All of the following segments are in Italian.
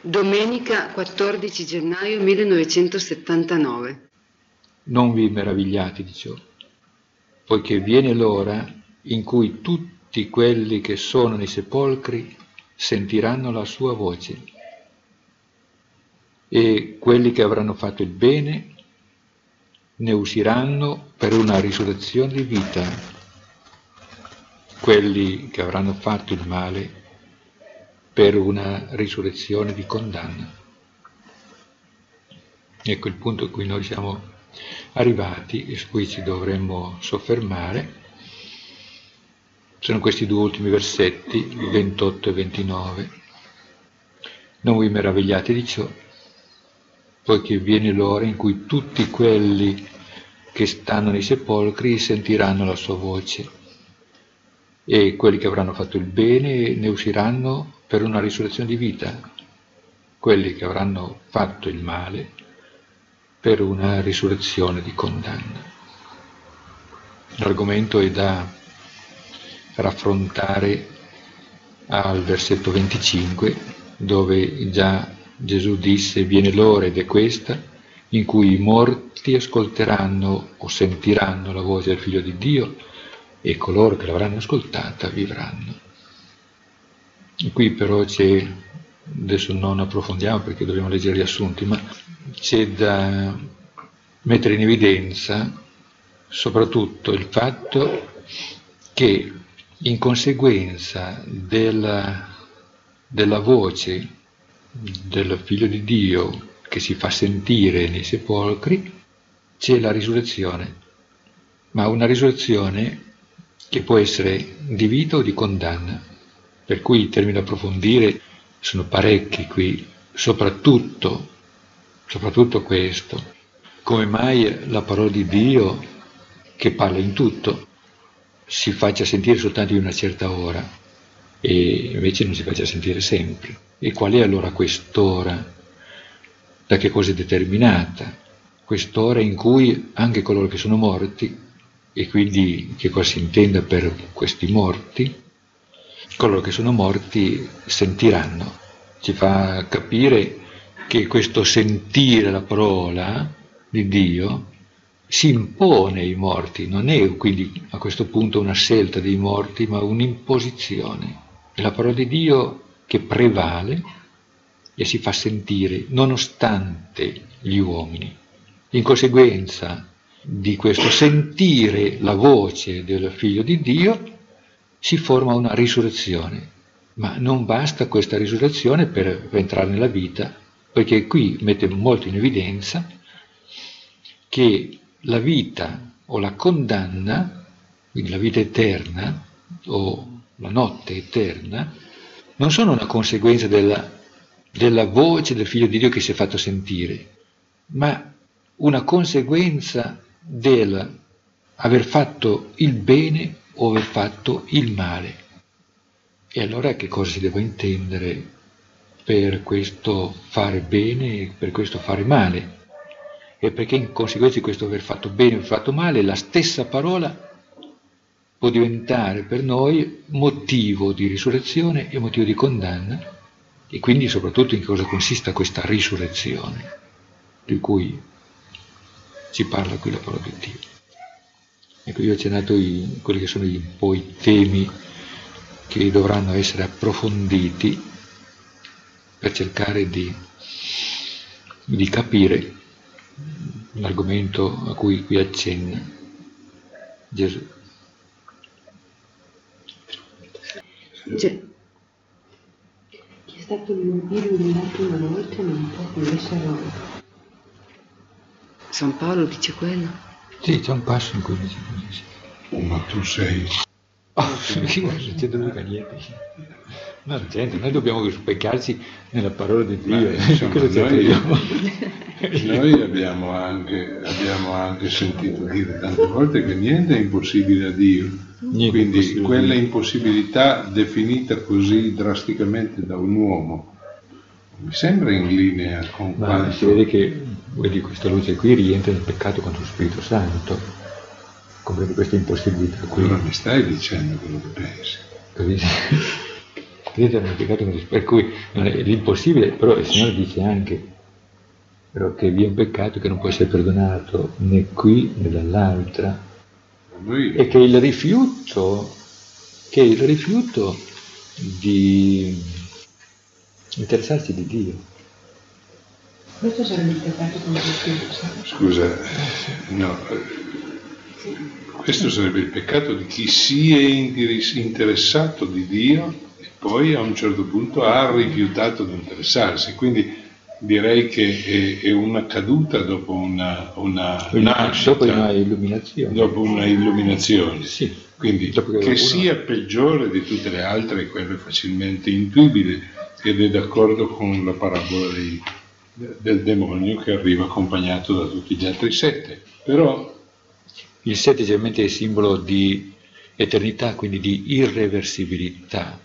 Domenica 14 gennaio 1979. Non vi meravigliate di ciò, poiché viene l'ora in cui tutti quelli che sono nei sepolcri sentiranno la sua voce, e quelli che avranno fatto il bene ne usciranno per una risurrezione di vita, quelli che avranno fatto il male per una risurrezione di condanna. Ecco il punto a cui noi siamo arrivati e su cui ci dovremmo soffermare. Sono questi due ultimi versetti, 28 e 29. Non vi meravigliate di ciò, poiché viene l'ora in cui tutti quelli che stanno nei sepolcri sentiranno la sua voce, e quelli che avranno fatto il bene ne usciranno per una risurrezione di vita, quelli che avranno fatto il male per una risurrezione di condanna. L'argomento è da raffrontare al versetto 25, dove già Gesù disse: viene l'ora, ed è questa, in cui i morti ascolteranno o sentiranno la voce del Figlio di Dio, e coloro che l'avranno ascoltata vivranno. E qui però c'è, adesso non approfondiamo perché dobbiamo leggere gli assunti, ma c'è da mettere in evidenza soprattutto il fatto che in conseguenza della voce del Figlio di Dio che si fa sentire nei sepolcri c'è la risurrezione, ma una risurrezione che può essere di vita o di condanna, per cui i termini da approfondire sono parecchi qui, soprattutto questo: come mai la parola di Dio, che parla in tutto, si faccia sentire soltanto in una certa ora e invece non si faccia sentire sempre? E qual è allora quest'ora? Da che cosa è determinata? Quest'ora in cui anche coloro che sono morti, e quindi che cosa si intenda per questi morti, coloro che sono morti sentiranno. Ci fa capire che questo sentire la parola di Dio si impone ai morti, non è quindi a questo punto una scelta dei morti, ma un'imposizione. È la parola di Dio che prevale e si fa sentire nonostante gli uomini. In conseguenza di questo sentire la voce del Figlio di Dio si forma una risurrezione, ma non basta questa risurrezione per entrare nella vita, perché qui mette molto in evidenza che la vita o la condanna, quindi la vita eterna o la notte eterna, non sono una conseguenza della voce del Figlio di Dio che si è fatto sentire, ma una conseguenza del aver fatto il bene o aver fatto il male. E allora che cosa si deve intendere per questo fare bene e per questo fare male? E perché in conseguenza di questo aver fatto bene o aver fatto male, la stessa parola può diventare per noi motivo di risurrezione e motivo di condanna, e quindi soprattutto in cosa consiste questa risurrezione di cui ci parla qui la parola di Dio. Ecco, io ho accennato quelli che sono un po' i temi che dovranno essere approfonditi per cercare di capire l'argomento a cui qui accenna Gesù. Cioè, chi è stato illuminato una volta non può essere ora. San Paolo dice quello? Sì, c'è un passo in cui dice così. Ma tu sei... Non c'entra mica niente. No, non c'entra, noi dobbiamo specchiarci nella parola di Dio. Noi abbiamo anche sentito dire tante volte che niente è impossibile a Dio. Niente. Quindi quella impossibilità definita così drasticamente da un uomo mi sembra in linea con ma si vede che questa luce qui rientra nel peccato contro lo Spirito Santo. Comprende questa impossibilità qui. Allora mi stai dicendo quello che pensi. Così. diventano nel peccato, per cui non è l'impossibile, però il Signore dice anche però che vi è un peccato che non può essere perdonato né qui né dall'altra, e che il rifiuto di interessarsi di Dio. Questo sarebbe il peccato con Scusa, no, questo sarebbe il peccato di chi si è interessato di Dio e poi a un certo punto ha rifiutato di interessarsi, quindi direi che è una caduta dopo una nascita, dopo una illuminazione. Dopo una illuminazione. Sì. Quindi che sia peggiore di tutte le altre, quello è facilmente intuibile ed è d'accordo con la parabola del demonio che arriva accompagnato da tutti gli altri 7. Però il 7 generalmente è simbolo di eternità, quindi di irreversibilità.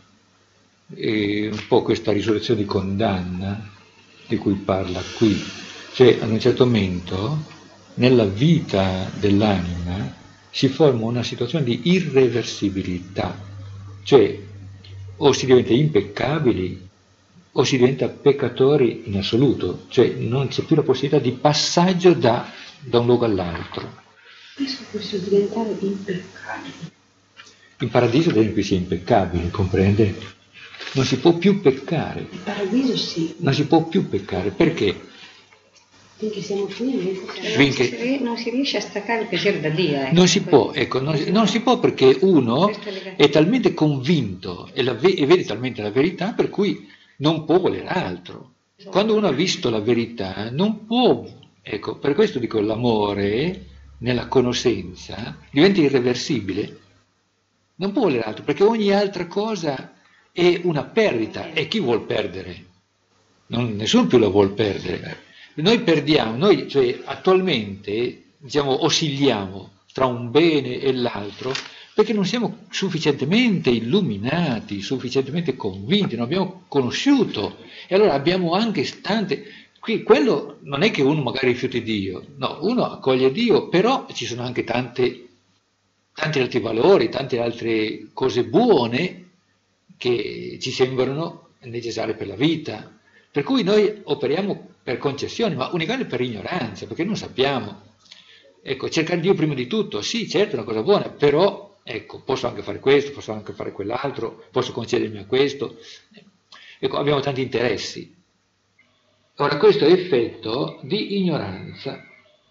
E un po' questa risurrezione di condanna di cui parla qui, cioè ad un certo momento nella vita dell'anima si forma una situazione di irreversibilità, cioè o si diventa impeccabili o si diventa peccatori in assoluto, cioè non c'è più la possibilità di passaggio da un luogo all'altro. Questo possiamo diventare impeccabili. In paradiso dentro qui si è impeccabili, comprende? Non si può più peccare. Il paradiso sì. Non si può più peccare, perché? Finché siamo qui, non si riesce a staccare il pensiero da Dio. Non si può, ecco, non si può perché uno è talmente convinto e vede talmente la verità per cui non può volere altro. Quando uno ha visto la verità non può, ecco, per questo dico l'amore nella conoscenza diventa irreversibile, non può volere altro perché ogni altra cosa è una perdita e chi vuol perdere? Nessuno più la vuol perdere. Noi perdiamo, cioè attualmente diciamo oscilliamo tra un bene e l'altro perché non siamo sufficientemente illuminati, sufficientemente convinti, non abbiamo conosciuto e allora abbiamo anche qui quello non è che uno magari rifiuti Dio, no, uno accoglie Dio, però ci sono anche tanti altri valori, tante altre cose buone che ci sembrano necessarie per la vita, per cui noi operiamo per concessioni, ma unicamente per ignoranza, perché non sappiamo. Ecco, cercare Dio prima di tutto, sì, certo è una cosa buona, però ecco, posso anche fare questo, posso anche fare quell'altro, posso concedermi a questo. Ecco, abbiamo tanti interessi. Ora, questo è effetto di ignoranza,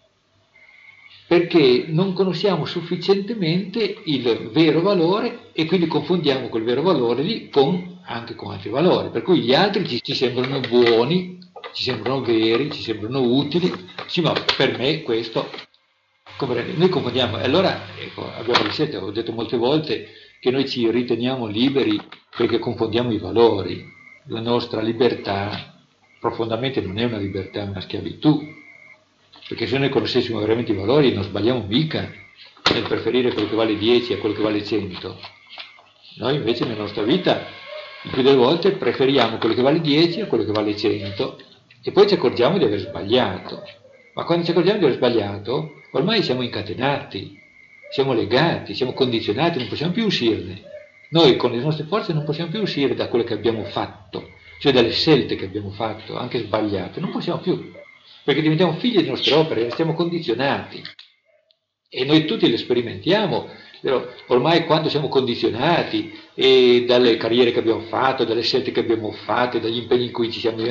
perché non conosciamo sufficientemente il vero valore e quindi confondiamo quel vero valore lì anche con altri valori, per cui gli altri ci sembrano buoni, ci sembrano veri, ci sembrano utili, sì, ma per me questo, noi confondiamo, e allora ecco, ho detto molte volte che noi ci riteniamo liberi perché confondiamo i valori, la nostra libertà profondamente non è una libertà, è una schiavitù, perché se noi conoscessimo veramente i valori non sbagliamo mica nel preferire quello che vale 10 a quello che vale 100. Noi invece nella nostra vita il più delle volte preferiamo quello che vale 10 a quello che vale 100 e poi ci accorgiamo di aver sbagliato. Ma quando ci accorgiamo di aver sbagliato, ormai siamo incatenati, siamo legati, siamo condizionati, non possiamo più uscirne. Noi con le nostre forze non possiamo più uscire da quello che abbiamo fatto, cioè dalle scelte che abbiamo fatto, anche sbagliate, non possiamo più, perché diventiamo figli delle nostre opere, siamo condizionati. E noi tutti le sperimentiamo, però ormai quando siamo condizionati e dalle carriere che abbiamo fatto, dalle scelte che abbiamo fatto, dagli impegni in cui ci siamo...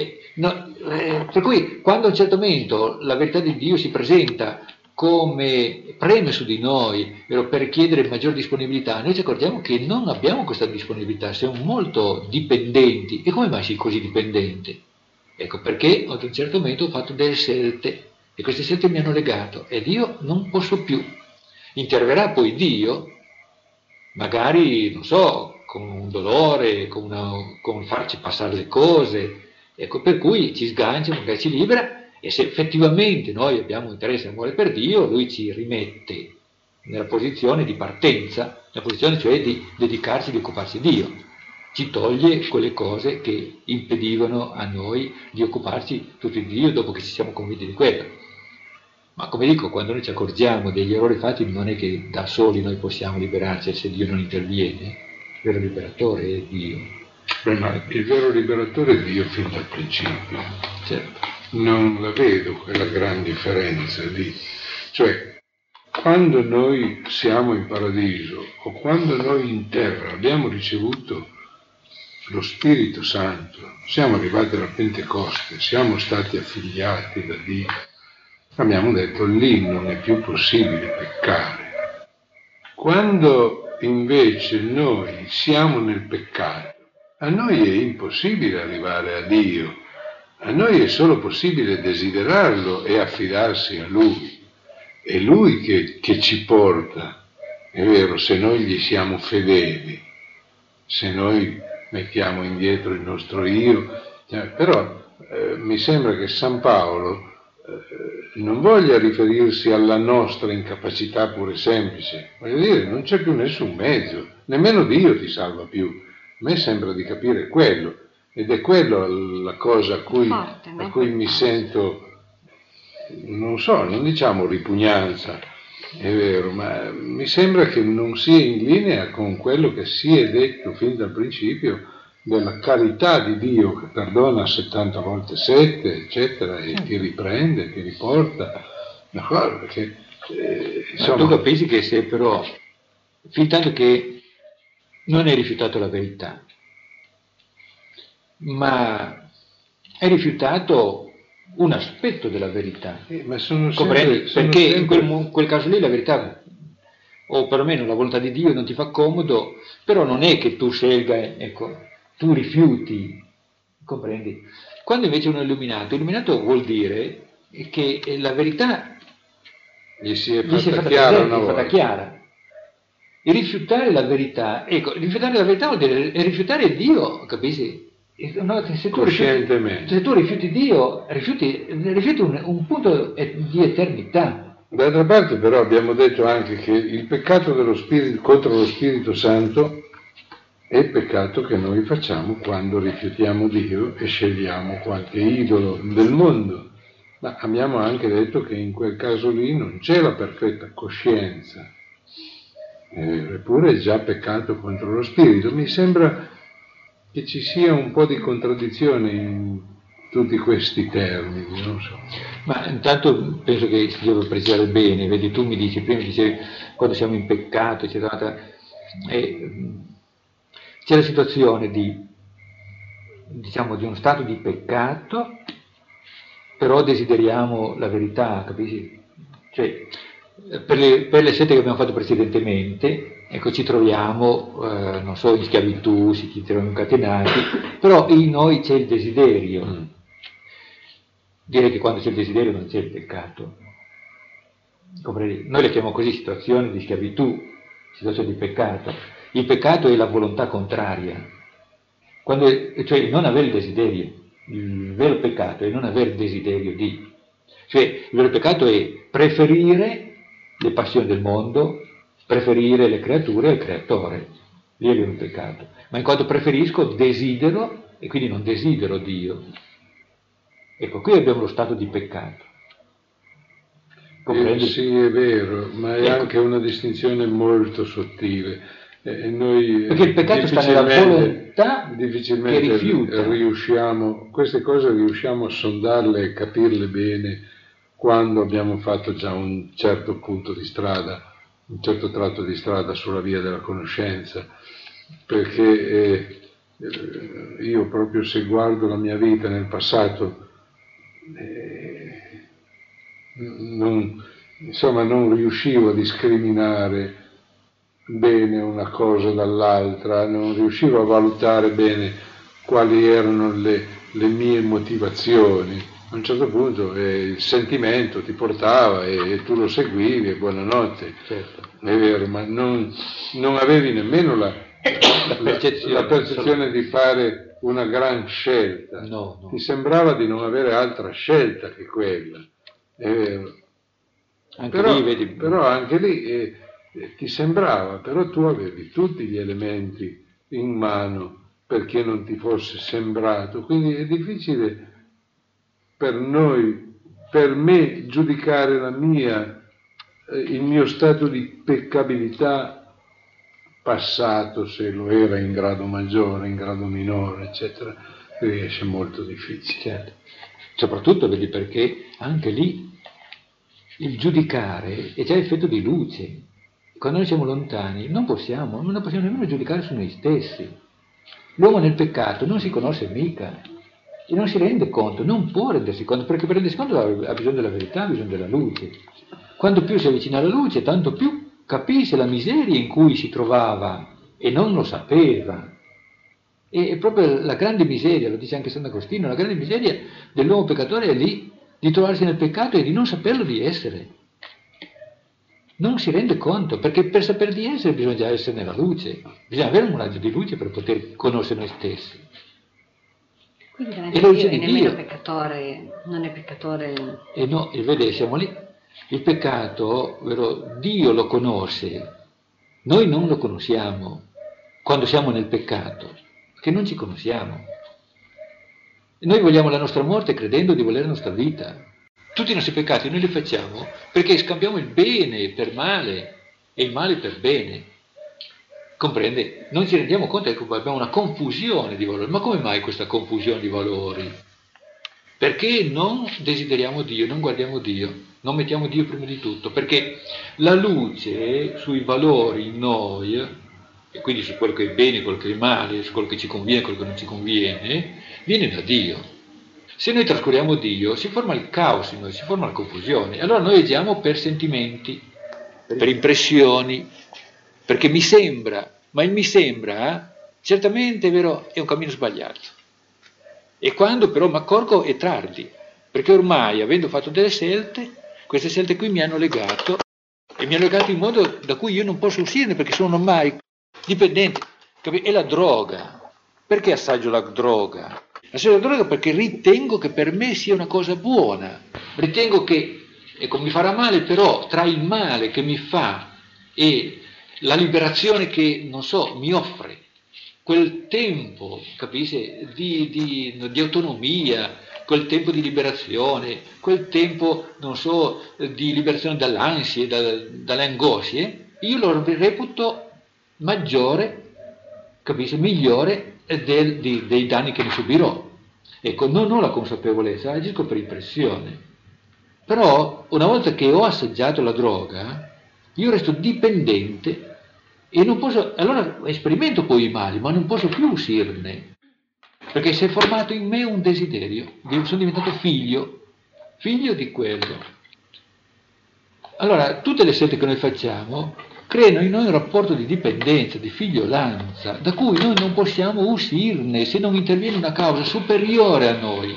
per cui quando a un certo momento la verità di Dio si presenta come preme su di noi per chiedere maggior disponibilità, noi ci accorgiamo che non abbiamo questa disponibilità, siamo molto dipendenti. E come mai sei così dipendente? Ecco, perché ad un certo momento ho fatto delle scelte e queste scelte mi hanno legato ed io non posso più. Interverrà poi Dio, magari, non so, con un dolore, con farci passare le cose, ecco, per cui ci sgancia, magari ci libera, e se effettivamente noi abbiamo interesse e amore per Dio, Lui ci rimette nella posizione di partenza, nella posizione cioè di dedicarci, di occuparsi di Dio. Ci toglie quelle cose che impedivano a noi di occuparci tutti di Dio dopo che ci siamo convinti di quello. Ma come dico, quando noi ci accorgiamo degli errori fatti non è che da soli noi possiamo liberarci se Dio non interviene, il vero liberatore è Dio. Ma il vero liberatore è Dio fin dal principio. Certo. Non la vedo quella gran differenza lì. Cioè, quando noi siamo in paradiso o quando noi in terra abbiamo ricevuto lo Spirito Santo, siamo arrivati alla Pentecoste, siamo stati affiliati da Dio, abbiamo detto lì non è più possibile peccare. Quando invece noi siamo nel peccato, a noi è impossibile arrivare a Dio, a noi è solo possibile desiderarlo e affidarsi a Lui. È Lui che ci porta, è vero, se noi gli siamo fedeli, se noi mettiamo indietro il nostro io, però mi sembra che San Paolo non voglia riferirsi alla nostra incapacità pure semplice, voglio dire, non c'è più nessun mezzo, nemmeno Dio ti salva più, a me sembra di capire quello, ed è quello la cosa a cui mi sento, non so, non diciamo ripugnanza, è vero, ma mi sembra che non sia in linea con quello che si è detto fin dal principio della carità di Dio che perdona 70 volte 7, eccetera, e ti riprende, ti riporta. Perché, insomma, tu capisci che se però, fin tanto che non hai rifiutato la verità, ma hai rifiutato un aspetto della verità, ma sono comprendi? Perché in quel caso lì la verità, o perlomeno la volontà di Dio non ti fa comodo, però non è che tu scelga, ecco, tu rifiuti, comprendi? Quando invece uno è illuminato vuol dire che la verità gli si è fatta chiara. E rifiutare la verità, ecco, rifiutare la verità vuol dire rifiutare Dio, capisci? No, Coscientemente. Se tu rifiuti Dio, rifiuti un punto di eternità. D'altra parte però abbiamo detto anche che il peccato dello Spirito contro lo Spirito Santo è il peccato che noi facciamo quando rifiutiamo Dio e scegliamo qualche idolo del mondo. Ma abbiamo anche detto che in quel caso lì non c'è la perfetta coscienza, eppure è già peccato contro lo Spirito. Mi sembra che ci sia un po' di contraddizione in tutti questi termini, non so. Ma intanto penso che si deve precisare bene, vedi, tu mi dici, prima dicevi quando siamo in peccato, eccetera, c'è la situazione di uno stato di peccato, però desideriamo la verità, capisci? Cioè, per le scelte che abbiamo fatto precedentemente, ecco, ci troviamo, non so, in schiavitù, ci troviamo incatenati, però in noi c'è il desiderio. Direi che quando c'è il desiderio non c'è il peccato. Comprendi? Noi le chiamiamo così situazioni di schiavitù, situazioni di peccato. Il peccato è la volontà contraria, cioè non avere il desiderio. Il vero peccato è non avere desiderio di. Cioè il vero peccato è preferire le passioni del mondo, preferire le creature al creatore. Lì è il vero peccato. Ma in quanto preferisco, desidero e quindi non desidero Dio. Ecco, qui abbiamo lo stato di peccato. Comprendi? Sì, è vero, ma è anche una distinzione molto sottile. Noi perché il peccato sta nella volontà difficilmente che rifiuta. Queste cose riusciamo a sondarle e capirle bene quando abbiamo fatto già un certo punto di strada, un certo tratto di strada sulla via della conoscenza, perché io proprio se guardo la mia vita nel passato non riuscivo a discriminare bene una cosa dall'altra, non riuscivo a valutare bene quali erano le mie motivazioni. A un certo punto il sentimento ti portava e tu lo seguivi e buonanotte, certo. È vero, ma non avevi nemmeno la percezione di fare una gran scelta. No. Ti sembrava di non avere altra scelta che quella, è vero. Però anche lì ti sembrava, però tu avevi tutti gli elementi in mano perché non ti fosse sembrato, quindi è difficile per me giudicare il mio stato di peccabilità passato, se lo era in grado maggiore, in grado minore, eccetera, riesce molto difficile. Certo. Soprattutto vedi perché anche lì il giudicare è già effetto di luce. Quando noi siamo lontani non possiamo nemmeno giudicare su noi stessi. L'uomo nel peccato non si conosce mica e non si rende conto, non può rendersi conto, perché per rendersi conto ha bisogno della verità, ha bisogno della luce. Quanto più si avvicina alla luce, tanto più capisce la miseria in cui si trovava e non lo sapeva. E proprio la grande miseria, lo dice anche Sant'Agostino, la grande miseria dell'uomo peccatore è lì, di trovarsi nel peccato e di non saperlo di essere. Non si rende conto, perché per saper di essere bisogna già essere nella luce, bisogna avere un raggio di luce per poter conoscere noi stessi. Quindi davanti a Dio è nemmeno peccatore, non è peccatore. E no, e vede, siamo lì. Il peccato, vero, Dio lo conosce, noi non lo conosciamo quando siamo nel peccato, che non ci conosciamo. E noi vogliamo la nostra morte credendo di volere la nostra vita. Tutti i nostri peccati noi li facciamo perché scambiamo il bene per male e il male per bene. Comprende? Non ci rendiamo conto che abbiamo una confusione di valori. Ma come mai questa confusione di valori? Perché non desideriamo Dio, non guardiamo Dio, non mettiamo Dio prima di tutto, perché la luce sui valori in noi, e quindi su quello che è bene, quello che è male, su quello che ci conviene, quello che non ci conviene, viene da Dio. Se noi trascuriamo Dio, si forma il caos in noi, si forma la confusione. Allora noi agiamo per sentimenti, per impressioni, perché mi sembra, ma il mi sembra, certamente è vero, è un cammino sbagliato. E quando però mi accorgo è tardi, perché ormai, avendo fatto delle scelte, queste scelte qui mi hanno legato, e mi hanno legato in modo da cui io non posso uscirne, perché sono ormai dipendente. È la droga. Perché assaggio la droga? Assaggio la droga perché ritengo che per me sia una cosa buona, ritengo che, ecco, mi farà male, però tra il male che mi fa e la liberazione che, non so, mi offre, quel tempo, capisci, di autonomia, quel tempo di liberazione, quel tempo, non so, di liberazione dall'ansia, dalle angosce, io lo reputo maggiore, capisci, migliore dei danni che ne subirò. Ecco, non ho la consapevolezza, agisco per impressione. Però, una volta che ho assaggiato la droga, io resto dipendente e non posso, allora esperimento poi i mali, ma non posso più uscirne, perché si è formato in me un desiderio, sono diventato figlio di quello. Allora, tutte le scelte che noi facciamo creano in noi un rapporto di dipendenza, di figliolanza, da cui noi non possiamo uscirne se non interviene una causa superiore a noi.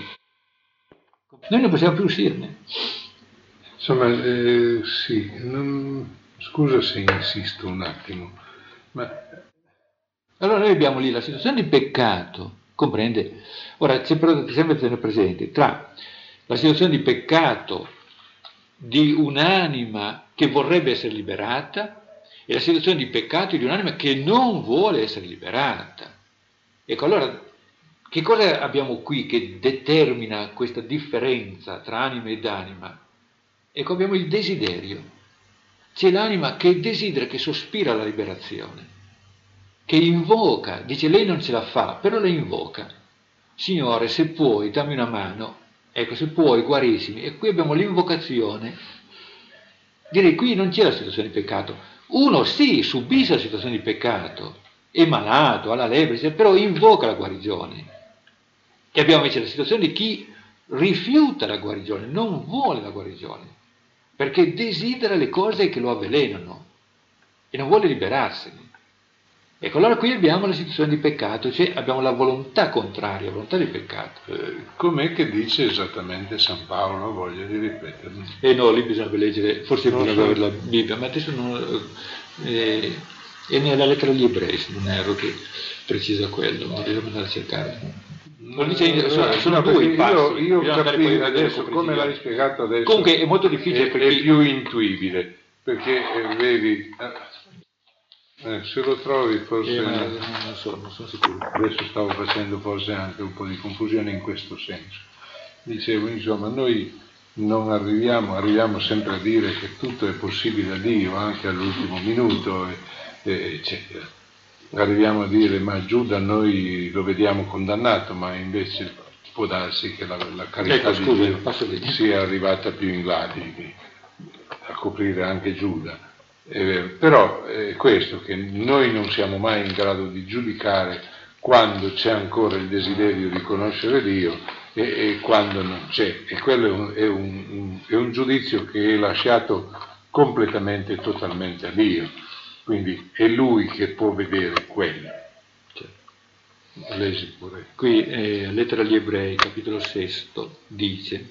Noi non possiamo più uscirne. Insomma, sì, scusa se insisto un attimo, ma... Allora noi abbiamo lì la situazione di peccato, comprende? Ora c'è sempre tenere presente tra la situazione di peccato di un'anima che vorrebbe essere liberata e la situazione di peccato di un'anima che non vuole essere liberata. Ecco, allora, che cosa abbiamo qui che determina questa differenza tra anima ed anima? Ecco, abbiamo il desiderio. C'è l'anima che desidera, che sospira alla liberazione, che invoca, dice lei non ce la fa, però la invoca. Signore, se puoi, dammi una mano, ecco, se puoi, guariscimi. E qui abbiamo l'invocazione. Direi, qui non c'è la situazione di peccato. Uno sì, subisce la situazione di peccato, è malato, ha la lepre, però invoca la guarigione. E abbiamo invece la situazione di chi rifiuta la guarigione, non vuole la guarigione, perché desidera le cose che lo avvelenano e non vuole liberarsene. Ecco, allora qui abbiamo la situazione di peccato, cioè abbiamo la volontà contraria, la volontà di peccato. Com'è che dice esattamente San Paolo? Ho voglia di ripeterlo. No, lì bisogna leggere, forse bisogna avere la Bibbia, ma adesso non... è nella lettera agli Ebrei, se non erro, che precisa quello, ma bisogna andare a cercare. Lo dice, sono due i passi. Io capisco adesso, come l'hai spiegato adesso. Comunque è molto difficile perché... È più intuibile, perché vedi... se lo trovi forse... non sono sicuro. Adesso stavo facendo forse anche un po' di confusione in questo senso. Dicevo, insomma, noi non arriviamo sempre a dire che tutto è possibile a Dio, anche all'ultimo minuto, arriviamo a dire ma Giuda noi lo vediamo condannato, ma invece può darsi che la carità di Dio sia arrivata più in là a coprire anche Giuda. Però è questo, che noi non siamo mai in grado di giudicare quando c'è ancora il desiderio di conoscere Dio e quando non c'è, e quello è un giudizio che è lasciato completamente e totalmente a Dio, quindi è Lui che può vedere quello. Leggi pure. Qui, lettera agli Ebrei, capitolo 6, dice: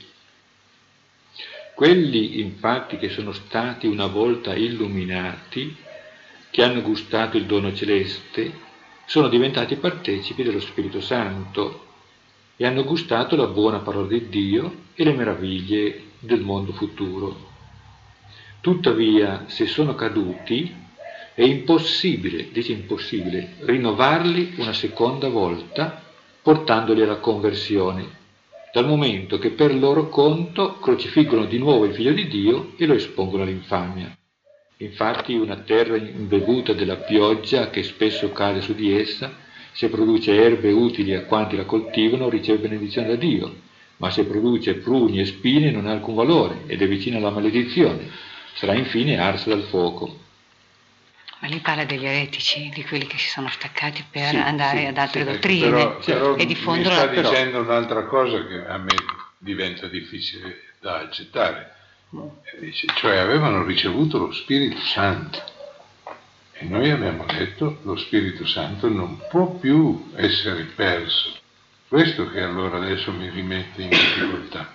quelli infatti che sono stati una volta illuminati, che hanno gustato il dono celeste, sono diventati partecipi dello Spirito Santo e hanno gustato la buona parola di Dio e le meraviglie del mondo futuro. Tuttavia, se sono caduti, è impossibile, dice impossibile, rinnovarli una seconda volta portandoli alla conversione, dal momento che per loro conto crocifiggono di nuovo il Figlio di Dio e lo espongono all'infamia. Infatti una terra imbevuta della pioggia che spesso cade su di essa, se produce erbe utili a quanti la coltivano, riceve benedizione da Dio, ma se produce pruni e spine non ha alcun valore ed è vicina alla maledizione, sarà infine arsa dal fuoco. Ma lì parla degli eretici, di quelli che si sono staccati per andare ad altre dottrine però e diffondere. Mi sta dicendo un'altra cosa che a me diventa difficile da accettare. Dice, cioè avevano ricevuto lo Spirito Santo e noi abbiamo detto lo Spirito Santo non può più essere perso. Questo che allora adesso mi rimette in difficoltà.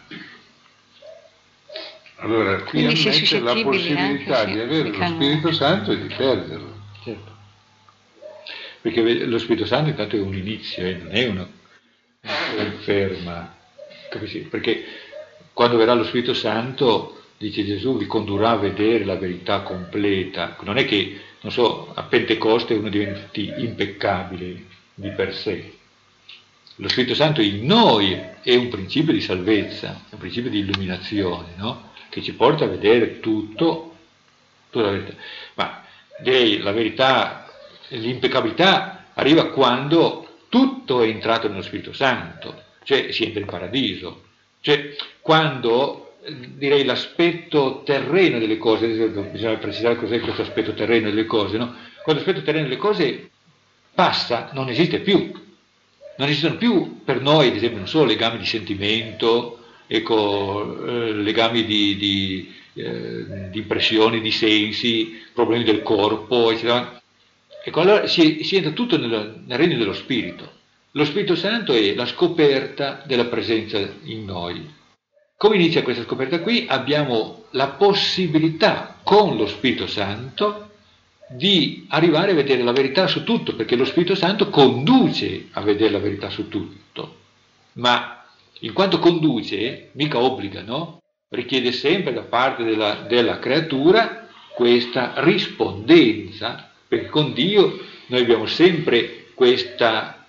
Allora qui ammette la possibilità di avere lo Spirito Santo e di perderlo. Certo. Perché lo Spirito Santo intanto è un inizio, non è una ferma, capisci? Perché quando verrà lo Spirito Santo, dice Gesù, vi condurrà a vedere la verità completa. Non è che, non so, a Pentecoste uno diventi impeccabile di per sé. Lo Spirito Santo in noi è un principio di salvezza, è un principio di illuminazione, no? Che ci porta a vedere tutta la verità. Ma direi la verità, l'impeccabilità arriva quando tutto è entrato nello Spirito Santo, cioè si entra in paradiso, cioè quando direi l'aspetto terreno delle cose, bisogna precisare cos'è questo aspetto terreno delle cose, no? Quando l'aspetto terreno delle cose passa, non esiste più, non esistono più per noi, ad esempio, non solo legami di sentimento, ecco, legami di impressioni, di sensi, problemi del corpo, eccetera. Ecco, allora si entra tutto nel regno dello Spirito. Lo Spirito Santo è la scoperta della presenza in noi. Come inizia questa scoperta qui? Abbiamo la possibilità con lo Spirito Santo di arrivare a vedere la verità su tutto, perché lo Spirito Santo conduce a vedere la verità su tutto, ma in quanto conduce, mica obbliga, no? Richiede sempre da parte della creatura questa rispondenza, perché con Dio noi abbiamo sempre questa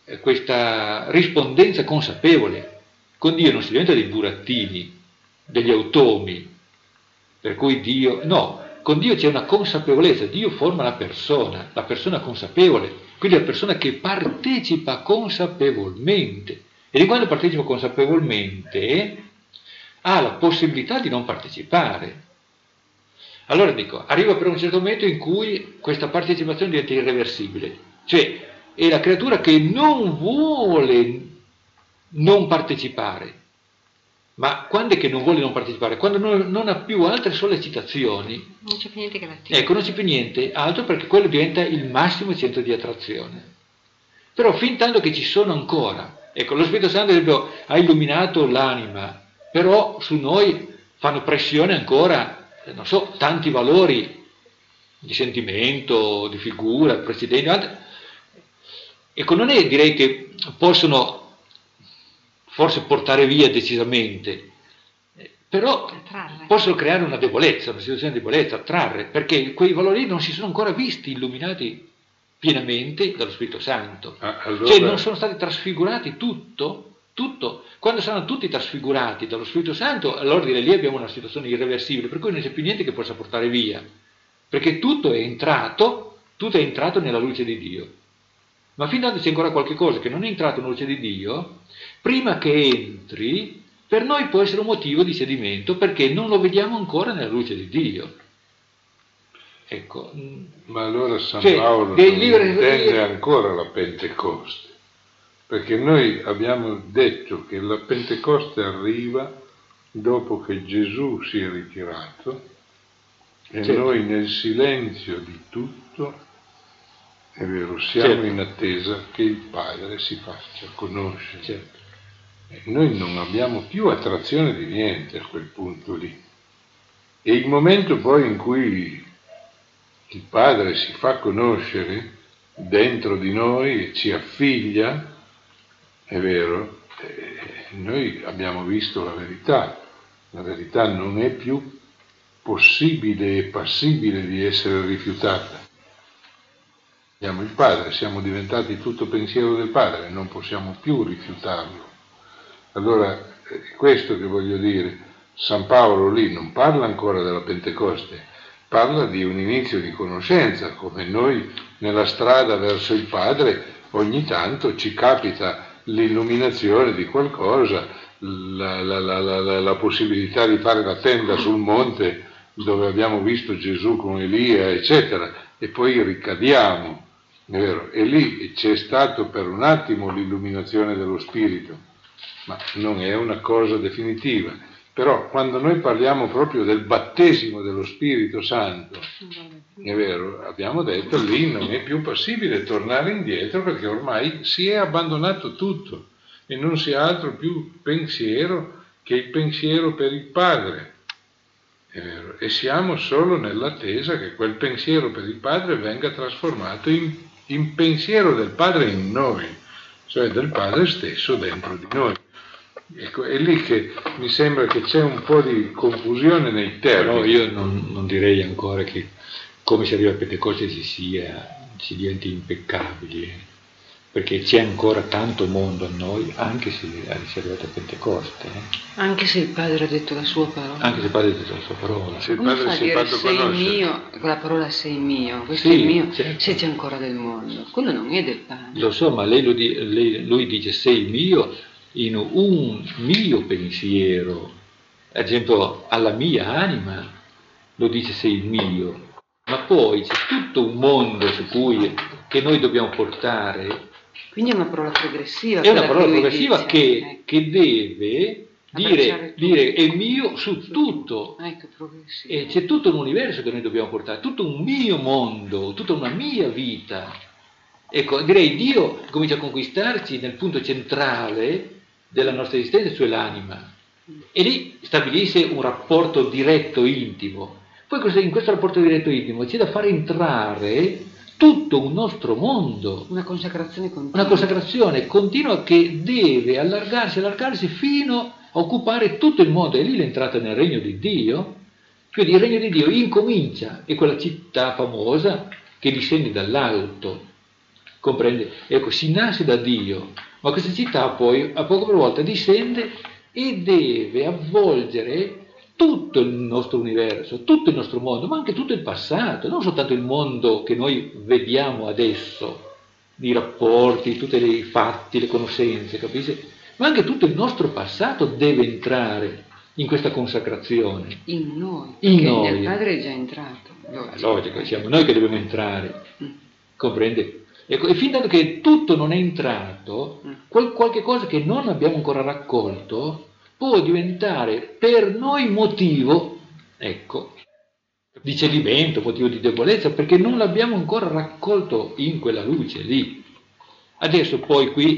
rispondenza consapevole. Con Dio non si diventa dei burattini, degli automi, per cui Dio... No, con Dio c'è una consapevolezza, Dio forma la persona consapevole, quindi la persona che partecipa consapevolmente. E di quando partecipa consapevolmente ha la possibilità di non partecipare. Allora dico, arriva per un certo momento in cui questa partecipazione diventa irreversibile, cioè è la creatura che non vuole non partecipare. Ma quando è che non vuole non partecipare? Quando non ha più altre sollecitazioni. Non c'è più niente che l'attira. Ecco, non c'è più niente altro, perché quello diventa il massimo centro di attrazione. Però fin tanto che ci sono ancora, ecco, lo Spirito Santo ad esempio ha illuminato l'anima, però su noi fanno pressione ancora, non so, tanti valori di sentimento, di figura, precedenti. Ecco, non è, direi che possono forse portare via decisamente, però possono creare una debolezza, una situazione di debolezza, attrarre, perché quei valori non si sono ancora visti illuminati pienamente dallo Spirito Santo, allora... cioè non sono stati trasfigurati tutto, quando saranno tutti trasfigurati dallo Spirito Santo, allora direi lì abbiamo una situazione irreversibile, per cui non c'è più niente che possa portare via, perché tutto è entrato tu sei entrato nella luce di Dio. Ma fin quando c'è ancora qualche cosa che non è entrato nella luce di Dio, prima che entri, per noi può essere un motivo di cedimento, perché non lo vediamo ancora nella luce di Dio. Ecco. Ma allora San Paolo non intende ancora la Pentecoste, perché noi abbiamo detto che la Pentecoste arriva dopo che Gesù si è ritirato e noi nel silenzio di tutto, è vero, siamo in attesa che il Padre si faccia conoscere. E noi non abbiamo più attrazione di niente a quel punto lì. E il momento poi in cui il Padre si fa conoscere dentro di noi e ci affiglia, è vero, noi abbiamo visto la verità non è più possibile e passibile di essere rifiutata. Siamo il Padre, siamo diventati tutto pensiero del Padre, non possiamo più rifiutarlo. Allora, è questo che voglio dire, San Paolo lì non parla ancora della Pentecoste, parla di un inizio di conoscenza, come noi nella strada verso il Padre ogni tanto ci capita l'illuminazione di qualcosa, la possibilità di fare la tenda sul monte dove abbiamo visto Gesù con Elia, eccetera, e poi ricadiamo, è vero? E lì c'è stato per un attimo l'illuminazione dello Spirito, ma non è una cosa definitiva. Però quando noi parliamo proprio del battesimo dello Spirito Santo, è vero, abbiamo detto lì non è più possibile tornare indietro perché ormai si è abbandonato tutto e non si ha altro più pensiero che il pensiero per il Padre, è vero, e siamo solo nell'attesa che quel pensiero per il Padre venga trasformato in pensiero del Padre in noi, cioè del Padre stesso dentro di noi. Ecco, è lì che mi sembra che c'è un po' di confusione nei termini. Però io non direi ancora che come si arriva a Pentecoste si diventi impeccabili, perché c'è ancora tanto mondo a noi, anche se si è arrivato a Pentecoste. Anche se il Padre ha detto la sua parola. Anche se il Padre ha detto la sua parola. Se il Padre si è fatto conoscere. Sei mio, con la parola sei mio, questo è il mio, certo. Se c'è ancora del mondo, quello non è del Padre. Lo so, ma lui dice sei mio, in un mio pensiero, ad esempio alla mia anima lo dice sei mio, ma poi c'è tutto un mondo che noi dobbiamo portare. Quindi è una parola progressiva. È una parola progressiva che deve dire è mio su tutto. Ecco, progressivo. E c'è tutto un universo che noi dobbiamo portare, tutto un mio mondo, tutta una mia vita. Ecco, direi Dio comincia a conquistarci nel punto centrale della nostra esistenza, cioè l'anima, e lì stabilisce un rapporto diretto intimo. Poi in questo rapporto diretto intimo c'è da fare entrare tutto un nostro mondo, una consacrazione continua che deve allargarsi fino a occupare tutto il mondo. E lì l'entrata nel regno di Dio, cioè il regno di Dio incomincia, è quella città famosa che discende dall'alto, comprende? Ecco, si nasce da Dio, ma questa città poi a poco per volta discende e deve avvolgere tutto il nostro universo, tutto il nostro mondo, ma anche tutto il passato, non soltanto il mondo che noi vediamo adesso, i rapporti, tutti i fatti, le conoscenze, capisci? Ma anche tutto il nostro passato deve entrare in questa consacrazione. In noi, nel Padre è già entrato. Logico, siamo noi che dobbiamo entrare, comprende? Ecco, e fin tanto che tutto non è entrato, qualche cosa che non abbiamo ancora raccolto può diventare per noi motivo, ecco, di cedimento, motivo di debolezza, perché non l'abbiamo ancora raccolto in quella luce lì. Adesso poi qui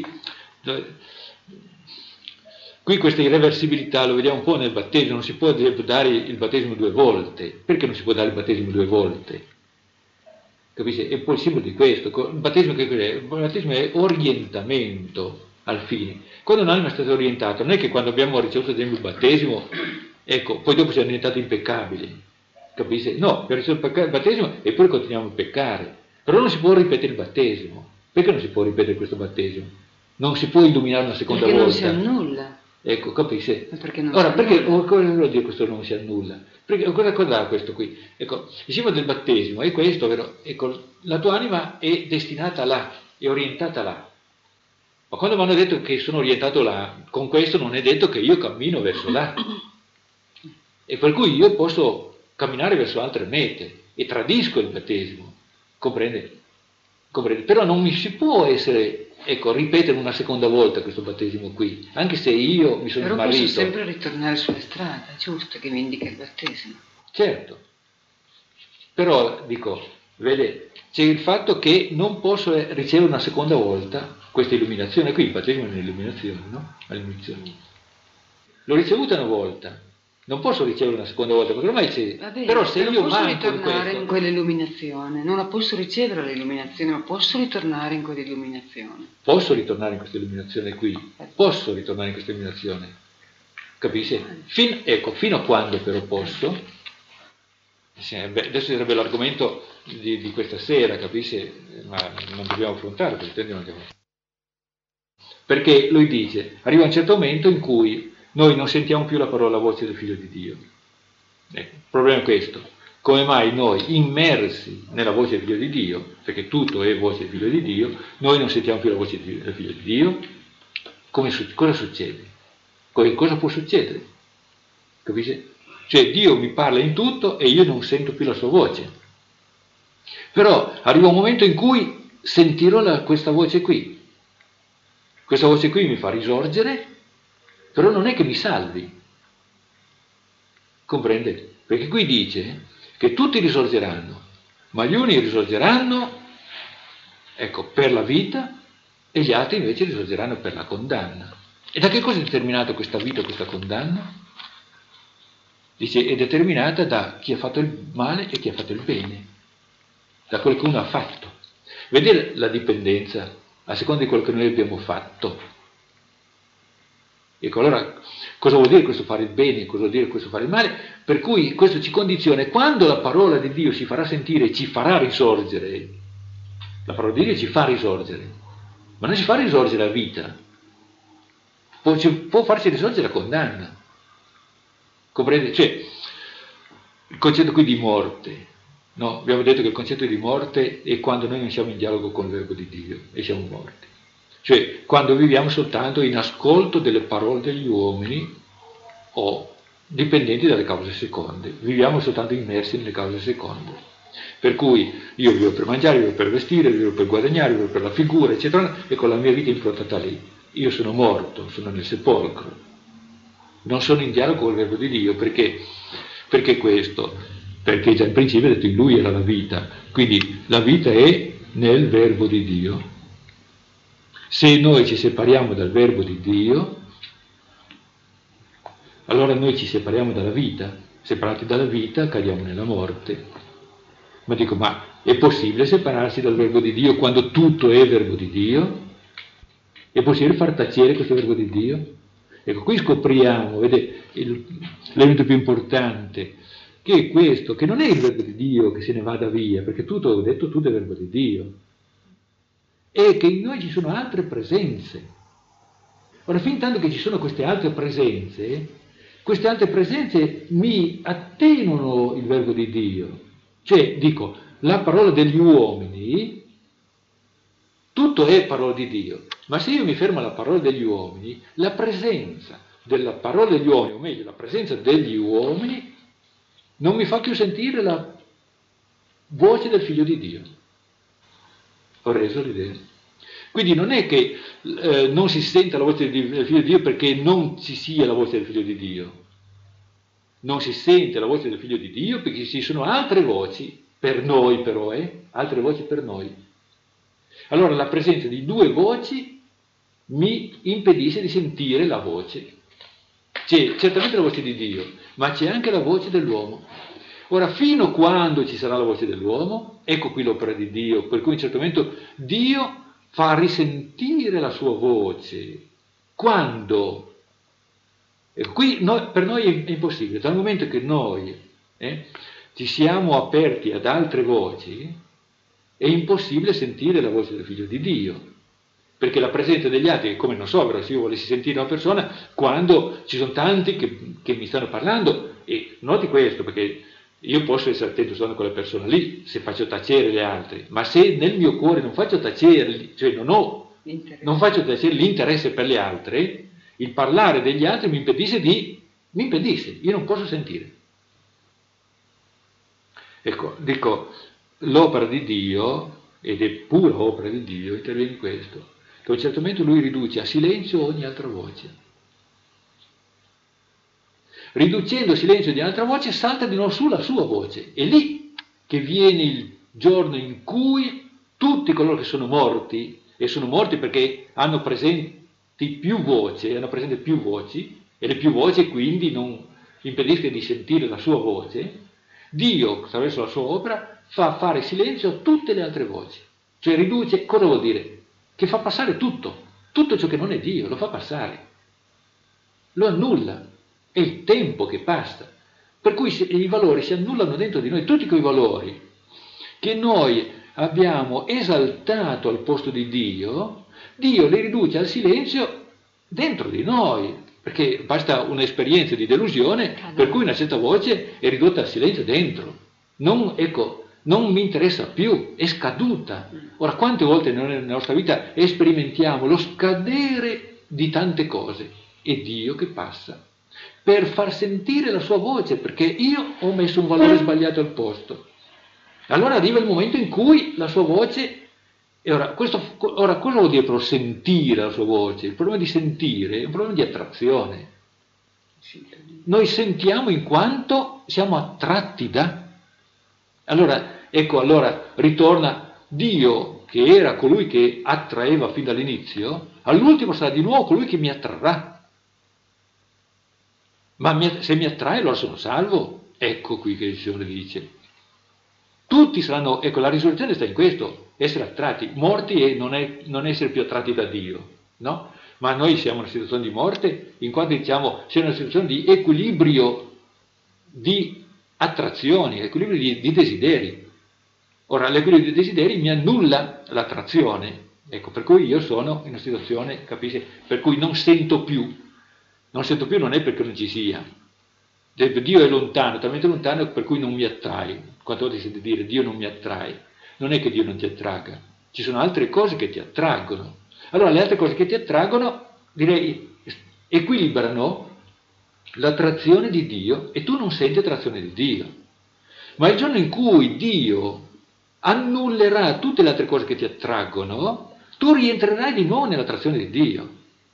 questa irreversibilità lo vediamo un po' nel battesimo, non si può ad esempio dare il battesimo 2 volte. Perché non si può dare il battesimo 2 volte? Capisci? È un po' il simbolo di questo. Il battesimo che cos'è? Il battesimo è orientamento al fine. Quando un'anima è stata orientata, non è che quando abbiamo ricevuto ad esempio il battesimo, ecco, poi dopo siamo diventati impeccabili. Capisci? No, abbiamo ricevuto il battesimo e poi continuiamo a peccare. Però non si può ripetere il battesimo. Perché non si può ripetere questo battesimo? Non si può illuminare una seconda volta. Perché non si annulla. Ecco, capisce? Perché non Ora, perché cosa vuol dire questo non si annulla? Perché cosa ha questo qui? Ecco, il simbolo del battesimo è questo, vero? Ecco, la tua anima è destinata là, è orientata là. Ma quando mi hanno detto che sono orientato là, con questo non è detto che io cammino verso là. E per cui io posso camminare verso altre mete e tradisco il battesimo, comprende? Però non mi si può ripetere una seconda volta questo battesimo qui, anche se io mi sono smarrito. Però posso sempre ritornare sulla strada, giusto, che mi indica il battesimo. Certo, però dico, vede, c'è il fatto che non posso ricevere una seconda volta questa illuminazione, qui il battesimo è un'illuminazione, no? All'inizio. L'ho ricevuta una volta, non posso ricevere una seconda volta, perché ormai c'è. Va bene, però se io posso manco ritornare in quell'illuminazione, non la posso ricevere l'illuminazione, ma posso ritornare in quell'illuminazione. Posso ritornare in questa illuminazione qui, posso ritornare in questa illuminazione, capisci? Fino a quando però posso? Adesso sarebbe l'argomento di questa sera, capisci? Ma non dobbiamo affrontarlo, perché lui dice, arriva un certo momento in cui noi non sentiamo più la parola, la voce del Figlio di Dio. Ecco, il problema è questo. Come mai noi, immersi nella voce del Figlio di Dio, perché tutto è voce del Figlio di Dio, noi non sentiamo più la voce del Figlio di Dio? Cosa succede? Cosa può succedere? Capisci? Cioè Dio mi parla in tutto e io non sento più la sua voce. Però arriva un momento in cui sentirò questa voce qui. Questa voce qui mi fa risorgere, però non è che mi salvi. Comprende? Perché qui dice che tutti risorgeranno, ma gli uni risorgeranno, per la vita, e gli altri invece risorgeranno per la condanna. E da che cosa è determinata questa vita o questa condanna? Dice, è determinata da chi ha fatto il male e chi ha fatto il bene, da quello che uno ha fatto. Vedete la dipendenza a seconda di quello che noi abbiamo fatto. Ecco, allora, cosa vuol dire questo fare il bene, cosa vuol dire questo fare il male? Per cui questo ci condiziona, e quando la parola di Dio si farà sentire e ci farà risorgere, la parola di Dio ci fa risorgere, ma non ci fa risorgere la vita, può farci risorgere la condanna. Comprende? Cioè, il concetto qui di morte, no? Abbiamo detto che il concetto di morte è quando noi non siamo in dialogo con il verbo di Dio e siamo morti. Cioè, quando viviamo soltanto in ascolto delle parole degli uomini o dipendenti dalle cause seconde, viviamo soltanto immersi nelle cause seconde. Per cui io vivo per mangiare, vivo per vestire, vivo per guadagnare, vivo per la figura, eccetera, e con la mia vita improntata lì. Io sono morto, sono nel sepolcro. Non sono in dialogo con il verbo di Dio, perché questo? Perché già in principio ha detto in lui era la vita, quindi la vita è nel verbo di Dio. Se noi ci separiamo dal verbo di Dio, allora noi ci separiamo dalla vita, separati dalla vita cadiamo nella morte. Ma dico, ma è possibile separarsi dal verbo di Dio quando tutto è verbo di Dio? È possibile far tacere questo verbo di Dio? Ecco, qui scopriamo, vedete, l'elemento più importante, che è questo, che non è il verbo di Dio che se ne vada via, perché tutto, ho detto, tutto è verbo di Dio, è che in noi ci sono altre presenze. Ora, fin tanto che ci sono queste altre presenze mi attenuano il verbo di Dio. Cioè, dico, la parola degli uomini, tutto è parola di Dio, ma se io mi fermo alla parola degli uomini, la presenza della parola degli uomini, o meglio, la presenza degli uomini, non mi fa più sentire la voce del Figlio di Dio. Ho reso l'idea. Quindi non è che non si senta la voce del Figlio di Dio perché non ci sia la voce del Figlio di Dio. Non si sente la voce del Figlio di Dio perché ci sono altre voci per noi, però, altre voci per noi. Allora la presenza di due voci mi impedisce di sentire la voce. C'è certamente la voce di Dio, ma c'è anche la voce dell'uomo. Ora, fino a quando ci sarà la voce dell'uomo, ecco qui l'opera di Dio, per cui in un certo momento Dio fa risentire la sua voce. Quando? Ecco, qui per noi è impossibile, dal momento che noi ci siamo aperti ad altre voci, è impossibile sentire la voce del Figlio di Dio. perché la presenza degli altri è come, non so, però se io volessi sentire una persona, quando ci sono tanti che mi stanno parlando, e noti questo, perché io posso essere attento solo a quella persona lì, se faccio tacere le altre, ma se nel mio cuore non faccio tacere, cioè non faccio tacere l'interesse per le altre, il parlare degli altri mi impedisce, io non posso sentire. Ecco, dico, l'opera di Dio, ed è pura opera di Dio, interviene in questo, che a un certo momento lui riduce a silenzio ogni altra voce. Riducendo il silenzio di un'altra voce, salta di nuovo sulla sua voce. È lì che viene il giorno in cui tutti coloro che sono morti, e sono morti perché hanno presenti più voci, e le più voci quindi non impediscono di sentire la sua voce, Dio, attraverso la sua opera, fa fare silenzio a tutte le altre voci. Cioè riduce, cosa vuol dire? Che fa passare tutto ciò che non è Dio, lo fa passare, lo annulla. È il tempo che passa, per cui i valori si annullano dentro di noi, tutti quei valori che noi abbiamo esaltato al posto di Dio, Dio li riduce al silenzio dentro di noi, perché basta un'esperienza di delusione per cui una certa voce è ridotta al silenzio dentro, non mi interessa più, è scaduta. Ora, quante volte nella nostra vita sperimentiamo lo scadere di tante cose, è Dio che passa per far sentire la sua voce, perché io ho messo un valore sbagliato al posto. Allora arriva il momento in cui la sua voce, ora cosa vuol dire però sentire la sua voce? Il problema di sentire è un problema di attrazione. Noi sentiamo in quanto siamo attratti da. Allora ritorna Dio, che era colui che attraeva fin dall'inizio, all'ultimo sarà di nuovo colui che mi attrarrà. Ma se mi attrae allora sono salvo? Ecco qui che il Signore dice. Tutti saranno, la risurrezione sta in questo, essere attratti, morti e non essere più attratti da Dio, no? Ma noi siamo in una situazione di morte, in quanto diciamo siamo in una situazione di equilibrio di attrazioni, equilibrio di desideri. Ora, l'equilibrio di desideri mi annulla l'attrazione, per cui io sono in una situazione, capisci, per cui non sento più non è perché non ci sia. Dio è lontano, talmente lontano per cui non mi attrae. Quante volte senti dire Dio non mi attrae? Non è che Dio non ti attragga, ci sono altre cose che ti attraggono. Allora le altre cose che ti attraggono, direi, equilibrano l'attrazione di Dio e tu non senti attrazione di Dio. Ma il giorno in cui Dio annullerà tutte le altre cose che ti attraggono, tu rientrerai di nuovo nell'attrazione di Dio.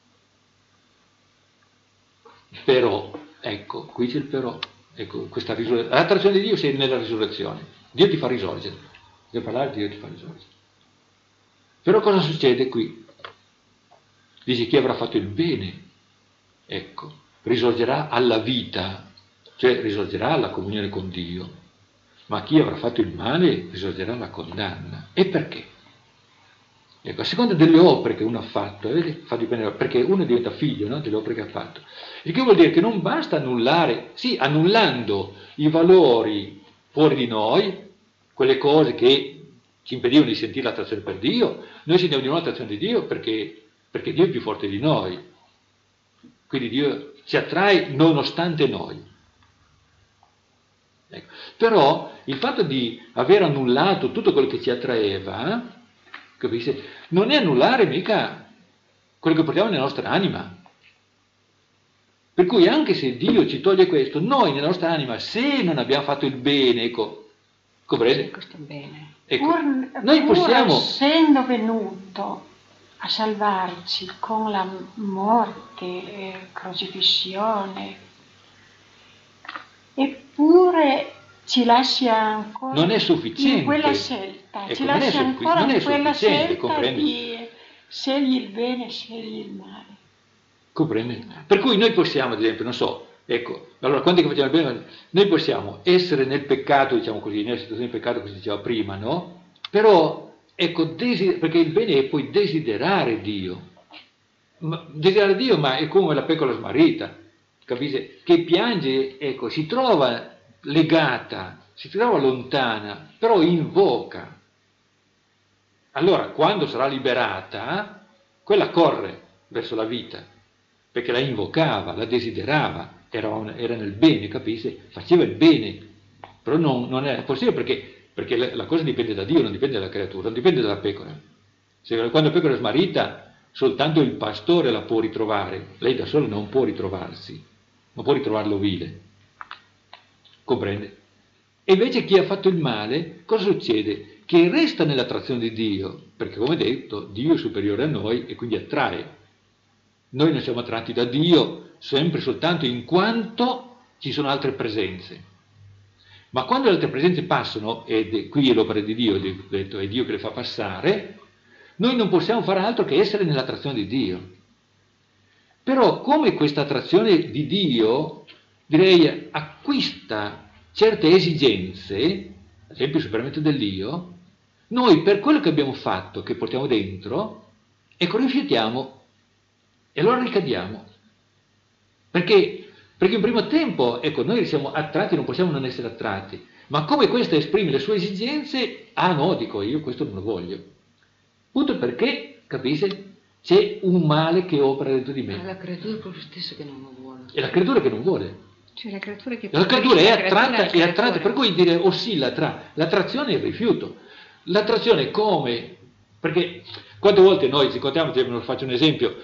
Però, qui c'è il però, l'attrazione di Dio sei nella risurrezione, Dio ti fa risorgere, devo parlare, Dio ti fa risorgere. Però cosa succede qui? Dice chi avrà fatto il bene, risorgerà alla vita, cioè risorgerà alla comunione con Dio, ma chi avrà fatto il male risorgerà alla condanna. E perché? A seconda delle opere che uno ha fatto, fa dipendere, perché uno diventa figlio, no, delle opere che ha fatto. Il che vuol dire che non basta annullare, sì, annullando i valori fuori di noi, quelle cose che ci impedivano di sentire l'attrazione per Dio, noi sentiamo di nuovo l'attrazione di Dio perché Dio è più forte di noi. Quindi Dio ci attrae nonostante noi. Però il fatto di aver annullato tutto quello che ci attraeva, capisci? Non è annullare mica quello che portiamo nella nostra anima. Per cui anche se Dio ci toglie questo, noi nella nostra anima, se non abbiamo fatto il bene, comprende? Questo bene. Noi possiamo, essendo venuto a salvarci con la morte, crocifissione, eppure ci lascia ancora non è sufficiente. In quella scelta, ci lascia ancora in quella scelta comprende? Di scegli il bene, scegli il male. Comprende? Per cui noi possiamo, ad esempio, non so, allora quando che facciamo il bene, noi possiamo essere nel peccato, diciamo così, nella situazione di peccato che si diceva prima, no? Però, perché il bene è poi desiderare Dio. Desiderare Dio, ma è come la pecora smarrita, capisce? Che piange, si trova legata, si trova lontana, però invoca. Allora, quando sarà liberata, quella corre verso la vita, perché la invocava, la desiderava, era nel bene, capisci? Faceva il bene, però non era possibile perché la cosa dipende da Dio, non dipende dalla creatura, non dipende dalla pecora. Quando la pecora è smarrita, soltanto il pastore la può ritrovare, lei da sola non può ritrovarsi, non può ritrovare l'ovile, comprende? E invece chi ha fatto il male, cosa succede? Che resta nell'attrazione di Dio, perché come detto, Dio è superiore a noi e quindi attrae. Noi non siamo attratti da Dio sempre soltanto in quanto ci sono altre presenze. Ma quando le altre presenze passano, ed qui è l'opera di Dio, detto, è Dio che le fa passare, noi non possiamo fare altro che essere nell'attrazione di Dio. Però come questa attrazione di Dio, direi, acquista certe esigenze, ad esempio il superamento dell'io, noi per quello che abbiamo fatto, che portiamo dentro, ecco, rifiutiamo e allora ricadiamo. Perché in primo tempo, ecco, noi siamo attratti, non possiamo non essere attratti, ma come questa esprime le sue esigenze, no, dico io, questo non lo voglio. Punto perché, capisci? C'è un male che opera dentro di me. È la creatura proprio stessa che non lo vuole. È la creatura che non vuole. Cioè la creatura che è attratta, per cui dire oscilla tra l'attrazione e il rifiuto. L'attrazione come? Perché quante volte noi ci contiamo, faccio un esempio,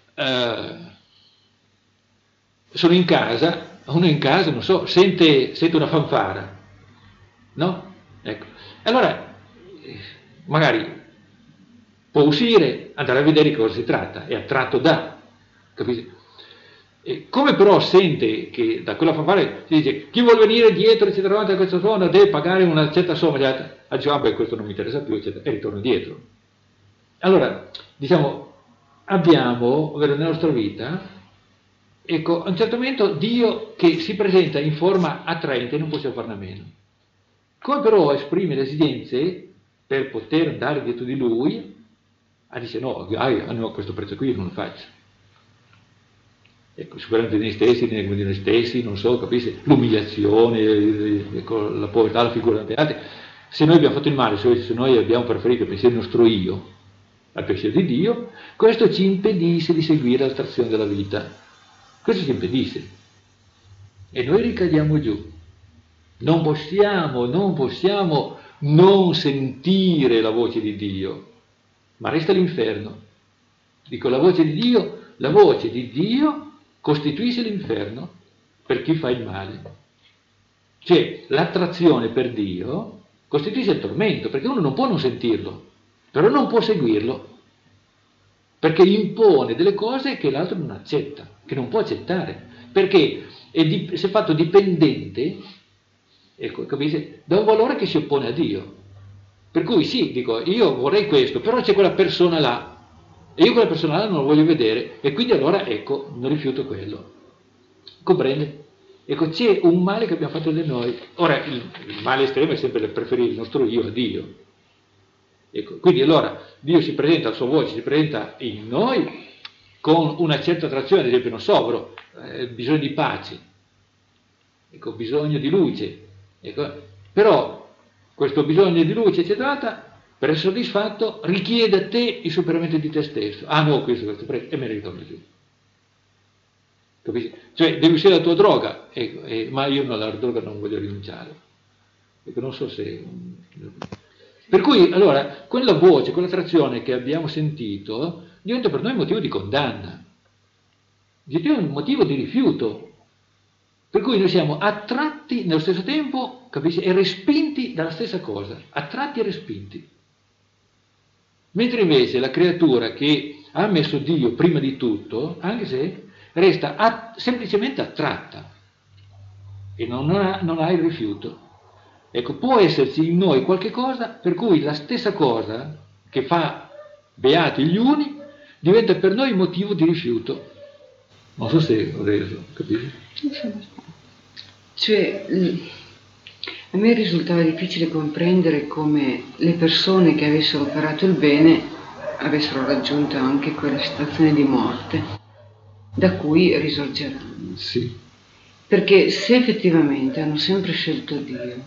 sono in casa, uno in casa, non so, sente una fanfara, no? Ecco. Allora, magari può uscire, andare a vedere di cosa si tratta, è attratto da, capisci? E come però sente che da quella fanfara si dice chi vuol venire dietro, eccetera, a questo suono deve pagare una certa somma, dice, beh, questo non mi interessa più, eccetera, e ritorno dietro. Allora, diciamo, abbiamo, nella nostra vita, ecco, a un certo momento Dio che si presenta in forma attraente, non possiamo farne a meno. Come però esprime le esigenze per poter andare dietro di Lui, dice no, questo prezzo qui non lo faccio. Ecco, sicuramente di noi stessi, di noi stessi, non so, capisci? L'umiliazione, ecco, la povertà, la figura dante altri. Se noi abbiamo fatto il male, se noi abbiamo preferito il pensiero del nostro io al pensiero di Dio, questo ci impedisce di seguire l'attrazione della vita. Questo ci impedisce. E noi ricadiamo giù. Non possiamo non sentire la voce di Dio, ma resta l'inferno. Dico, la voce di Dio costituisce l'inferno per chi fa il male. Cioè, l'attrazione per Dio costituisce il tormento, perché uno non può non sentirlo, però non può seguirlo, perché impone delle cose che l'altro non accetta, che non può accettare, perché si è fatto dipendente, ecco, capisci, da un valore che si oppone a Dio. Per cui sì, dico, io vorrei questo, però c'è quella persona là, e io quella persona là non lo voglio vedere, e quindi allora, ecco, non rifiuto quello. Comprende? Ecco, c'è un male che abbiamo fatto di noi. Ora, il male estremo è sempre preferire il nostro io a Dio. Ecco, quindi allora Dio si presenta, la sua voce si presenta in noi con una certa attrazione, ad esempio, non so, bisogno di pace, ecco, bisogno di luce. Ecco, però questo bisogno di luce, eccetera, per essere soddisfatto richiede a te il superamento di te stesso. No, questo prego, e me ne ritorno giù. Capisci? Cioè, devi uscire dalla tua droga, ma io alla droga non voglio rinunciare. Ecco, non so se... Per cui, allora, quella voce, quell'attrazione che abbiamo sentito, diventa per noi motivo di condanna, diventa un motivo di rifiuto. Per cui noi siamo attratti nello stesso tempo, capisci? E respinti dalla stessa cosa, attratti e respinti. Mentre invece la creatura che ha messo Dio prima di tutto, anche se resta semplicemente attratta e non ha il rifiuto. Ecco, può esserci in noi qualche cosa per cui la stessa cosa che fa beati gli uni diventa per noi motivo di rifiuto. Non so se ho reso, capisci? Cioè, a me risultava difficile comprendere come le persone che avessero operato il bene avessero raggiunto anche quella situazione di morte da cui risorgeranno. Sì. Perché se effettivamente hanno sempre scelto Dio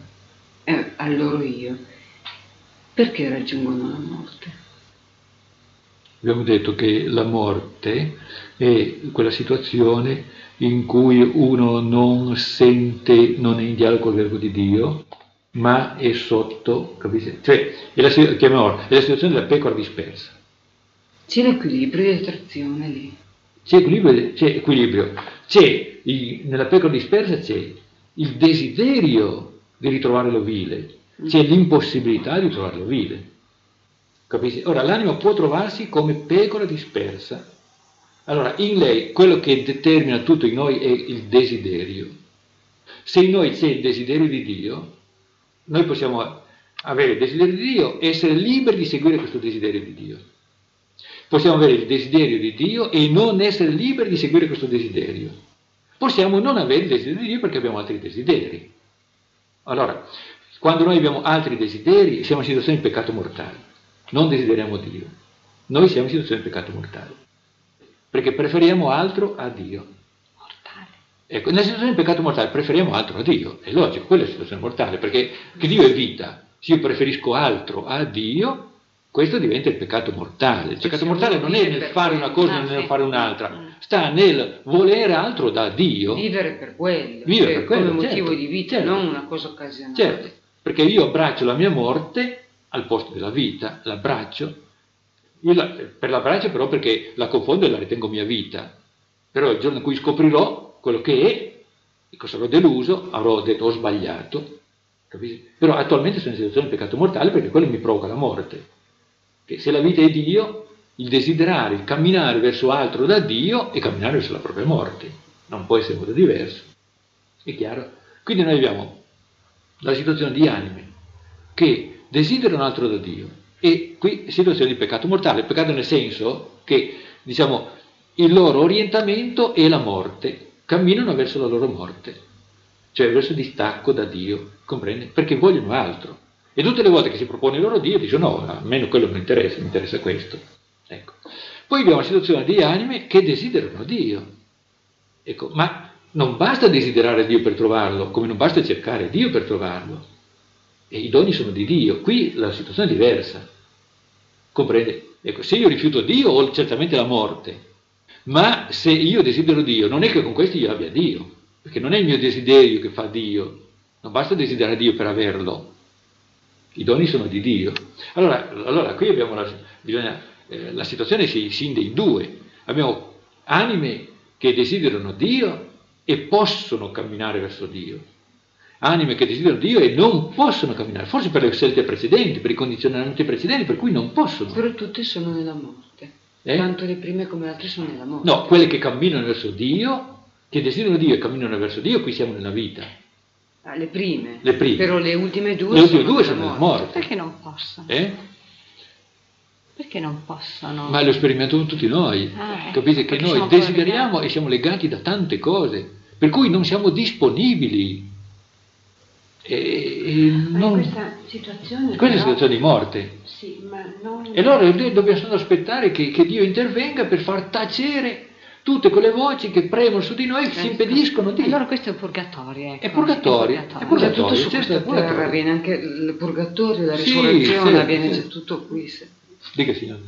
al loro io, perché raggiungono la morte? Abbiamo detto che la morte è quella situazione in cui uno non sente, non è in dialogo col verbo di Dio, ma è sotto, capisci? Cioè, è la situazione della pecora dispersa. C'è l'equilibrio di attrazione lì. C'è equilibrio. Nella pecora dispersa c'è il desiderio di ritrovare l'ovile, c'è l'impossibilità di trovare l'ovile. Capisci? Ora, l'anima può trovarsi come pecora dispersa. Allora, in lei quello che determina tutto in noi è il desiderio. Se in noi c'è il desiderio di Dio, noi possiamo avere il desiderio di Dio e essere liberi di seguire questo desiderio di Dio. Possiamo avere il desiderio di Dio e non essere liberi di seguire questo desiderio. Possiamo non avere il desiderio di Dio perché abbiamo altri desideri. Allora, quando noi abbiamo altri desideri, siamo in situazione di peccato mortale. Non desideriamo Dio. Noi siamo in situazione di peccato mortale. Perché preferiamo altro a Dio. Mortale. Ecco, nella situazione di peccato mortale preferiamo altro a Dio. È logico, quella è la situazione mortale, perché Dio è vita. Se io preferisco altro a Dio, questo diventa il peccato mortale. Il peccato mortale non è nel fare una cosa e nel fare un'altra, sta nel volere altro da Dio. Vivere per quello, vivere per quello, come certo, motivo di vita, certo. Non una cosa occasionale. Certo, perché io abbraccio la mia morte al posto della vita, l'abbraccio. Per l'abbraccio però perché la confondo e la ritengo mia vita. Però il giorno in cui scoprirò quello che è, e sarò deluso, avrò detto ho sbagliato. Capisci? Però attualmente sono in situazione di peccato mortale perché quello mi provoca la morte. Che se la vita è Dio, il desiderare, il camminare verso altro da Dio è camminare verso la propria morte. Non può essere in modo diverso. È chiaro? Quindi noi abbiamo la situazione di anime che desiderano altro da Dio e qui situazione di peccato mortale. Peccato nel senso che, diciamo, il loro orientamento è la morte. Camminano verso la loro morte. Cioè verso il distacco da Dio. Comprende? Perché vogliono altro. E tutte le volte che si propone loro Dio dicono no, a me quello non mi interessa questo. Ecco. Poi abbiamo una situazione di anime che desiderano Dio. Ecco, ma non basta desiderare Dio per trovarlo, come non basta cercare Dio per trovarlo. E i doni sono di Dio. Qui la situazione è diversa. Comprende? Ecco, se io rifiuto Dio ho certamente la morte. Ma se io desidero Dio, non è che con questo io abbia Dio. Perché non è il mio desiderio che fa Dio. Non basta desiderare Dio per averlo. I doni sono di Dio. Allora qui abbiamo la situazione si scinde in due. Abbiamo anime che desiderano Dio e possono camminare verso Dio. Anime che desiderano Dio e non possono camminare, forse per le scelte precedenti, per i condizionamenti precedenti, per cui non possono. Però tutte sono nella morte. Tanto le prime come le altre sono nella morte. No, quelle che camminano verso Dio, che desiderano Dio e camminano verso Dio, qui siamo nella vita. Le prime. Le prime. Però le ultime due sono nella morte. Perché non possono? Perché non possono? Ma lo sperimentiamo tutti noi. Capite che noi desideriamo e siamo legati da tante cose, per cui non siamo disponibili. Questa situazione è una situazione di morte. Sì, ma non... E allora noi dobbiamo aspettare che Dio intervenga per far tacere tutte quelle voci che premono su di noi, che ci impediscono di... Allora questo è purgatorio. Ecco. È purgatorio. Già tutto su questa terra avviene, anche il purgatorio, la risurrezione avviene già tutto qui. Dica signor.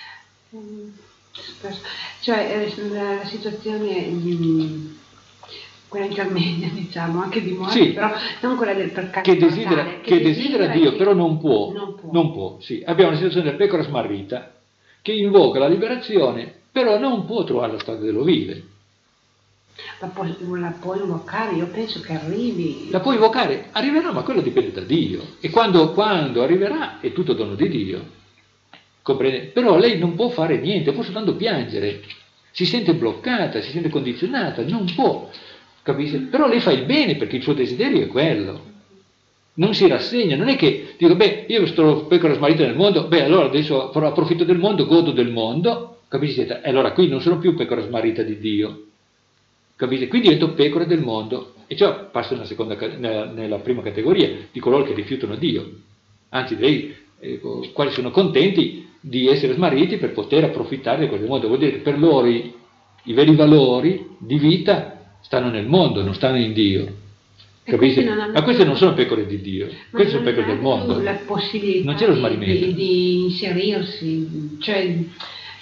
Cioè la situazione quella intermedia, diciamo, anche di morte, sì, però non quella del peccato mortale, che desidera Dio, però non può. Sì. Abbiamo una situazione della pecora smarrita che invoca la liberazione, però non può trovare la strada dell'ovile. La puoi invocare, io penso che arrivi. La puoi invocare, arriverà, ma quello dipende da Dio. E quando arriverà è tutto dono di Dio. Comprende? Però lei non può fare niente, può soltanto piangere. Si sente bloccata, si sente condizionata, non può. Capisci? Però lei fa il bene perché il suo desiderio è quello. Non si rassegna, non è che dico, io sto pecora smarrita nel mondo, allora adesso approfitto del mondo, godo del mondo, capisci? E allora qui non sono più pecora smarrita di Dio, capisci? Qui divento pecora del mondo, e ciò passa nella prima categoria di coloro che rifiutano Dio. Anzi, quali sono contenti di essere smarriti per poter approfittare di quel mondo. Vuol dire che per loro i veri valori di vita stanno nel mondo, non stanno in Dio. Capisci? Ma queste non sono pecore di Dio, queste sono pecore del mondo. La possibilità non c'è lo smarrimento di inserirsi, cioè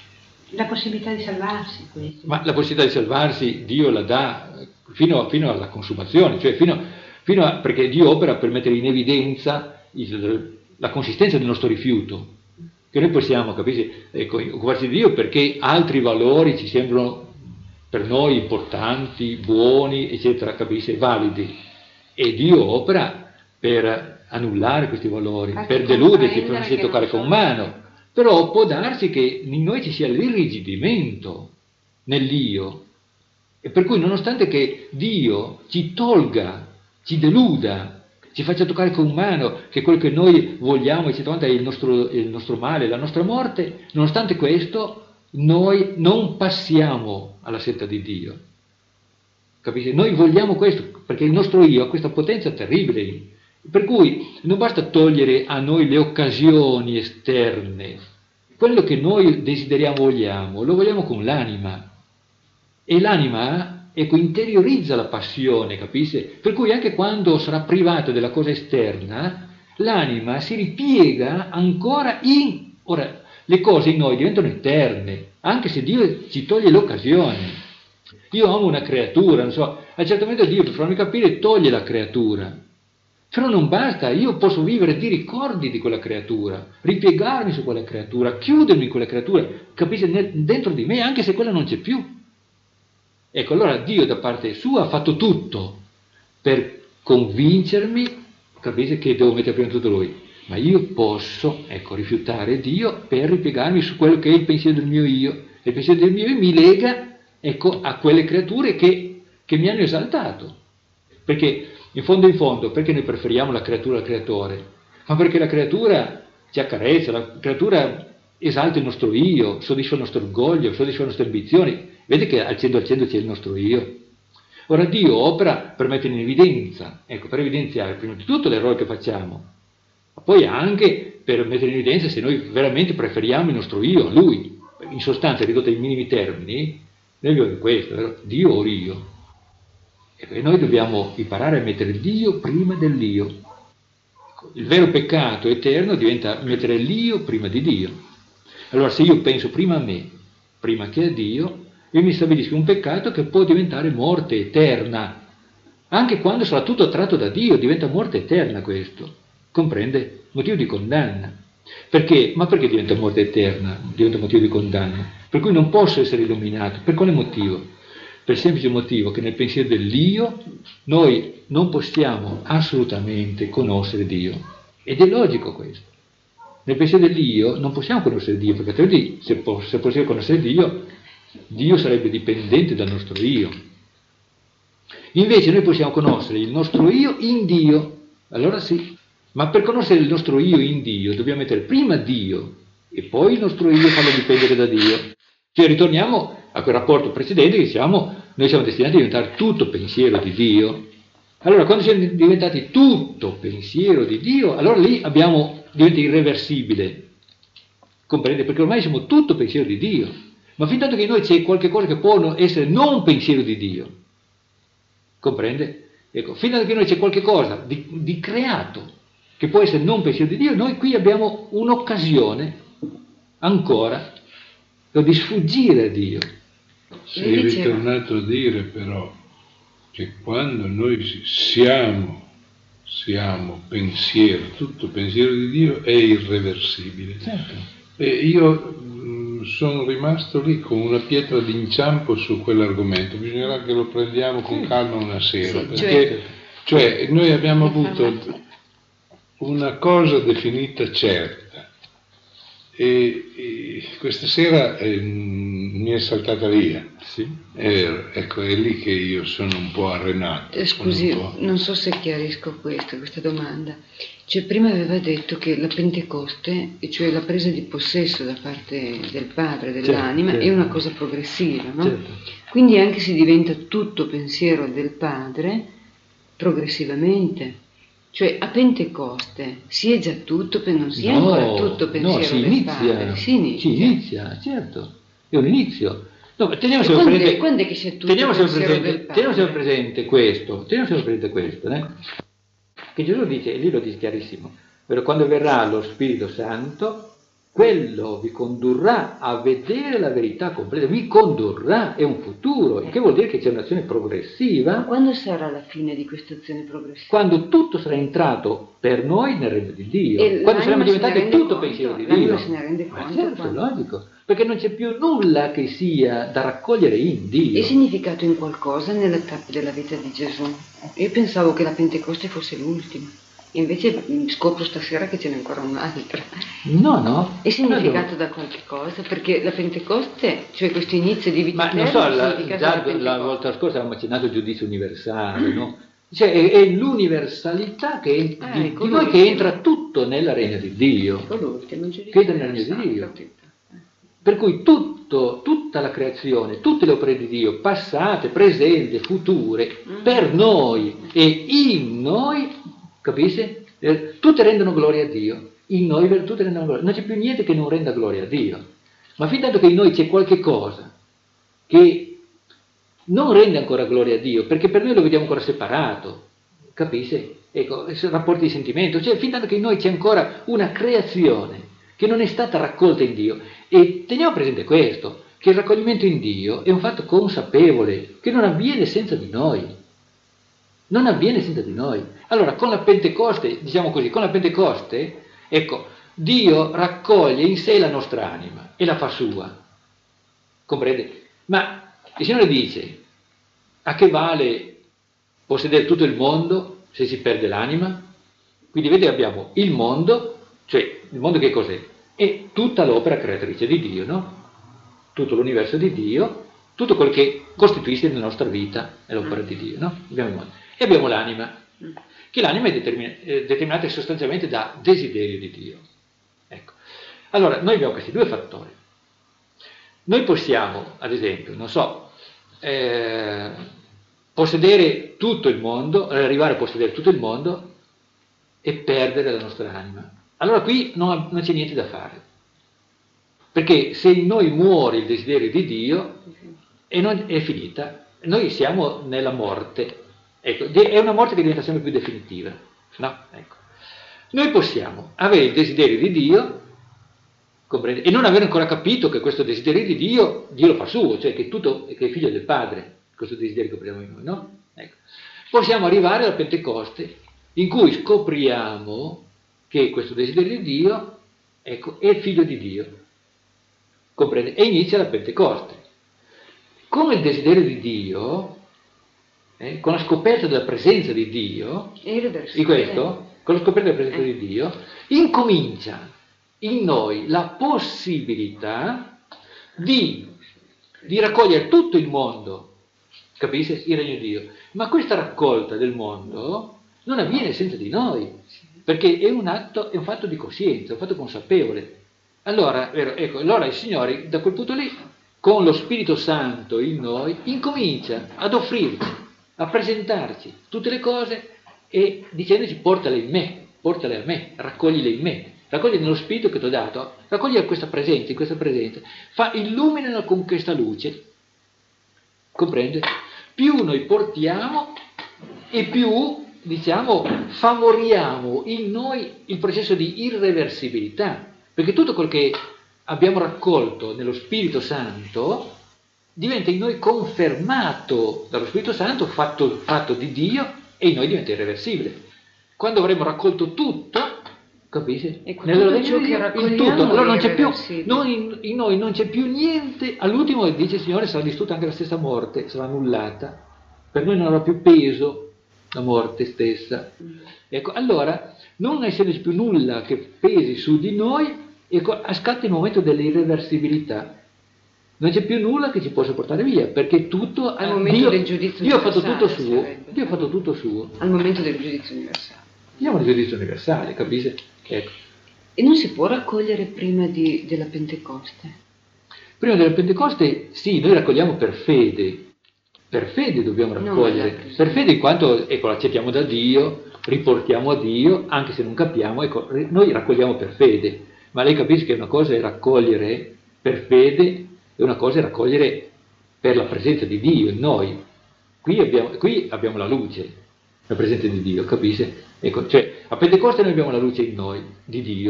La possibilità di salvarsi, questo. Ma la possibilità di salvarsi Dio la dà fino alla consumazione, cioè perché Dio opera per mettere in evidenza la consistenza del nostro rifiuto, che noi possiamo, capisci, occuparci di Dio perché altri valori ci sembrano per noi importanti, buoni, eccetera, capisci, validi, e Dio opera per annullare questi valori, per deluderci, per non farsi toccare con mano. Però può darsi che in noi ci sia l'irrigidimento nell'io, e per cui nonostante che Dio ci tolga, ci deluda, ci faccia toccare con mano che quello che noi vogliamo, eccetera, è il nostro male, la nostra morte, nonostante questo noi non passiamo alla scelta di Dio. Capisci? Noi vogliamo questo, perché il nostro io ha questa potenza terribile. Per cui non basta togliere a noi le occasioni esterne, quello che noi desideriamo, vogliamo, lo vogliamo con l'anima, e l'anima interiorizza la passione, capisci? Per cui anche quando sarà privata della cosa esterna, l'anima si ripiega ancora in... Ora, le cose in noi diventano eterne, anche se Dio ci toglie l'occasione. Io amo una creatura, non so, a un certo momento Dio, per farmi capire, toglie la creatura. Però non basta, io posso vivere di ricordi di quella creatura, ripiegarmi su quella creatura, chiudermi in quella creatura, capisci, dentro di me, anche se quella non c'è più. Ecco, allora Dio da parte sua ha fatto tutto per convincermi, capisci, che devo mettere prima tutto Lui. Ma io posso, rifiutare Dio per ripiegarmi su quello che è il pensiero del mio io. E il pensiero del mio io mi lega, a quelle creature che mi hanno esaltato. Perché in fondo, perché noi preferiamo la creatura al creatore? Ma perché la creatura ci accarezza, la creatura esalta il nostro io, soddisfa il nostro orgoglio, soddisfa le nostre ambizioni. Vede che al centro c'è il nostro io. Ora Dio opera per mettere in evidenza, per evidenziare prima di tutto l'errore che facciamo, ma poi anche per mettere in evidenza se noi veramente preferiamo il nostro io a Lui. In sostanza, ridotto ai minimi termini, noi abbiamo questo, Dio o io. E noi dobbiamo imparare a mettere Dio prima dell'io. Il vero peccato eterno diventa mettere l'io prima di Dio. Allora se io penso prima a me, prima che a Dio, io mi stabilisco un peccato che può diventare morte eterna. Anche quando sarà tutto attratto da Dio, diventa morte eterna questo. Comprende? Motivo di condanna. Perché? Ma perché diventa morte eterna? Diventa motivo di condanna. Per cui non posso essere illuminato. Per quale motivo? Per il semplice motivo che nel pensiero dell'io noi non possiamo assolutamente conoscere Dio. Ed è logico questo. Nel pensiero dell'io non possiamo conoscere Dio, perché altrimenti se possiamo conoscere Dio sarebbe dipendente dal nostro io. Invece noi possiamo conoscere il nostro io in Dio. Allora sì. Ma per conoscere il nostro io in Dio dobbiamo mettere prima Dio e poi il nostro io farlo dipendere da Dio. Cioè ritorniamo a quel rapporto precedente che noi siamo destinati a diventare tutto pensiero di Dio. Allora quando siamo diventati tutto pensiero di Dio, allora lì diventa irreversibile. Comprende? Perché ormai siamo tutto pensiero di Dio. Ma fin tanto che in noi c'è qualche cosa che può essere non pensiero di Dio. Comprende? Ecco, fin tanto che in noi c'è qualche cosa di creato che può essere non pensiero di Dio, noi qui abbiamo un'occasione ancora di sfuggire a Dio. Sei ritornato a dire però che quando noi siamo pensiero, tutto pensiero di Dio è irreversibile. Certo. E io sono rimasto lì con una pietra d'inciampo su quell'argomento, bisognerà che lo prendiamo con calma una sera, perché cioè noi abbiamo avuto una cosa definita certa e questa sera mi è saltata via. Sì. Ecco, è lì che io sono un po' arenato. Scusi, non so se chiarisco questa domanda. Cioè, prima aveva detto che la Pentecoste, cioè la presa di possesso da parte del Padre, dell'anima, certo, è una cosa progressiva, no? Certo. Quindi anche si diventa tutto pensiero del Padre progressivamente. Cioè a Pentecoste si è già tutto, non si è ancora tutto pensiero del Padre. Si inizia, certo, è un inizio. No, teniamo quando presente, è che c'è tutto pensiero del Padre? teniamo sempre presente questo, che Gesù dice, e lì lo dice chiarissimo, però quando verrà lo Spirito Santo, quello vi condurrà a vedere la verità completa, vi condurrà, è un futuro, il che vuol dire che c'è un'azione progressiva. Ma quando sarà la fine di questa azione progressiva? Quando tutto sarà entrato per noi nel regno di Dio, quando saremo diventati tutto pensiero di Dio. L'anima se ne rende conto. Certo, logico, perché non c'è più nulla che sia da raccogliere in Dio. È significato in qualcosa nella tappa della vita di Gesù? Io pensavo che la Pentecoste fosse l'ultima. Invece scopro stasera che ce n'è ancora un'altra. No. È significato da qualche cosa? Perché la Pentecoste, cioè questo inizio di vita eterna... Ma non so, già la volta scorsa avevamo accennato il giudizio universale, no? Cioè è l'universalità di noi che entra tutto nel regno di Dio. Che entra nel regno di Dio. Per cui tutta la creazione, tutte le opere di Dio, passate, presenti, future, per noi e in noi, capisci? Tutte rendono gloria a Dio, in noi tutte rendono gloria. Non c'è più niente che non renda gloria a Dio. Ma fin tanto che in noi c'è qualche cosa che non rende ancora gloria a Dio, perché per noi lo vediamo ancora separato, capisci? Ecco, rapporti di sentimento, cioè fin tanto che in noi c'è ancora una creazione che non è stata raccolta in Dio. E teniamo presente questo, che il raccoglimento in Dio è un fatto consapevole, che non avviene senza di noi. Non avviene senza di noi. Allora, con la Pentecoste, diciamo così, con la Pentecoste, ecco, Dio raccoglie in sé la nostra anima e la fa sua. Comprende? Ma il Signore dice, a che vale possedere tutto il mondo se si perde l'anima? Quindi vedete, abbiamo il mondo, cioè il mondo che cos'è? È tutta l'opera creatrice di Dio, no? Tutto l'universo di Dio, tutto quello che costituisce la nostra vita è l'opera di Dio, no? Abbiamo il mondo. E abbiamo l'anima, che l'anima è determinata sostanzialmente da desiderio di Dio. Ecco. Allora, noi abbiamo questi due fattori. Noi possiamo, ad esempio, non so, possedere tutto il mondo, arrivare a possedere tutto il mondo e perdere la nostra anima. Allora qui non c'è niente da fare. Perché se in noi muore il desiderio di Dio, è finita. Noi siamo nella morte. Ecco, è una morte che diventa sempre più definitiva. No? Ecco. Noi possiamo avere il desiderio di Dio, comprende? E non aver ancora capito che questo desiderio di Dio lo fa suo, cioè che è figlio del Padre, questo desiderio che abbiamo in noi, no? Ecco. Possiamo arrivare alla Pentecoste, in cui scopriamo che questo desiderio di Dio, ecco, è il figlio di Dio, comprende? E inizia la Pentecoste. Con il desiderio di Dio, con la scoperta della presenza di Dio, di questo, con la scoperta della presenza di Dio, incomincia in noi la possibilità di raccogliere tutto il mondo, capisci? Il regno di Dio. Ma questa raccolta del mondo non avviene senza di noi, perché è un fatto di coscienza, un fatto consapevole. Allora, ecco, allora il Signore, da quel punto lì, con lo Spirito Santo in noi, incomincia ad offrirci, a presentarci tutte le cose e dicendoci portale in me, portale a me, raccoglile in me, raccogli nello Spirito che ti ho dato, raccogli questa presenza, in questa presenza, illuminala con questa luce, comprende? Più noi portiamo e più, diciamo, favoriamo in noi il processo di irreversibilità, perché tutto quel che abbiamo raccolto nello Spirito Santo diventa in noi confermato dallo Spirito Santo, fatto di Dio, e in noi diventa irreversibile. Quando avremo raccolto tutto, capisci? Tutto ciò che raccogliamo, allora non c'è più, in noi non c'è più niente. All'ultimo dice il Signore, sarà distrutta anche la stessa morte, sarà annullata. Per noi non avrà più peso la morte stessa. Ecco, allora, non essendoci più nulla che pesi su di noi, ecco, scatta il momento dell'irreversibilità. Non c'è più nulla che ci possa portare via, perché tutto al momento del giudizio Dio ha fatto tutto suo. Dio ha fatto tutto suo. Al momento del giudizio universale. Andiamo al giudizio universale, capisci? Ecco. E non si può raccogliere prima della Pentecoste? Prima della Pentecoste, sì, noi raccogliamo per fede. Per fede dobbiamo raccogliere. Per fede in quanto, ecco, l'accettiamo da Dio, riportiamo a Dio, anche se non capiamo, ecco, noi raccogliamo per fede. Ma lei capisce che una cosa è raccogliere per fede e una cosa è raccogliere per la presenza di Dio in noi. Qui abbiamo la luce, la presenza di Dio, capisce? Ecco, cioè, a Pentecoste noi abbiamo la luce in noi, di Dio,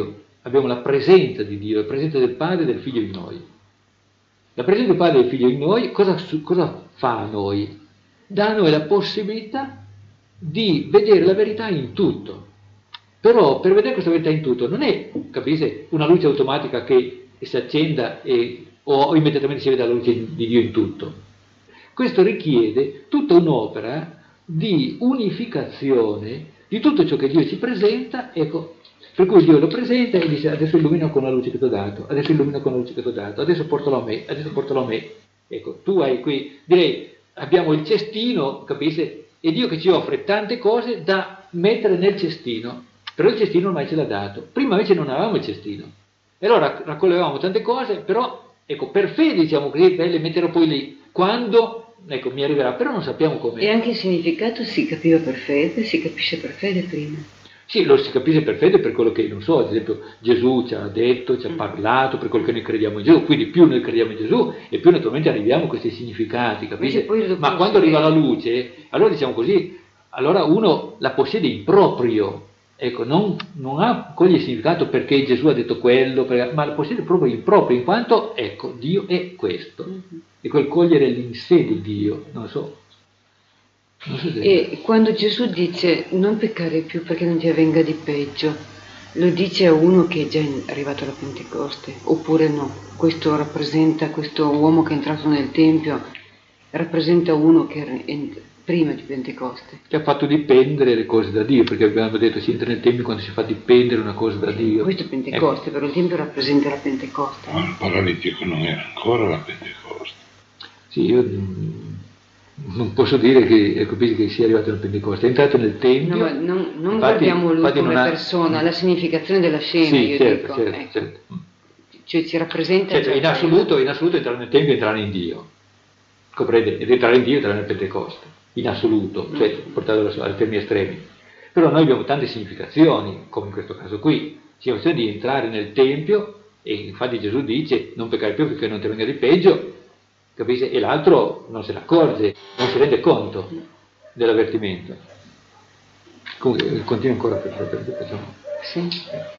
abbiamo la presenza di Dio, la presenza del Padre e del Figlio in noi. La presenza del Padre e del Figlio in noi cosa fa a noi? Dà a noi la possibilità di vedere la verità in tutto. Però per vedere questa verità in tutto non è, capite, una luce automatica che si accenda o immediatamente si vede la luce di Dio in tutto. Questo richiede tutta un'opera di unificazione di tutto ciò che Dio ci presenta, ecco, per cui Dio lo presenta e dice adesso illumina con la luce che ti ho dato, adesso illumina con la luce che ti ho dato, adesso portalo a me, adesso portalo a me. Ecco, tu hai qui, direi, abbiamo il cestino, capisci? E Dio che ci offre tante cose da mettere nel cestino, però il cestino ormai ce l'ha dato. Prima invece non avevamo il cestino. E allora raccoglievamo tante cose, però, ecco, per fede, diciamo così, le metterò poi lì, quando, ecco, mi arriverà, però non sappiamo come. E anche il significato si capiva per fede, si capisce per fede prima. Sì, lo si capisce per fede per quello che, non so, ad esempio Gesù ci ha detto, ci ha parlato, per quello che noi crediamo in Gesù, quindi più noi crediamo in Gesù e più naturalmente arriviamo a questi significati, capisci? Ma quando arriva la luce, allora diciamo così, allora uno la possiede in proprio, ecco, non coglie il significato perché Gesù ha detto quello, ma la possiede proprio in proprio, in quanto, ecco, Dio è questo, e quel cogliere l'in sé di Dio, non so. E quando Gesù dice non peccare più perché non ti avvenga di peggio, lo dice a uno che è già arrivato alla Pentecoste, oppure no? Questo rappresenta, questo uomo che è entrato nel Tempio, rappresenta uno che è prima di Pentecoste. Che ha fatto dipendere le cose da Dio, perché abbiamo detto si entra nel Tempio quando si fa dipendere una cosa da Dio. Questo è Pentecoste, però il Tempio rappresenta la Pentecoste. Ma il paralitico non era ancora la Pentecoste. Sì, io non posso dire che sia arrivato al Pentecoste, è entrato nel Tempio. No, ma non guardiamo lui come persona, la significazione della scena, sì, io certo, dico. Certo, ecco. certo. Cioè ci rappresenta... Certo, in assoluto entrare nel Tempio è entrare in Dio, comprende? Ed entrare in Dio è entrare nel Pentecoste, in assoluto, cioè portato ai termini estremi. Però noi abbiamo tante significazioni, come in questo caso qui, significazione di entrare nel Tempio, e infatti Gesù dice non peccare più perché non ti venga di peggio, capisci? E l'altro non se ne accorge, non si rende conto dell'avvertimento. Comunque, continua ancora per facciamo. Sì.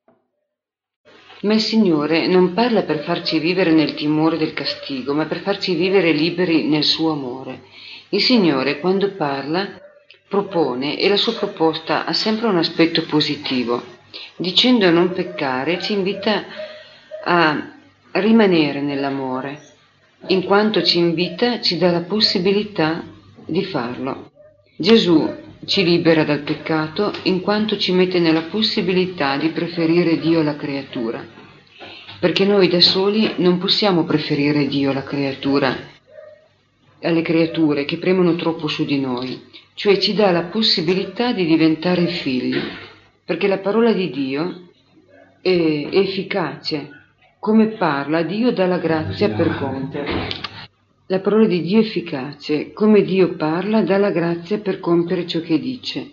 Ma il Signore non parla per farci vivere nel timore del castigo, ma per farci vivere liberi nel suo amore. Il Signore, quando parla, propone, e la sua proposta ha sempre un aspetto positivo. Dicendo non peccare, ci invita a rimanere nell'amore. In quanto ci invita, ci dà la possibilità di farlo. Gesù ci libera dal peccato in quanto ci mette nella possibilità di preferire Dio alla creatura, perché noi da soli non possiamo preferire Dio alla creatura, alle creature che premono troppo su di noi, cioè ci dà la possibilità di diventare figli, perché la parola di Dio è efficace. Come parla, Dio dà la grazia per compiere. La parola di Dio è efficace. Come Dio parla, dà la grazia per compiere ciò che dice.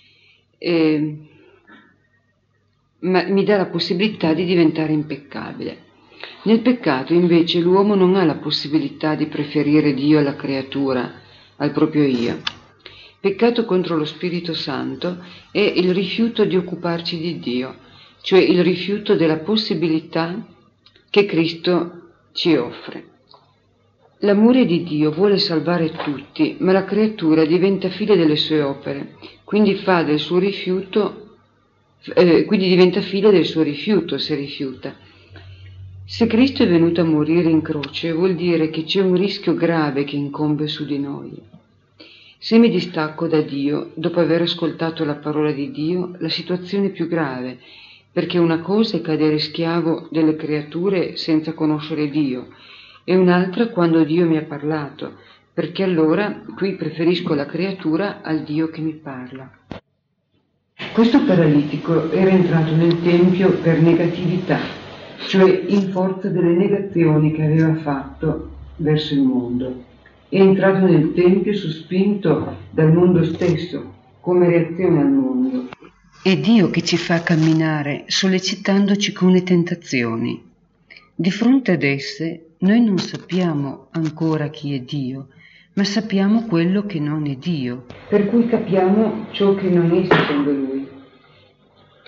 Ma mi dà la possibilità di diventare impeccabile. Nel peccato, invece, l'uomo non ha la possibilità di preferire Dio alla creatura, al proprio io. Peccato contro lo Spirito Santo è il rifiuto di occuparci di Dio, cioè il rifiuto della possibilità che Cristo ci offre. L'amore di Dio vuole salvare tutti, ma la creatura diventa figlia delle sue opere, quindi fa del suo rifiuto, quindi diventa figlia del suo rifiuto se rifiuta. Se Cristo è venuto a morire in croce, vuol dire che c'è un rischio grave che incombe su di noi. Se mi distacco da Dio, dopo aver ascoltato la parola di Dio, la situazione è più grave, perché una cosa è cadere schiavo delle creature senza conoscere Dio, e un'altra quando Dio mi ha parlato, perché allora qui preferisco la creatura al Dio che mi parla. Questo paralitico era entrato nel Tempio per negatività, cioè in forza delle negazioni che aveva fatto verso il mondo. È entrato nel Tempio sospinto dal mondo stesso, come reazione al mondo. È Dio che ci fa camminare, sollecitandoci con le tentazioni. Di fronte ad esse, noi non sappiamo ancora chi è Dio, ma sappiamo quello che non è Dio, per cui capiamo ciò che non è secondo Lui.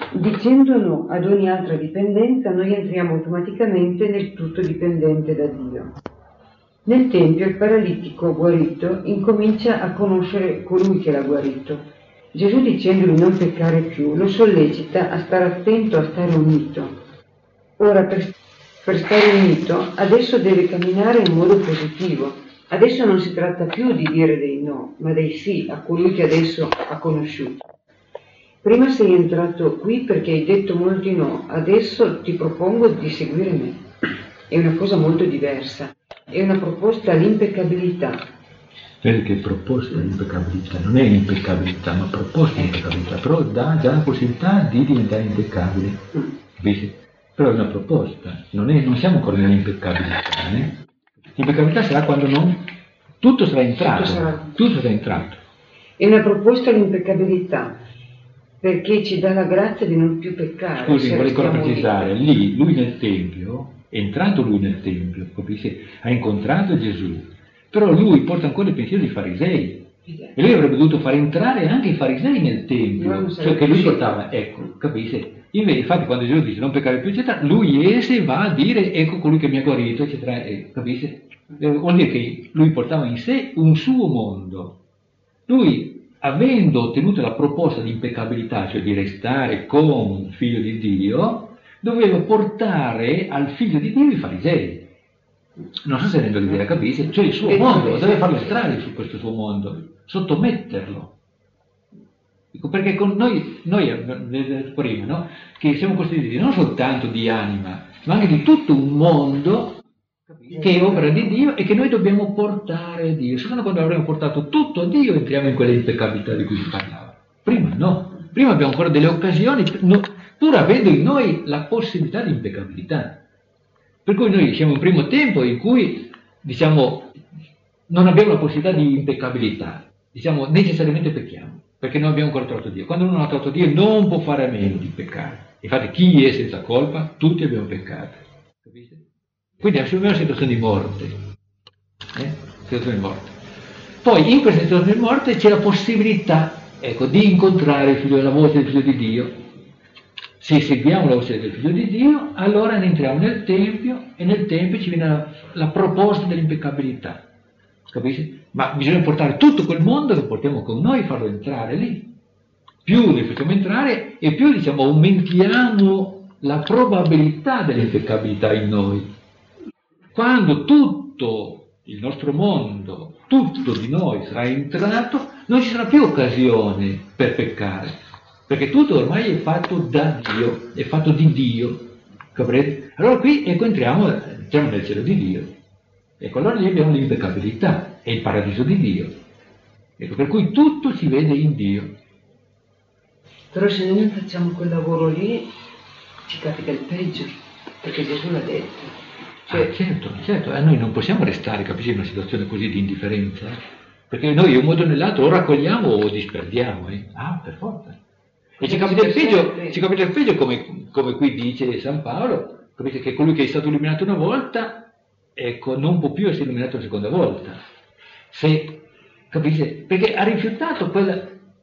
Dicendo no ad ogni altra dipendenza, noi entriamo automaticamente nel tutto dipendente da Dio. Nel Tempio il paralitico guarito incomincia a conoscere colui che l'ha guarito. Gesù, dicendogli non peccare più, lo sollecita a stare attento, a stare unito. Ora, per stare unito, adesso deve camminare in modo positivo. Adesso non si tratta più di dire dei no, ma dei sì a colui che adesso ha conosciuto. Prima sei entrato qui perché hai detto molti no, adesso ti propongo di seguire me. È una cosa molto diversa, è una proposta all'impeccabilità. Vedi che proposta all'impeccabilità, non è impeccabilità, ma proposta all'impeccabilità, però dà già la possibilità di diventare impeccabili, capisci? Però è una proposta, non siamo ancora nell'impeccabilità. L'impeccabilità sarà quando tutto sarà entrato, tutto sarà entrato. È una proposta all'impeccabilità, perché ci dà la grazia di non più peccare. Scusi, vorrei ancora precisare, lì, lui nel Tempio, è entrato lui nel Tempio, capisci? Ha incontrato Gesù, però lui porta ancora il pensiero dei farisei, e lui avrebbe dovuto far entrare anche i farisei nel Tempio, cioè che lui portava, ecco, capisci? Infatti quando Gesù dice non peccare più, eccetera, lui esce e va a dire ecco colui che mi ha guarito, eccetera, capisci? Vuol dire che lui portava in sé un suo mondo. Lui, avendo ottenuto la proposta di impeccabilità, cioè di restare con il figlio di Dio, doveva portare al figlio di Dio i farisei. Non so se rendo l'idea, capisci? Cioè il suo mondo, deve farlo entrare su questo suo mondo, sottometterlo. Perché con noi prima, no? Che siamo costituiti non soltanto di anima, ma anche di tutto un mondo che è opera di Dio e che noi dobbiamo portare a Dio. Solo quando avremo portato tutto a Dio entriamo in quella impeccabilità di cui si parlava. Prima no, prima abbiamo ancora delle occasioni, pur avendo in noi la possibilità di impeccabilità. Per cui noi siamo in primo tempo in cui, diciamo, non abbiamo la possibilità di impeccabilità, diciamo, necessariamente pecchiamo, perché non abbiamo ancora trovato Dio. Quando uno non ha trovato Dio non può fare a meno di peccare. Infatti chi è senza colpa? Tutti abbiamo peccato. Capite? Quindi abbiamo una situazione di morte. Situazione di morte. Poi in questa situazione di morte c'è la possibilità, ecco, di incontrare la voce del Figlio di Dio. Se seguiamo la voce del Figlio di Dio, allora ne entriamo nel Tempio e nel Tempio ci viene la proposta dell'impeccabilità. Capisci? Ma bisogna portare tutto quel mondo che portiamo con noi, farlo entrare lì. Più li facciamo entrare e più, diciamo, aumentiamo la probabilità dell'impeccabilità in noi. Quando tutto il nostro mondo, tutto di noi sarà entrato, non ci sarà più occasione per peccare, perché tutto ormai è fatto da Dio, è fatto di Dio. Capite? Allora qui, ecco, entriamo nel cielo di Dio. Ecco, allora lì abbiamo l'impeccabilità, è il paradiso di Dio. Ecco, per cui tutto si vede in Dio. Però se noi non facciamo quel lavoro lì, ci capita il peggio, perché Gesù l'ha detto. Cioè, certo, noi non possiamo restare, capisci, in una situazione così di indifferenza, perché noi in un modo o nell'altro o raccogliamo o disperdiamo, per forza. E ci capita il peggio come qui dice San Paolo, capite, che colui che è stato illuminato una volta, ecco, non può più essere illuminato la seconda volta. Capisce? Perché ha rifiutato quella.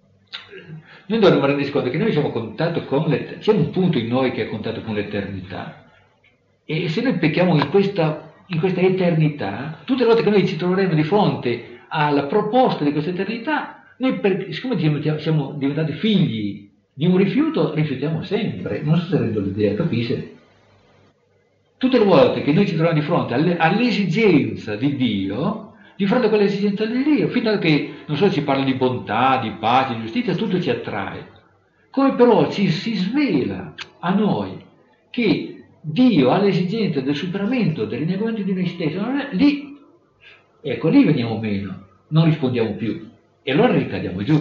Noi dovremmo renderci conto che noi siamo a contatto con l'eternità, c'è un punto in noi che è a contatto con l'eternità. E se noi pecchiamo in questa eternità, tutte le volte che noi ci troveremo di fronte alla proposta di questa eternità, noi, siccome siamo diventati figli di un rifiuto, rifiutiamo sempre. Non so se rendo l'idea, capisce? Tutte le volte che noi ci troviamo di fronte all'esigenza di Dio, di fronte a quell'esigenza di Dio, fino a che, non so, si parla di bontà, di pace, di giustizia, tutto ci attrae. Come però si svela a noi che Dio ha l'esigenza del superamento, del rinnegamento di noi stessi, lì veniamo meno, non rispondiamo più, e allora ricadiamo giù.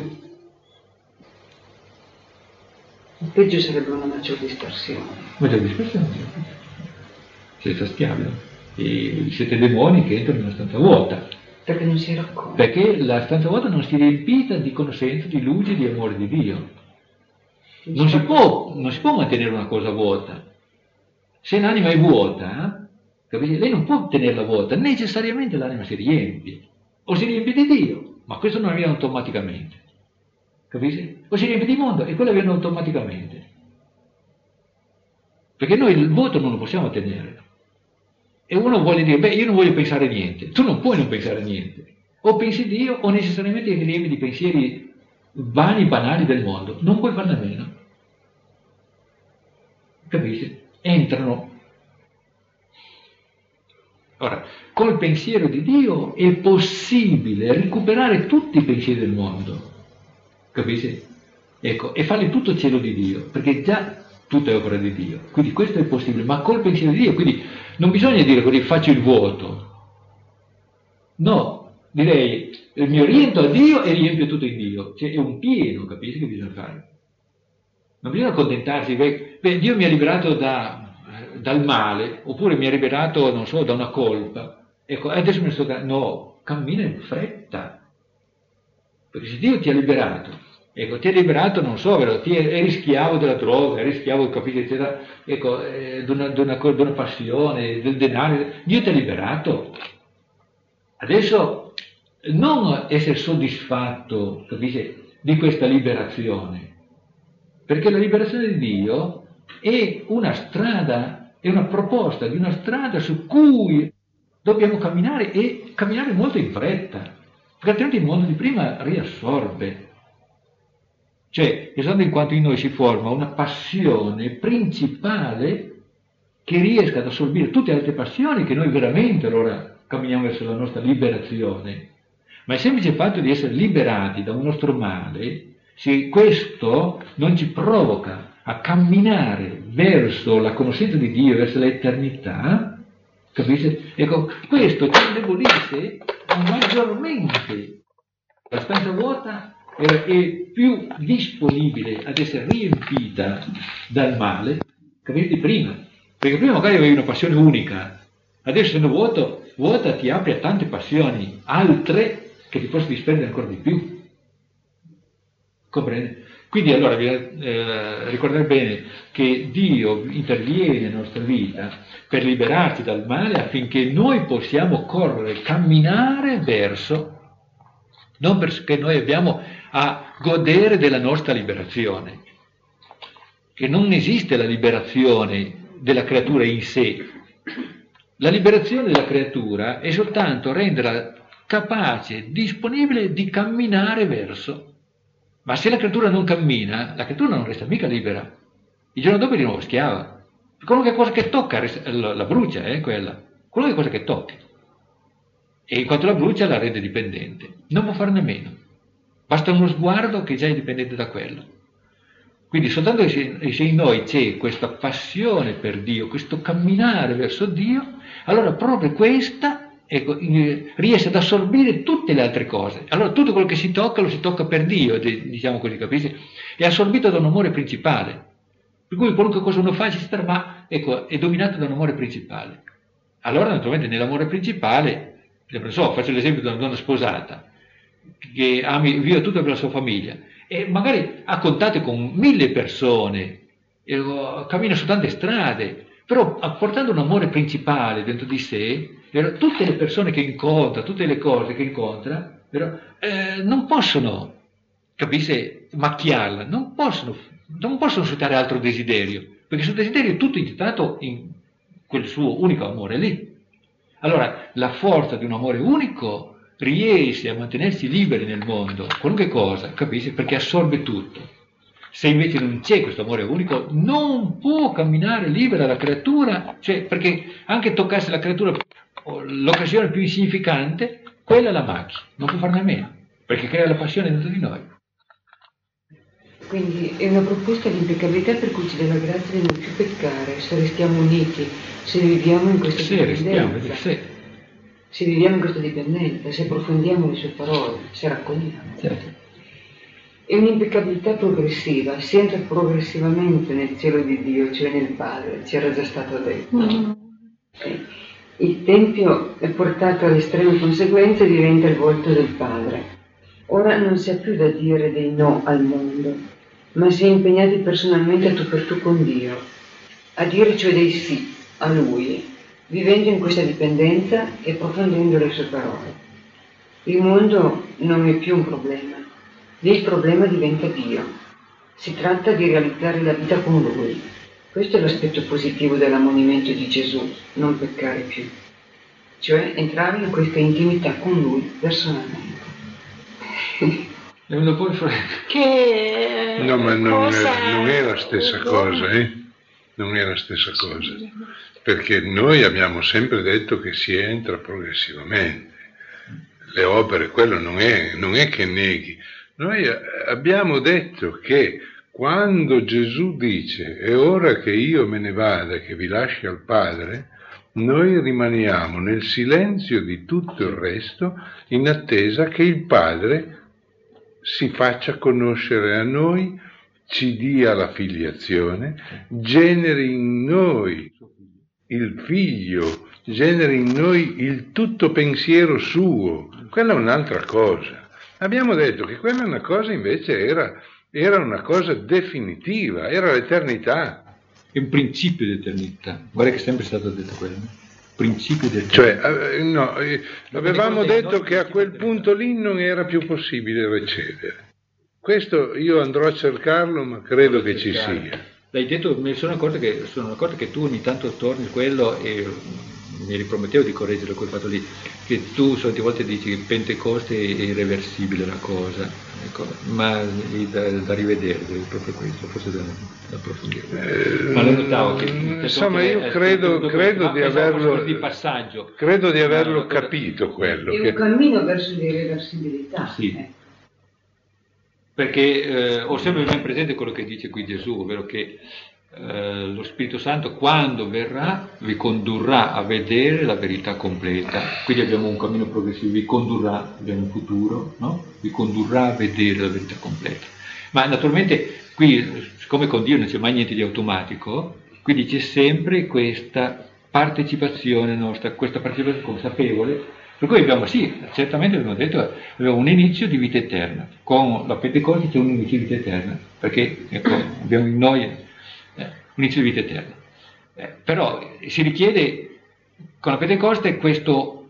Il peggio sarebbe una maggior dispersione. Maggior dispersione? Senza schiavi. E siete demoni che entrano in una stanza vuota. Perché non si racconta. Perché la stanza vuota non si è riempita di conoscenza, di luce, di amore di Dio. Non si può mantenere una cosa vuota. Se l'anima è vuota, capite? Lei non può tenerla vuota, necessariamente l'anima si riempie. O si riempie di Dio, ma questo non avviene automaticamente. Capisci? O si riempie di mondo e quello avviene automaticamente. perché noi il voto non lo possiamo ottenere. E uno vuole dire, io non voglio pensare niente. Tu non puoi non pensare niente. O pensi Dio o necessariamente ti riempi di pensieri vani, banali del mondo. Non puoi farne a meno. Capisci? Entrano. Ora, col pensiero di Dio è possibile recuperare tutti i pensieri del mondo. Capisci? Ecco, e farli tutto cielo di Dio, perché già tutto è opera di Dio. Quindi questo è possibile, ma col pensiero di Dio. Quindi non bisogna dire così, faccio il vuoto. No, direi, mi oriento a Dio e riempio tutto in Dio. Cioè è un pieno, capisci che bisogna fare? Non bisogna accontentarsi, beh, Dio mi ha liberato dal male, oppure mi ha liberato, non so, da una colpa. Ecco, adesso mi sto... No, cammina in fretta. Perché se Dio ti ha liberato, ecco, ti ha liberato, non so, eri schiavo della droga, eri schiavo, capite, eccetera, ecco, di una passione, del denaro, Dio ti ha liberato. Adesso non essere soddisfatto, capisci, di questa liberazione, perché la liberazione di Dio è una strada, è una proposta di una strada su cui dobbiamo camminare e camminare molto in fretta, perché altrimenti il mondo di prima riassorbe. Cioè, esatto, in quanto in noi si forma una passione principale che riesca ad assorbire tutte le altre passioni, che noi veramente allora camminiamo verso la nostra liberazione. Ma il semplice fatto di essere liberati da un nostro male, se questo non ci provoca a camminare verso la conoscenza di Dio, verso l'eternità, capisci? Ecco, questo ci indebolisce maggiormente. La stanza vuota è più disponibile ad essere riempita dal male, capite, prima. Perché prima magari avevi una passione unica, adesso essendo vuota ti apre a tante passioni, altre che ti possono disperdere ancora di più. Comprende? Quindi allora bisogna ricordare bene che Dio interviene nella nostra vita per liberarci dal male affinché noi possiamo correre, camminare verso, non perché noi abbiamo a godere della nostra liberazione, che non esiste la liberazione della creatura in sé. La liberazione della creatura è soltanto renderla capace, disponibile di camminare verso. Ma se la creatura non cammina, la creatura non resta mica libera. Il giorno dopo è di nuovo schiava. Qualunque cosa che tocca la brucia, quella. Qualunque cosa che tocca. E in quanto la brucia la rende dipendente. Non può farne meno. Basta uno sguardo che già è dipendente da quello. Quindi soltanto se in noi c'è questa passione per Dio, questo camminare verso Dio, allora proprio questa riesce ad assorbire tutte le altre cose. Allora tutto quello che si tocca lo si tocca per Dio, diciamo così, capisci? È assorbito da un amore principale. Per cui qualunque cosa uno fa è dominato da un amore principale. Allora naturalmente nell'amore principale, non so, faccio l'esempio di una donna sposata, che ami via tutta per la sua famiglia, e magari ha contatto con 1000 persone, cammina su tante strade, però portando un amore principale dentro di sé, tutte le persone che incontra, tutte le cose che incontra, non possono, capisce, macchiarla, non possono suscitare altro desiderio, perché il suo desiderio è tutto intitolato in quel suo unico amore lì. Allora, la forza di un amore unico riesce a mantenersi liberi nel mondo, qualunque cosa, capisci? Perché assorbe tutto. Se invece non c'è questo amore unico, non può camminare libera la creatura, cioè perché anche toccarsi la creatura, l'occasione più insignificante, quella la macchia, non può farne a meno, perché crea la passione dentro di noi. Quindi è una proposta di impeccabilità per cui ci dà la grazia di non più peccare, se restiamo uniti, se viviamo in questa dipendenza. Se viviamo in questa dipendenza, se approfondiamo le sue parole, se raccogliamo. Certo. È un'impeccabilità progressiva, si entra progressivamente nel cielo di Dio, cioè nel Padre, ci era già stato detto. Il Tempio è portato alle estreme conseguenze e diventa il volto del Padre. Ora non si ha più da dire dei no al mondo, ma si è impegnati personalmente a tu per tu con Dio, a dire cioè dei sì a Lui, vivendo in questa dipendenza e approfondendo le sue parole. Il mondo non è più un problema, lì il problema diventa Dio. Si tratta di realizzare la vita con Lui, Questo è l'aspetto positivo dell'ammonimento di Gesù, non peccare più, cioè entrare in questa intimità con Lui personalmente. Che no, ma non è la stessa cosa, non è la stessa cosa, perché noi abbiamo sempre detto che si entra progressivamente. Le opere, quello non è che neghi. Noi abbiamo detto che quando Gesù dice è ora che io me ne vada, che vi lasci al Padre, noi rimaniamo nel silenzio di tutto il resto in attesa che il Padre si faccia conoscere a noi, ci dia la filiazione, generi in noi il Figlio, generi in noi il tutto pensiero suo. Quella è un'altra cosa. Abbiamo detto che quella è una cosa invece era una cosa definitiva, era l'eternità. È un principio di eternità. Guarda che è sempre stato detto quello. Principio di eternità. Cioè, no, avevamo detto che a quel punto lì non era più possibile recedere. Questo io andrò a cercarlo, ma credo che ci sia. L'hai detto, mi sono accorto che tu ogni tanto torni quello e mi ripromettevo di correggere quel fatto lì, che tu tante volte dici che Pentecoste è irreversibile la cosa, ecco, ma da rivedere, proprio questo, forse da approfondire. Ma lo notavo che insomma io credo di averlo di passaggio. Credo di averlo capito quello. È un cammino verso l'irreversibilità. Sì. Perché ho sempre ben presente quello che dice qui Gesù, ovvero che lo Spirito Santo quando verrà vi condurrà a vedere la verità completa. Quindi abbiamo un cammino progressivo, vi condurrà, abbiamo un futuro, no? Vi condurrà a vedere la verità completa. Ma naturalmente qui, siccome con Dio non c'è mai niente di automatico, quindi c'è sempre questa partecipazione nostra, questa partecipazione consapevole. Per cui abbiamo, sì, certamente abbiamo detto, abbiamo un inizio di vita eterna, con la Pentecoste c'è un inizio di vita eterna, perché ecco, abbiamo in noi un inizio di vita eterna. Però si richiede con la Pentecoste questo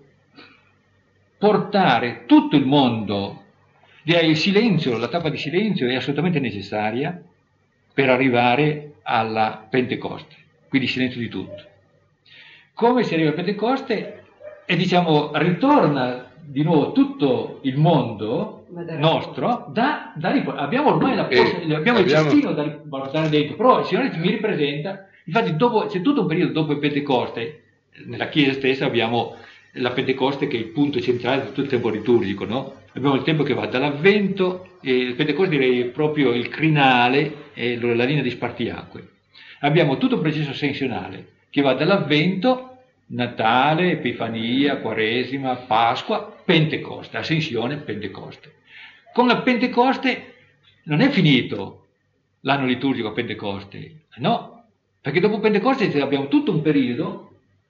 portare tutto il mondo, il silenzio, la tappa di silenzio è assolutamente necessaria per arrivare alla Pentecoste, quindi silenzio di tutto. Come si arriva a Pentecoste? E diciamo ritorna di nuovo tutto il mondo nostro abbiamo ormai abbiamo il cestino da portare dentro, però il Signore mi ripresenta, infatti c'è tutto un periodo dopo il Pentecoste, nella Chiesa stessa abbiamo la Pentecoste che è il punto centrale di tutto il tempo liturgico, no? Abbiamo il tempo che va dall'Avvento, e il Pentecoste direi proprio il crinale e la linea di spartiacque. Abbiamo tutto un processo ascensionale che va dall'Avvento, Natale, Epifania, Quaresima, Pasqua, Pentecoste, Ascensione, Pentecoste. Con la Pentecoste non è finito l'anno liturgico a Pentecoste, no, perché dopo Pentecoste abbiamo tutto un periodo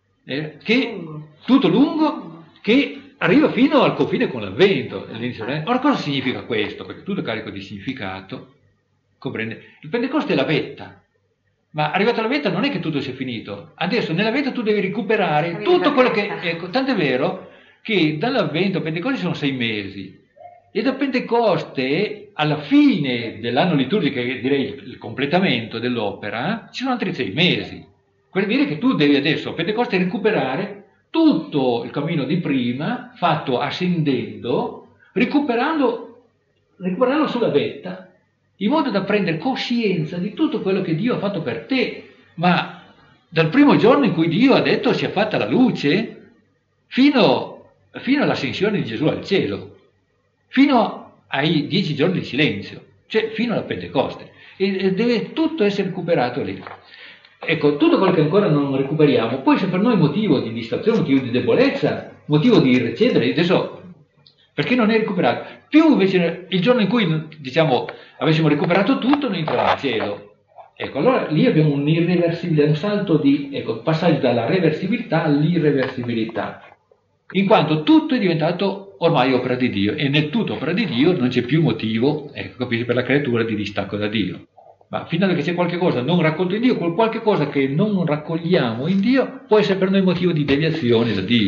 tutto lungo che arriva fino al confine con l'Avvento. Ora cosa significa questo? Perché tutto è carico di significato, comprende? Il Pentecoste è la vetta. Ma arrivato alla vetta non è che tutto sia finito, adesso nella vetta tu devi recuperare tutto quello che... tanto è vero che dall'Avvento a Pentecoste sono 6 mesi e da Pentecoste alla fine dell'anno liturgico, che direi il completamento dell'opera, ci sono altri 6 mesi. Vuol dire che tu devi adesso a Pentecoste recuperare tutto il cammino di prima, fatto ascendendo, recuperando sulla vetta, in modo da prendere coscienza di tutto quello che Dio ha fatto per te, ma dal primo giorno in cui Dio ha detto sia fatta la luce, fino all'ascensione di Gesù al cielo, fino ai 10 giorni di silenzio, cioè fino alla Pentecoste, e deve tutto essere recuperato lì. Ecco, tutto quello che ancora non recuperiamo può essere per noi motivo di distrazione, motivo di debolezza, motivo di recedere, adesso perché non è recuperato. Più invece il giorno in cui, diciamo, avessimo recuperato tutto, noi entriamo al cielo. Ecco, allora lì abbiamo un irreversibile, un salto di, passaggio dalla reversibilità all'irreversibilità, in quanto tutto è diventato ormai opera di Dio, e nel tutto opera di Dio non c'è più motivo, capisci, per la creatura di distacco da Dio. Ma fino a che c'è qualche cosa non raccolto in Dio, qualche cosa che non raccogliamo in Dio, può essere per noi motivo di deviazione da Dio.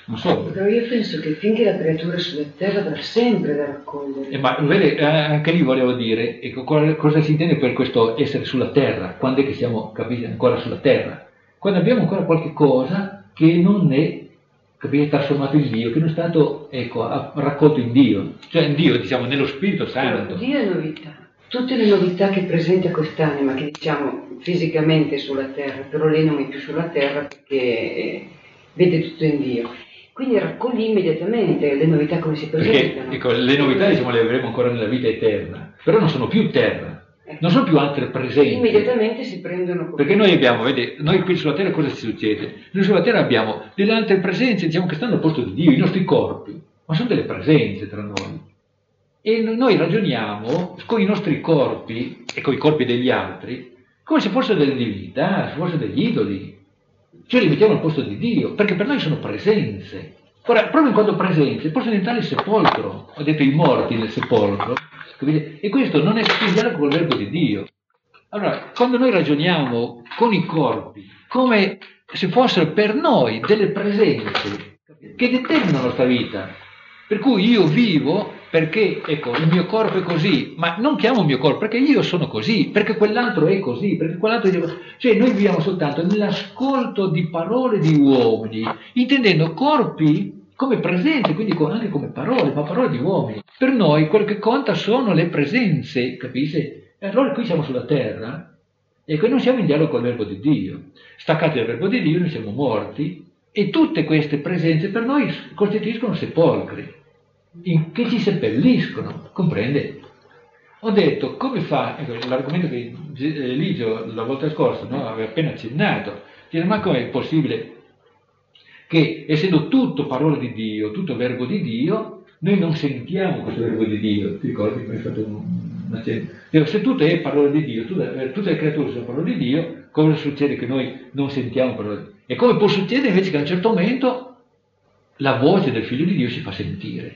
Non so. Però io penso che finché la creatura è sulla terra avrà sempre da raccogliere. Ma vede, anche lì volevo dire, ecco, cosa si intende per questo essere sulla terra? Quando è che siamo, capite, ancora sulla terra? Quando abbiamo ancora qualche cosa che non è, capite, trasformato in Dio, che non è stato, ecco, raccolto in Dio, cioè in Dio, diciamo, nello Spirito Santo. Dio è novità. Tutte le novità che presenta quest'anima, che diciamo fisicamente è sulla terra, però lei non è più sulla terra perché vede tutto in Dio. Quindi raccoglie immediatamente le novità come si presentano. Perché, ecco, le novità, diciamo, le avremo ancora nella vita eterna, però non sono più terra, non sono più altre presenze. Immediatamente si prendono. Perché noi abbiamo, vede, noi qui sulla terra cosa ci succede? Noi sulla terra abbiamo delle altre presenze, diciamo, che stanno al posto di Dio, i nostri corpi, ma sono delle presenze tra noi. E noi ragioniamo con i nostri corpi e con i corpi degli altri come se fossero delle divinità, se fossero degli idoli. Cioè li mettiamo al posto di Dio, perché per noi sono presenze. Ora, proprio in quanto presenze, possono entrare nel sepolcro, ho detto i morti nel sepolcro, e questo non è in dialogo col verbo di Dio. Allora, quando noi ragioniamo con i corpi, come se fossero per noi delle presenze che determinano la nostra vita, per cui io vivo perché, ecco, il mio corpo è così, ma non chiamo il mio corpo perché io sono così, perché quell'altro è così, perché quell'altro è così. Cioè noi viviamo soltanto nell'ascolto di parole di uomini, intendendo corpi come presenze, quindi anche come parole, ma parole di uomini. Per noi quello che conta sono le presenze, capisci? E allora qui siamo sulla terra e qui non siamo in dialogo col verbo di Dio. Staccati dal verbo di Dio noi siamo morti e tutte queste presenze per noi costituiscono sepolcri che ci seppelliscono, comprende? Ho detto, come fa, ecco, l'argomento che Eligio la volta scorsa, no, aveva appena accennato, dice, ma com'è possibile che essendo tutto parola di Dio, tutto verbo di Dio, noi non sentiamo questo verbo di Dio? Ti ricordi che hai fatto un accenno? Se tutto è parola di Dio, tutte le creature sono parola di Dio, cosa succede che noi non sentiamo parola di Dio? E come può succedere invece che a un certo momento la voce del Figlio di Dio si fa sentire?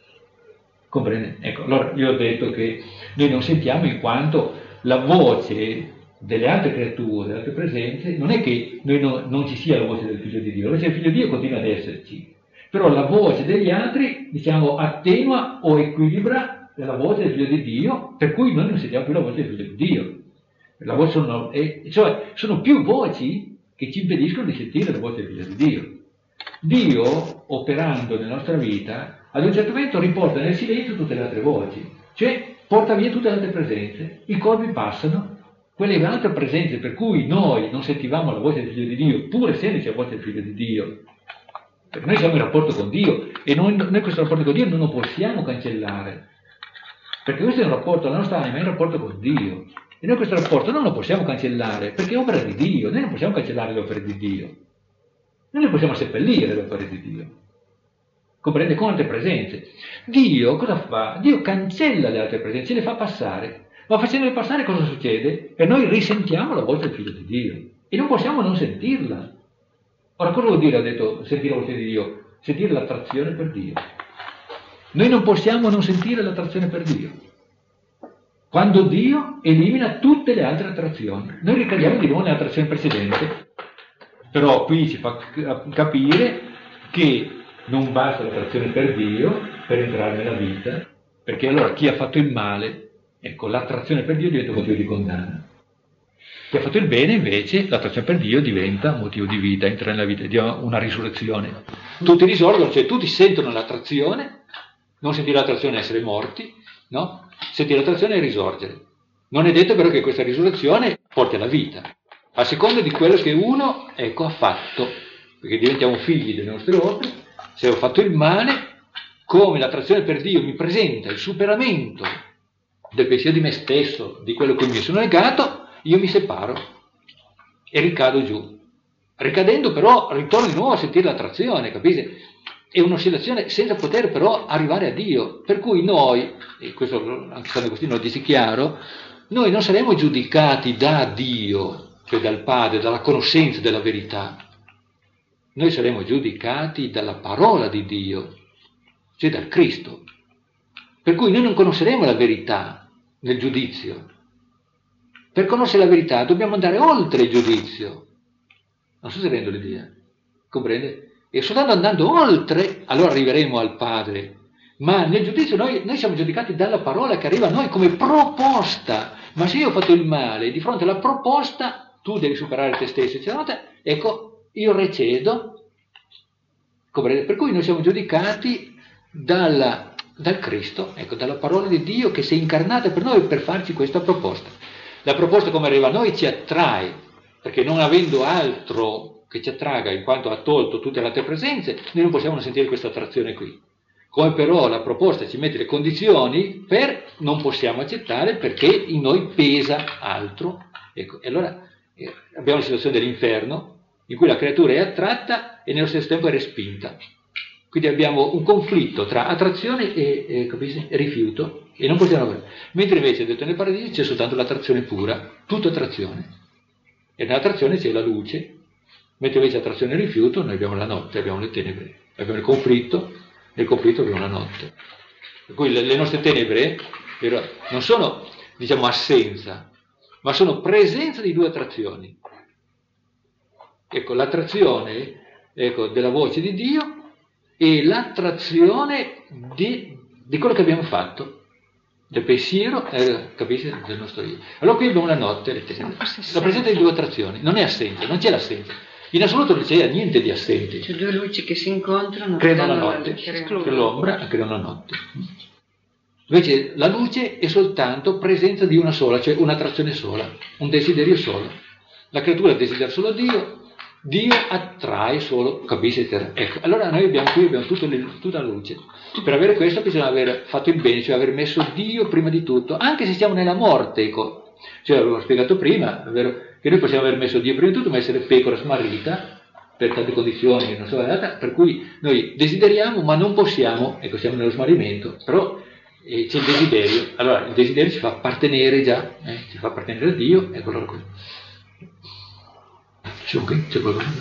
Comprende? Ecco, allora io ho detto che noi non sentiamo in quanto la voce delle altre creature, delle altre presenze, non è che noi non ci sia la voce del Figlio di Dio, la voce del Figlio di Dio continua ad esserci, però la voce degli altri, diciamo, attenua o equilibra la voce del Figlio di Dio, per cui noi non sentiamo più la voce del Figlio di Dio. La voce cioè sono più voci che ci impediscono di sentire la voce del Figlio di Dio. Dio, operando nella nostra vita, ad un certo momento riporta nel silenzio tutte le altre voci, cioè porta via tutte le altre presenze, i corpi passano, quelle altre presenze per cui noi non sentivamo la voce del Figlio di Dio, pur essendoci la voce del Figlio di Dio, perché noi siamo in rapporto con Dio e noi questo rapporto con Dio non lo possiamo cancellare, perché questo è un rapporto, la nostra anima è in rapporto con Dio e noi questo rapporto non lo possiamo cancellare perché è opera di Dio, noi non possiamo cancellare le opere di Dio, noi ne possiamo seppellire le opere di Dio. Comprende? Con altre presenze. Dio cosa fa? Dio cancella le altre presenze, le fa passare. Ma facendole passare cosa succede? E noi risentiamo la voce del Figlio di Dio. E non possiamo non sentirla. Ora cosa vuol dire, ha detto, sentire la voce di Dio? Sentire l'attrazione per Dio. Noi non possiamo non sentire l'attrazione per Dio. Quando Dio elimina tutte le altre attrazioni. Noi ricadiamo di nuovo nell'attrazione precedente. Però qui ci fa capire che non basta l'attrazione per Dio per entrare nella vita, perché allora chi ha fatto il male, ecco, l'attrazione per Dio diventa motivo di condanna. Chi ha fatto il bene invece, l'attrazione per Dio diventa motivo di vita, entra nella vita, di una risurrezione. Tutti risorgono, cioè tutti sentono l'attrazione, non sentire l'attrazione è essere morti, no? Sentire l'attrazione è risorgere. Non è detto però che questa risurrezione porti alla vita, a seconda di quello che uno, ecco, ha fatto, perché diventiamo figli delle nostre opere. Se ho fatto il male, come l'attrazione per Dio mi presenta il superamento del pensiero di me stesso, di quello che mi sono legato, io mi separo e ricado giù. Ricadendo però ritorno di nuovo a sentire l'attrazione, capite? È un'oscillazione senza poter però arrivare a Dio. Per cui noi, e questo anche San Agostino lo dice chiaro, noi non saremo giudicati da Dio, cioè dal Padre, dalla conoscenza della verità. Noi saremo giudicati dalla parola di Dio, cioè dal Cristo. Per cui noi non conosceremo la verità nel giudizio. Per conoscere la verità dobbiamo andare oltre il giudizio. Non so se rendo l'idea. Comprende? E soltanto andando oltre, allora arriveremo al Padre. Ma nel giudizio noi siamo giudicati dalla parola che arriva a noi come proposta. Ma se io ho fatto il male, di fronte alla proposta, tu devi superare te stesso, eccetera. Ecco, io recedo. Per cui noi siamo giudicati dal Cristo, ecco, dalla parola di Dio che si è incarnata per noi per farci questa proposta. La proposta come arriva a noi ci attrae, perché non avendo altro che ci attragga, in quanto ha tolto tutte le altre presenze, noi non possiamo sentire questa attrazione qui. Come però la proposta ci mette le condizioni non possiamo accettare perché in noi pesa altro. Ecco, e allora abbiamo la situazione dell'inferno in cui la creatura è attratta e nello stesso tempo è respinta. Quindi abbiamo un conflitto tra attrazione e rifiuto e non possiamo avere. Mentre invece detto nel paradiso c'è soltanto l'attrazione pura, tutta attrazione. E nell'attrazione c'è la luce, mentre invece attrazione e rifiuto noi abbiamo la notte, abbiamo le tenebre, abbiamo il conflitto. Nel conflitto abbiamo la notte. Per cui le nostre tenebre non sono, diciamo, assenza, ma sono presenza di due attrazioni. Ecco, l'attrazione della voce di Dio e l'attrazione di quello che abbiamo fatto, del pensiero, capisci, del nostro io. Allora qui abbiamo la notte, la presenza di due attrazioni, non è assenza, non c'è l'assenza. In assoluto non c'è niente di assente. C'è due luci che si incontrano, creano la notte, l'ombra crea una notte. Invece la luce è soltanto presenza di una sola, cioè un'attrazione sola, un desiderio solo. La creatura desidera solo Dio, Dio attrae solo, capisci? Ecco, allora noi abbiamo tutta la luce. Per avere questo bisogna aver fatto il bene, cioè aver messo Dio prima di tutto, anche se siamo nella morte, ecco. Cioè avevo spiegato prima, è vero, che noi possiamo aver messo Dio prima di tutto, ma essere pecora smarrita per tante condizioni, non so, per cui noi desideriamo ma non possiamo, ecco, siamo nello smarrimento, però c'è il desiderio, allora il desiderio ci fa appartenere già, ci fa appartenere a Dio, ecco allora così. C'è qualcosa?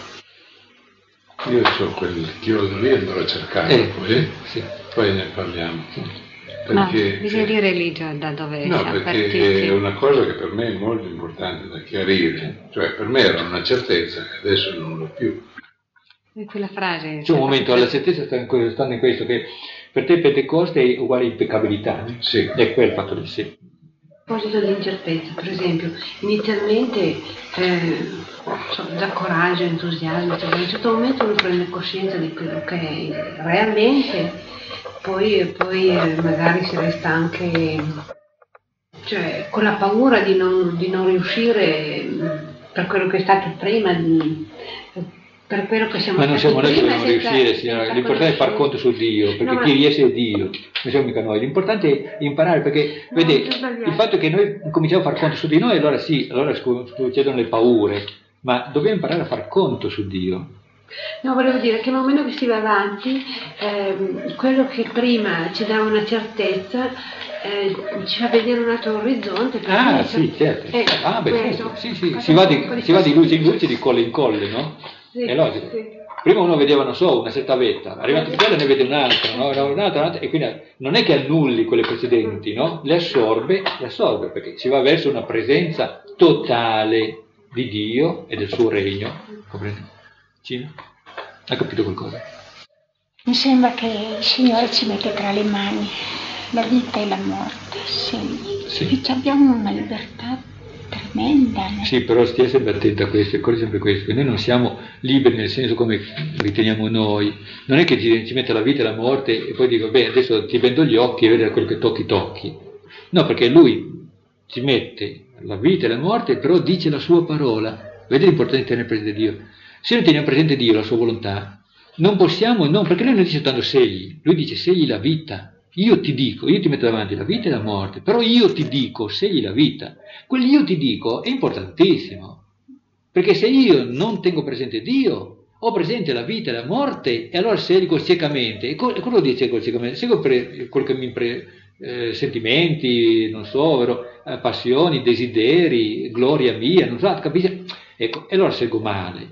Io so quel chiodo lì, andrò a cercare poi ne parliamo. Sì. Perché, ma bisogna dire lì già da dove siamo partiti. Perché è una cosa che per me è molto importante da chiarire, cioè per me era una certezza che adesso non l'ho più. E quella frase... C'è un momento, la certezza sta in questo, che per te Pentecoste è uguale impeccabilità, sì. È quel fatto di sé. A proposito di incertezza, per esempio, inizialmente da coraggio, entusiasmo, cioè, a un certo momento uno prende coscienza di quello che è realmente, poi magari si resta anche con la paura di non riuscire per quello che è stato prima, per quello che siamo stati prima. Ma non siamo noi che dobbiamo riuscire, signora. L'importante è far conto su Dio, perché chi riesce è Dio, non siamo mica noi. L'importante è imparare, perché vede, il fatto è che noi cominciamo a far conto su di noi, allora succedono le paure, ma dobbiamo imparare a far conto su Dio. No, volevo dire che man mano che si va avanti, quello che prima ci dava una certezza ci fa vedere un altro orizzonte. Sì, certo. Certo. Sì. Si va di luce in luce, di colle in colle, no? Sì, è logico. Sì. Prima uno vedeva, non so, una certa vetta, arrivato quella ne vede un'altra, no? Un'altra, e quindi non è che annulli quelle precedenti, no? Le assorbe, perché si va verso una presenza totale di Dio e del suo regno. Comprende? Cina? Hai capito qualcosa? Mi sembra che il Signore ci mette tra le mani la vita e la morte, sì. E abbiamo una libertà tremenda. No? Sì, però stia sempre attenta a questo, ricordi sempre questo, che noi non siamo liberi nel senso come riteniamo noi. Non è che ci mette la vita e la morte e poi dico, adesso ti vendo gli occhi e vedi quello che tocchi. No, perché Lui ci mette la vita e la morte, però dice la sua parola. Vedi l'importanza di tenere presente Dio. Se noi teniamo presente Dio, la sua volontà, non possiamo, perché lui non dice tanto scegli, lui dice scegli la vita. Io ti dico, io ti metto davanti la vita e la morte, però io ti dico scegli la vita. Quel io ti dico è importantissimo, perché se io non tengo presente Dio, ho presente la vita e la morte, e allora seguo ciecamente. E quello dice seguo ciecamente, seguo quello che mi sentimenti, non so, passioni, desideri, gloria mia, non so, capisci? Ecco, e allora seguo male.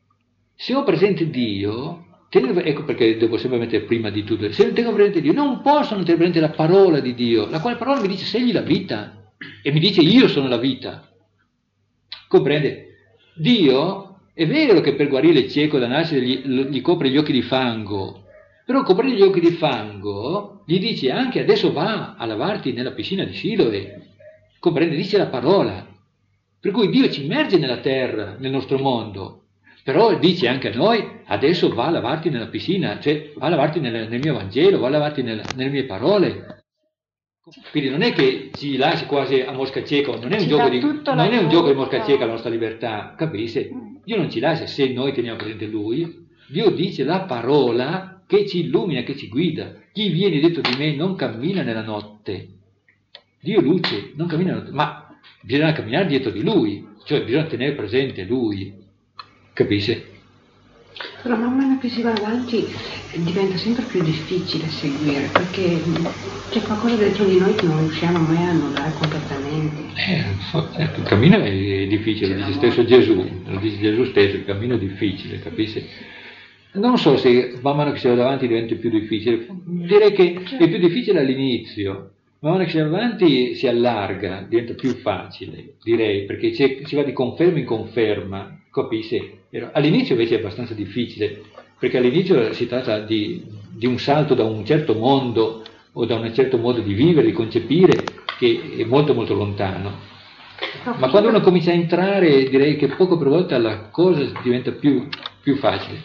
Se ho presente Dio, ecco perché devo sempre mettere prima di tutto, se non tengo presente Dio, non posso non tenere presente la parola di Dio, la quale parola mi dice scegli la vita, e mi dice io sono la vita. Comprende? Dio è vero che per guarire il cieco da nascita gli copre gli occhi di fango, però coprire gli occhi di fango gli dice anche adesso va a lavarti nella piscina di Siloe, comprende, dice la parola. Per cui Dio ci immerge nella terra, nel nostro mondo, però dice anche a noi adesso va a lavarti nella piscina, cioè va a lavarti nel mio Vangelo, va a lavarti nelle mie parole. Quindi non è che ci lasci quasi a mosca cieca, non è un gioco di mosca cieca la nostra libertà, capisci? Dio non ci lascia se noi teniamo presente Lui. Dio dice la parola che ci illumina, che ci guida. Chi viene dietro di me non cammina nella notte. Dio è luce, non cammina nella notte, ma bisogna camminare dietro di Lui, cioè bisogna tenere presente Lui, capisci? Però man mano che si va avanti diventa sempre più difficile seguire, perché c'è qualcosa dentro di noi che non riusciamo mai a annullare completamente. Il cammino è difficile, lo dice stesso Gesù, lo dice Gesù stesso, il cammino è difficile, capisci? Non so se man mano che si va avanti diventa più difficile, direi che è più difficile all'inizio, man mano che si va avanti si allarga, diventa più facile, direi, perché si va di conferma in conferma, capisci? All'inizio invece è abbastanza difficile, perché all'inizio si tratta di un salto da un certo mondo o da un certo modo di vivere, di concepire, che è molto molto lontano. Ma quando uno comincia a entrare, direi che poco per volta la cosa diventa più facile.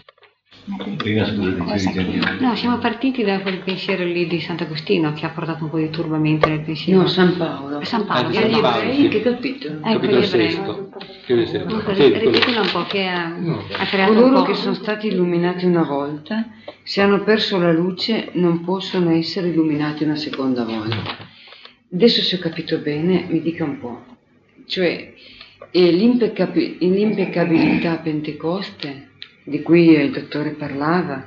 No, siamo partiti da quel pensiero lì di Sant'Agostino che ha portato un po' di turbamento nel pensiero. No, San Paolo. San Paolo, Gli ebrei, che capitolo? Capitolo sesto. Ripetilo un po' che ha creato un Coloro po'. che sono stati illuminati una volta, se hanno perso la luce, non possono essere illuminati una seconda volta. Adesso se ho capito bene, mi dica un po'. Cioè, l'impeccabilità a Pentecoste, di cui il dottore parlava,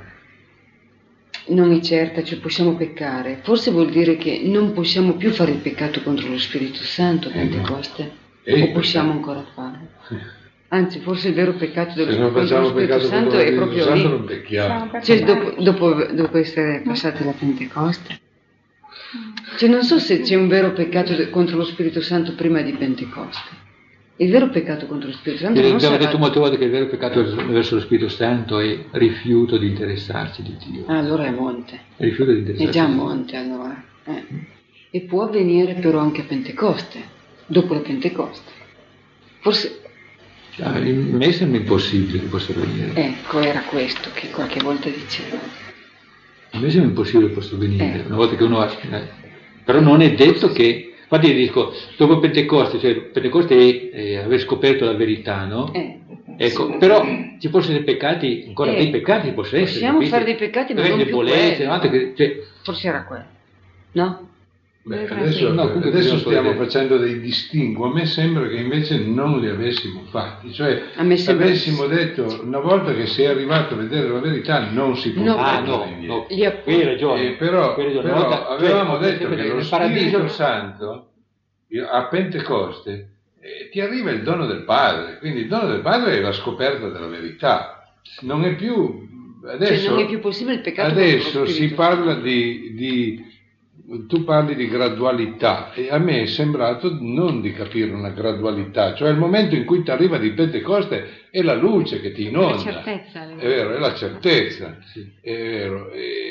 non è certa, cioè possiamo peccare. Forse vuol dire che non possiamo più fare il peccato contro lo Spirito Santo a Pentecoste, o possiamo ancora farlo? Anzi, forse il vero peccato contro lo Spirito Santo è proprio lì. Non pecchiamo. Cioè, dopo essere passati la Pentecoste. Cioè, non so se c'è un vero peccato contro lo Spirito Santo prima di Pentecoste. Il vero peccato contro lo Spirito Santo non abbiamo sarà... detto molte volte che il vero peccato verso lo Spirito Santo è rifiuto di interessarsi di Dio. Allora è monte. Rifiuto di interessarsi. È già monte allora. E può avvenire però anche a Pentecoste, dopo la Pentecoste. Forse... A me sembra impossibile che possa avvenire. Ecco, era questo che qualche volta dicevo. A me sembra impossibile che possa avvenire, una volta che uno ha... Però non è detto che... Infatti dico, dopo Pentecoste, cioè Pentecoste è aver scoperto la verità, no? Ecco, però ci possono essere peccati, ancora dei peccati possono essere. Possiamo fare dei peccati, ma non più quelli. Forse era quello, no? Beh, adesso stiamo facendo dei distinguo, a me sembra che invece non li avessimo fatti, cioè avessimo detto una volta che sei arrivato a vedere la verità non si può tornare indietro. Hai ragione, però avevamo detto che lo Spirito Santo a Pentecoste ti arriva il dono del Padre, quindi il dono del Padre è la scoperta della verità, non è più adesso, cioè non è più possibile il peccato. Adesso si parla tu parli di gradualità e a me è sembrato non di capire una gradualità, cioè il momento in cui ti arriva di Pentecoste è la luce che ti inonda, la certezza, è vero, è la certezza, sì. È vero.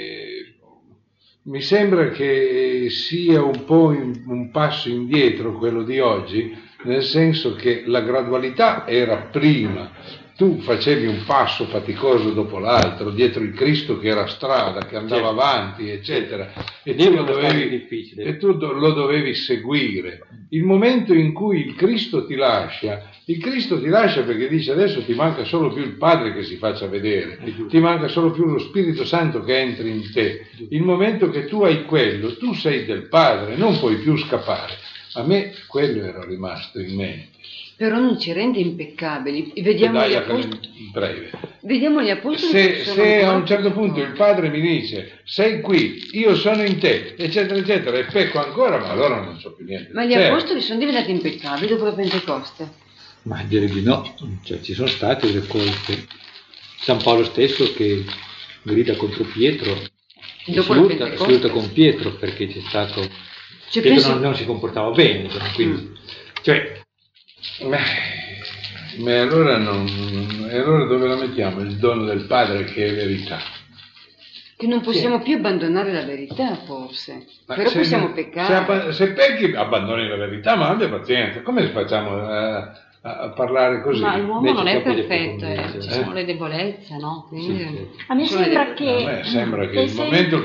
Mi sembra che sia un po' un passo indietro quello di oggi, nel senso che la gradualità era prima. Tu facevi un passo faticoso dopo l'altro, dietro il Cristo che era strada, che andava avanti, eccetera, e tu lo dovevi seguire. Il momento in cui il Cristo ti lascia perché dice adesso ti manca solo più il Padre che si faccia vedere, ti manca solo più lo Spirito Santo che entri in te. Il momento che tu hai quello, tu sei del Padre, non puoi più scappare. A me quello era rimasto in mente. Però non ci rende impeccabili. Vediamo gli apostoli. Vediamo gli apostoli. Se a un certo punto il Padre mi dice sei qui, io sono in te, eccetera, eccetera, e pecco ancora, ma allora non so più niente. Ma gli apostoli sono diventati impeccabili dopo la Pentecoste? Ma direi di no, cioè, ci sono state le colpe. San Paolo stesso che grida contro Pietro, si lutta con Pietro perché c'è stato... Pietro non si comportava bene, quindi... Ma allora dove la mettiamo? Il dono del Padre che è verità. Che non possiamo più abbandonare la verità, forse. Però possiamo peccare. Se pecchi, abbandoni la verità, ma abbia pazienza. Come facciamo a parlare così? Ma l'uomo non è perfetto, ci sì. sono le debolezze, no? Quindi... Sì. A me sembra che... A me sembra che il momento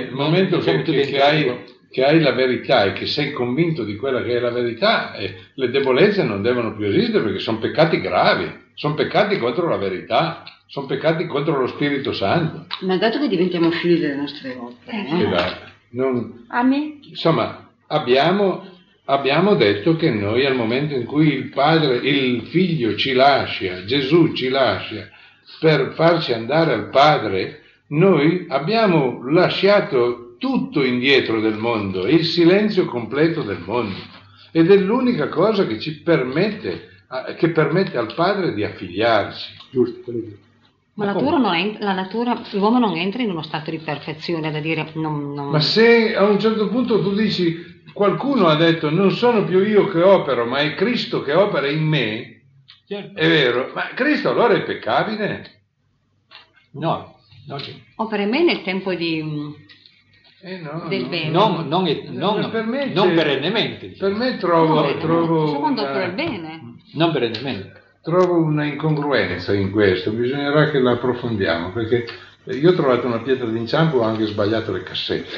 che hai la verità e che sei convinto di quella che è la verità, le debolezze non devono più esistere, perché sono peccati gravi, sono peccati contro la verità, sono peccati contro lo Spirito Santo. Ma dato che diventiamo figli delle nostre opere, A me? Insomma, abbiamo detto che noi, al momento in cui il Figlio ci lascia, Gesù ci lascia per farci andare al Padre, noi abbiamo lasciato tutto indietro del mondo, il silenzio completo del mondo, ed è l'unica cosa che ci permette al Padre di affiliarci. Giusto. Ma l'uomo non entra in uno stato di perfezione, da dire non... Ma se a un certo punto tu dici, qualcuno ha detto non sono più io che opero, ma è Cristo che opera in me, certo. È vero, ma Cristo allora è peccabile? No. Opera in me nel tempo del bene. Non perennemente. Per me trovo quando opera il bene. Non perennemente. Trovo una incongruenza in questo, bisognerà che la approfondiamo, perché io ho trovato una pietra d'inciampo, ho anche sbagliato le cassette.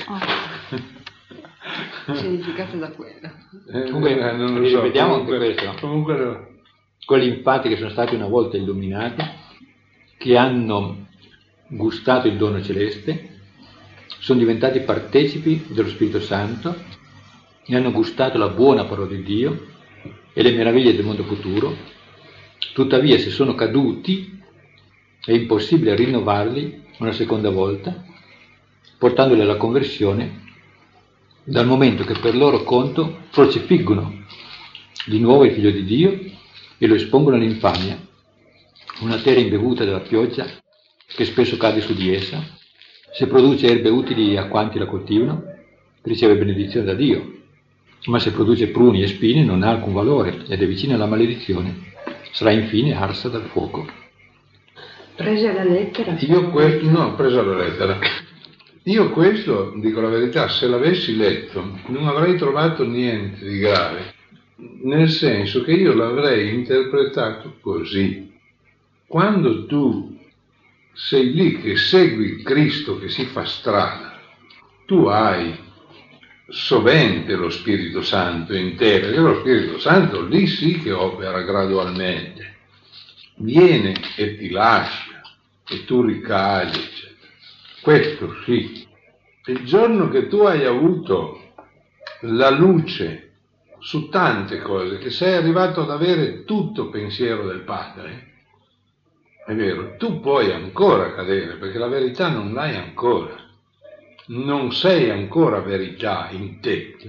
Significato da quello. Comunque, non lo so, ripetiamo anche questo. Comunque, quelli infatti che sono stati una volta illuminati, che hanno gustato il dono celeste, sono diventati partecipi dello Spirito Santo e hanno gustato la buona parola di Dio e le meraviglie del mondo futuro. Tuttavia, se sono caduti, è impossibile rinnovarli una seconda volta, portandoli alla conversione, dal momento che per loro conto crocifiggono di nuovo il Figlio di Dio e lo espongono all'infamia, una terra imbevuta dalla pioggia che spesso cade su di essa. Se produce erbe utili a quanti la coltivano, riceve benedizione da Dio, ma se produce pruni e spine non ha alcun valore ed è vicina alla maledizione. Sarà infine arsa dal fuoco. Presa la lettera? Presa la lettera. Io questo, dico la verità, se l'avessi letto non avrei trovato niente di grave, nel senso che io l'avrei interpretato così. Quando tu sei lì che segui Cristo che si fa strada, tu hai sovente lo Spirito Santo in te, perché lo Spirito Santo lì sì che opera gradualmente, viene e ti lascia e tu ricadi, eccetera. Questo sì. Il giorno che tu hai avuto la luce su tante cose, che sei arrivato ad avere tutto pensiero del Padre, è vero, tu puoi ancora cadere, perché la verità non l'hai ancora. Non sei ancora verità in te.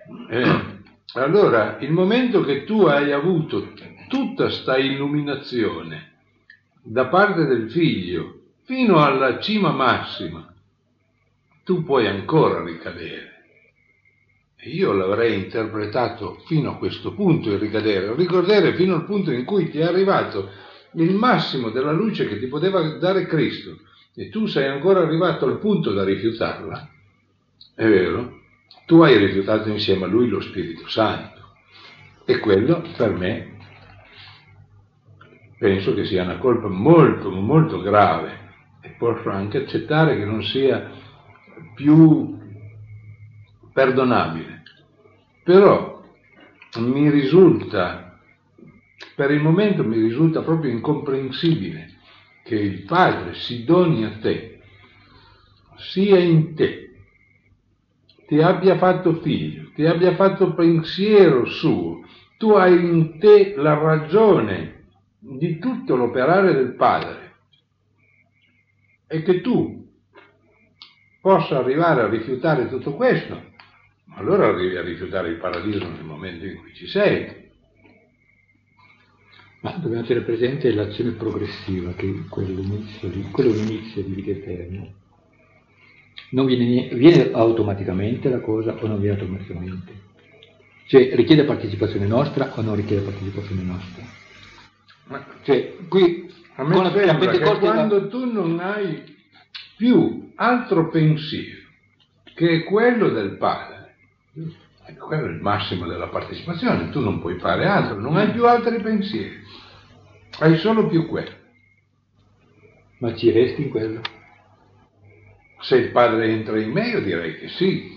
Allora, il momento che tu hai avuto tutta sta illuminazione da parte del Figlio fino alla cima massima, tu puoi ancora ricadere. E io l'avrei interpretato fino a questo punto il ricadere fino al punto in cui ti è arrivato il massimo della luce che ti poteva dare Cristo, e tu sei ancora arrivato al punto da rifiutarla, è vero? Tu hai rifiutato insieme a Lui lo Spirito Santo, e quello per me penso che sia una colpa molto, molto grave, e posso anche accettare che non sia più perdonabile, però per il momento mi risulta proprio incomprensibile che il Padre si doni a te, sia in te, ti abbia fatto figlio, ti abbia fatto pensiero suo, tu hai in te la ragione di tutto l'operare del Padre, e che tu possa arrivare a rifiutare tutto questo, allora arrivi a rifiutare il paradiso nel momento in cui ci sei. Ma dobbiamo tenere presente l'azione progressiva, che quello è un inizio di vita eterna. Non viene automaticamente la cosa o non viene automaticamente? Cioè richiede partecipazione nostra o non richiede partecipazione nostra? Cioè, qui a me sembra che quando tu non hai più altro pensiero che è quello del Padre, quello è il massimo della partecipazione, tu non puoi fare altro, non hai più altri pensieri, hai solo più quello. Ma ci resti in quello? Se il Padre entra in me, io direi che sì.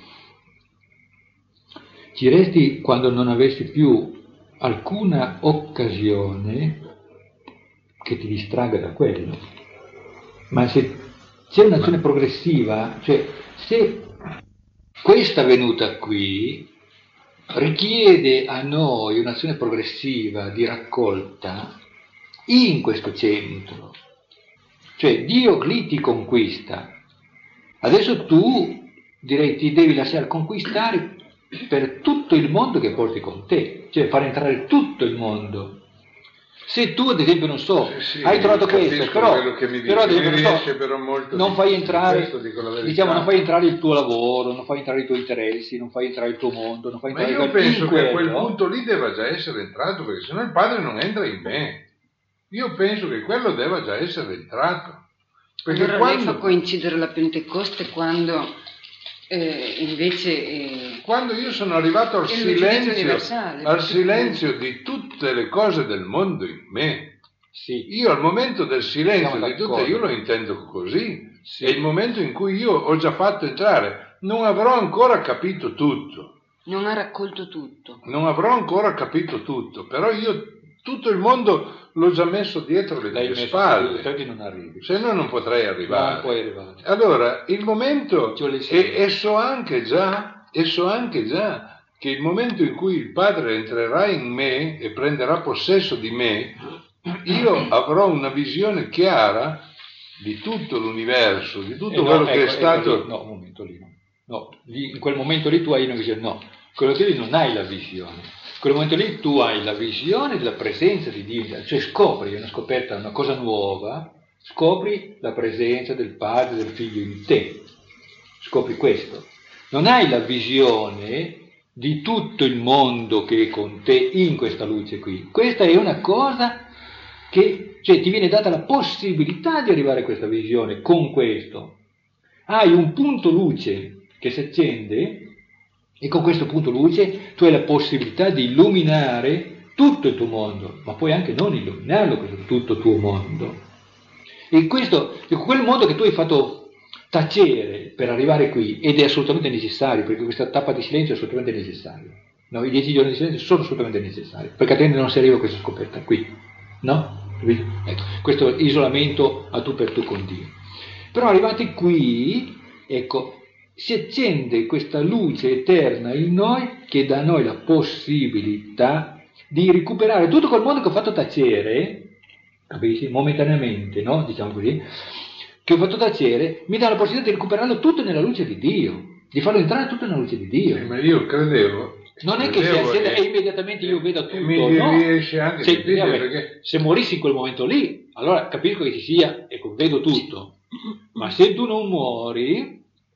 Ci resti quando non avessi più alcuna occasione che ti distragga da quello. Ma se c'è un'azione progressiva, cioè se questa venuta qui richiede a noi un'azione progressiva di raccolta in questo centro, cioè Dio lì ti conquista. Adesso tu, direi, ti devi lasciare conquistare per tutto il mondo che porti con te, cioè far entrare tutto il mondo. Se tu, ad esempio, non so, hai trovato questo, però ad esempio, non fai entrare, diciamo, non fai entrare il tuo lavoro, non fai entrare i tuoi interessi, non fai entrare il tuo mondo, non fai entrare io penso che a quel punto lì deva già essere entrato, perché sennò il Padre non entra in me. Io penso che quello deva già essere entrato. Perché allora lei fa coincidere la Pentecoste quando invece quando io sono arrivato al silenzio di tutte le cose del mondo in me. Sì. Io al momento del silenzio di tutte, io lo intendo così. Sì. È il momento in cui io ho già fatto entrare, non avrò ancora capito tutto. Non ha raccolto tutto. Non avrò ancora capito tutto, però io tutto il mondo l'ho già messo dietro le tue spalle, non arrivi. Se no non potrei arrivare. Non puoi arrivare. Allora il momento, e so anche già che il momento in cui il Padre entrerà in me e prenderà possesso di me, io avrò una visione chiara di tutto l'universo, di tutto quello che è stato. No, un momento lì, no, lì, in quel momento lì tu hai una visione, no, quello che lì non hai la visione. In quel momento lì tu hai la visione della presenza di Dio, cioè scopri una scoperta, una cosa nuova, scopri la presenza del Padre e del Figlio in te, scopri questo. Non hai la visione di tutto il mondo che è con te in questa luce qui. Questa è una cosa che, cioè, ti viene data la possibilità di arrivare a questa visione con questo. Hai un punto luce che si accende e con questo punto luce tu hai la possibilità di illuminare tutto il tuo mondo, ma puoi anche non illuminarlo tutto il tuo mondo. E questo, quel modo che tu hai fatto tacere per arrivare qui, ed è assolutamente necessario, perché questa tappa di silenzio è assolutamente necessaria. No, i 10 giorni di silenzio sono assolutamente necessari, perché altrimenti non si arriva a questa scoperta qui, no? Ecco, questo isolamento a tu per tu con Dio. Però arrivati qui, ecco, si accende questa luce eterna in noi che dà a noi la possibilità di recuperare tutto quel mondo che ho fatto tacere, capisci? Momentaneamente, no? Diciamo così, che ho fatto tacere, mi dà la possibilità di recuperarlo tutto nella luce di Dio, di farlo entrare tutto nella luce di Dio. Ma io credevo. Non è che si accende e immediatamente io vedo tutto, no? Riesce anche perché se morissi in quel momento lì, allora capisco che ci sia, ecco, vedo tutto. Ma se tu non muori,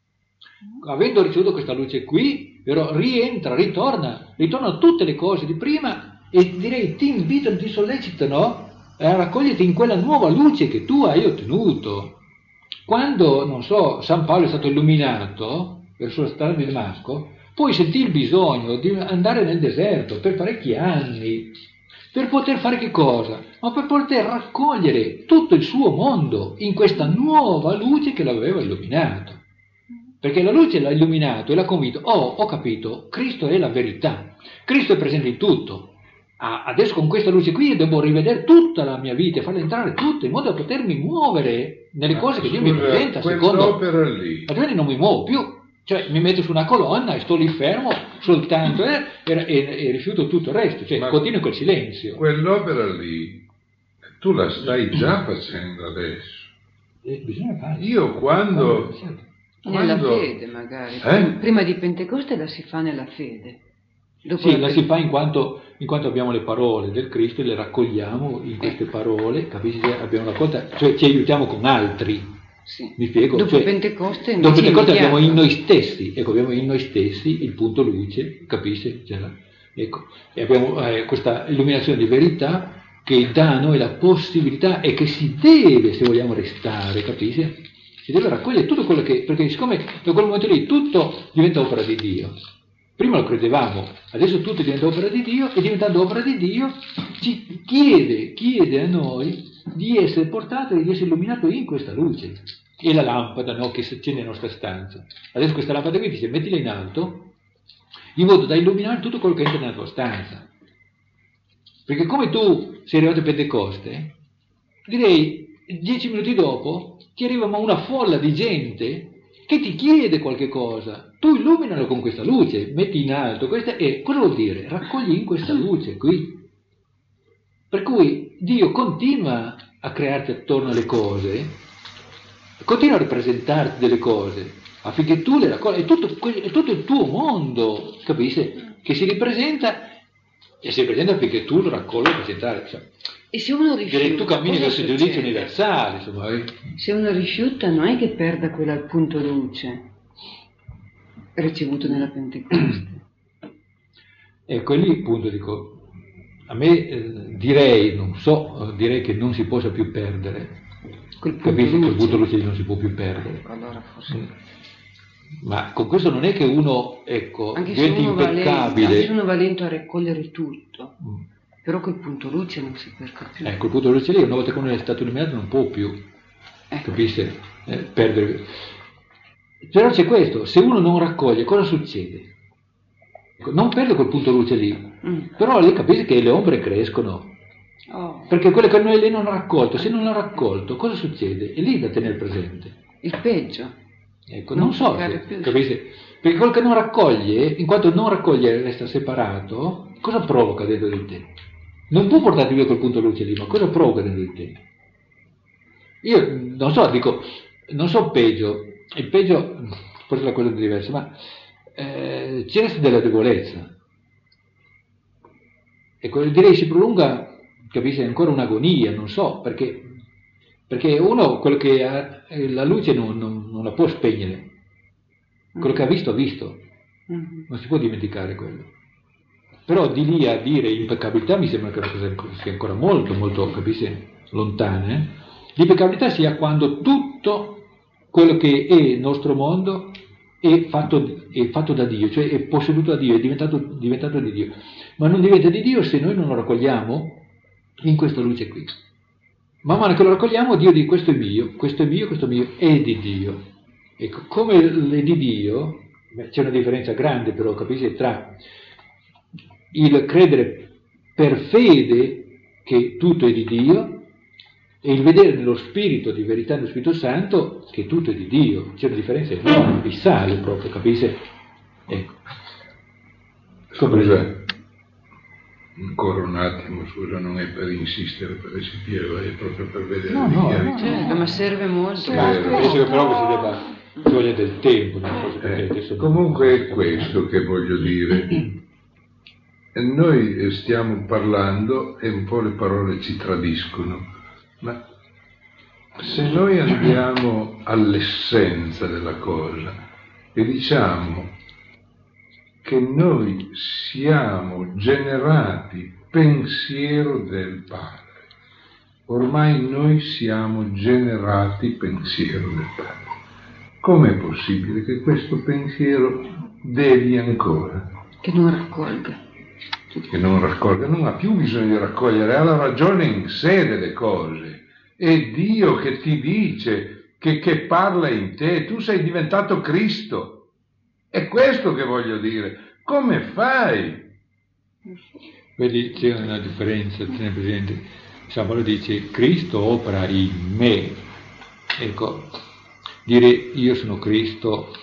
avendo ricevuto questa luce qui, però ritorna tutte le cose di prima e direi ti invitano, ti sollecitano a raccoglierti in quella nuova luce che tu hai ottenuto. Quando, non so, San Paolo è stato illuminato verso la strada di Damasco, poi sentì il bisogno di andare nel deserto per parecchi anni, per poter fare che cosa? Ma per poter raccogliere tutto il suo mondo in questa nuova luce che l'aveva illuminato. Perché la luce l'ha illuminato e l'ha convinto, ho capito, Cristo è la verità, Cristo è presente in tutto. Adesso con questa luce qui devo rivedere tutta la mia vita e farla entrare tutta in modo da potermi muovere nelle cose che Dio mi presenta, secondo lì. Altrimenti non mi muovo più, cioè mi metto su una colonna e sto lì fermo soltanto e rifiuto tutto il resto, cioè continuo quel silenzio. Quell'opera lì tu la stai già facendo adesso. Bisogna fare. Io quando nella fede magari, prima di Pentecoste la si fa nella fede. Sì, la si fa in quanto abbiamo le parole del Cristo e le raccogliamo in queste parole, capisci? Abbiamo raccolta, cioè ci aiutiamo con altri. Sì. Mi spiego? Dopo Pentecoste abbiamo in noi stessi, ecco, abbiamo in noi stessi il punto luce, capisci? Ecco, e abbiamo questa illuminazione di verità che dà a noi la possibilità e che si deve, se vogliamo restare, capisci? Si deve raccogliere tutto quello che, perché siccome da quel momento lì tutto diventa opera di Dio. Prima lo credevamo, adesso tutto diventa opera di Dio, e diventando opera di Dio ci chiede a noi di essere portato e di essere illuminato in questa luce. E la lampada, no, che si accende nella nostra stanza. Adesso questa lampada qui dice mettila in alto, in modo da illuminare tutto quello che entra nella tua stanza. Perché come tu sei arrivato a Pentecoste, direi 10 minuti dopo ti arriva una folla di gente che ti chiede qualche cosa. Tu illuminalo con questa luce, metti in alto questa, e cosa vuol dire? Raccogli in questa luce qui. Per cui Dio continua a crearti attorno alle cose, continua a rappresentarti delle cose, affinché tu le raccogli. È tutto il tuo mondo, capisci? Che si ripresenta, e si ripresenta affinché tu lo raccogli e presentare. Cioè, e se uno rifiuta, tu cammini verso il giudizio universale, insomma. Se uno rifiuta non è che perda quel punto luce ricevuto nella Pentecoste. Ecco, lì appunto dico, a me direi che non si possa più perdere. Capisci che il punto luce non si può più perdere. Allora forse. Ma con questo non è che uno, ecco, anche diventi impeccabile. Anche se uno va lento a raccogliere tutto. Però quel punto luce non si perde più. Ecco, il punto luce lì, una volta che uno è stato illuminato, non può più, capisci? Perdere. Però c'è questo, se uno non raccoglie, cosa succede? Ecco, non perde quel punto luce lì, però lì capisci che le ombre crescono. Perché quello che noi lì non ha raccolto, se non l'ha raccolto, cosa succede? È lì da tenere presente. Il peggio. Ecco, non so, capisci? Perché quello che non raccoglie, in quanto non raccoglie resta separato, cosa provoca dentro di te? Non può portarti via quel punto luce lì, ma cosa provoca dentro di te? Io non so, dico, non so peggio, il peggio, forse è una cosa diversa, ma c'è della debolezza. Ecco, direi si prolunga, capisci, ancora un'agonia, non so, perché uno, quello che ha, la luce non la può spegnere. Quello che ha visto, non si può dimenticare quello. Però di lì a dire impeccabilità mi sembra che una cosa sia ancora molto, molto, capisci, lontana. L'impeccabilità sia quando tutto quello che è il nostro mondo è fatto da Dio, cioè è posseduto da Dio, è diventato di Dio. Ma non diventa di Dio se noi non lo raccogliamo in questa luce qui. Man mano che lo raccogliamo, Dio dice questo è mio, questo è mio, questo è mio, è di Dio. Ecco, come è di Dio, c'è una differenza grande però, capisci, tra il credere per fede che tutto è di Dio e il vedere nello Spirito di verità, nello Spirito Santo, che tutto è di Dio. C'è una differenza enorme, abissale proprio, capisci? Ecco. Scusa, ancora un attimo, scusa, non è per insistere per essere pieno, è proprio per vedere no, certo, ma serve molto. Penso che però ci voglia del tempo. Comunque è questo che voglio dire. Noi stiamo parlando e un po' le parole ci tradiscono, ma se noi andiamo all'essenza della cosa e diciamo che noi siamo generati pensiero del Padre, ormai noi siamo generati pensiero del Padre, com'è possibile che questo pensiero devi ancora? Che non raccolga. Che non raccolga, non ha più bisogno di raccogliere, ha la ragione in sé delle cose. È Dio che ti dice, che parla in te, tu sei diventato Cristo. È questo che voglio dire. Come fai? Vedi, c'è una differenza, tieni presente. San Paolo dice, Cristo opera in me. Ecco, dire io sono Cristo,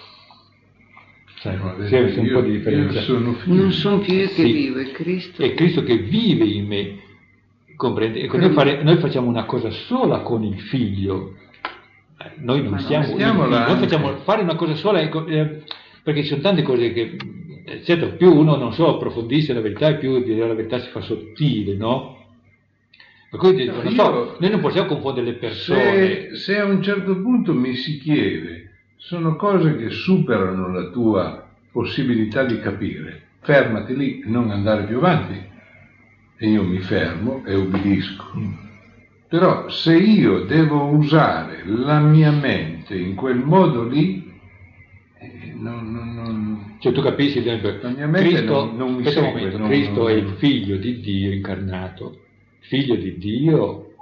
c'è un po' di differenza. Non sono più io che vivo, è Cristo. È Cristo che vive in me, comprende? Ecco, noi facciamo una cosa sola con il Figlio, noi non siamo noi facciamo fare una cosa sola, ecco, perché ci sono tante cose che, certo, più uno, non so, approfondisce la verità, più la verità si fa sottile, no? Per cui, non so, noi non possiamo confondere le persone. Se a un certo punto mi si chiede, sono cose che superano la tua possibilità di capire, fermati lì, non andare più avanti. e io mi fermo e obbedisco. Però se io devo usare la mia mente in quel modo lì, cioè tu capisci, la mia mente Cristo, non mi segue, Cristo è il figlio di Dio incarnato, figlio di Dio,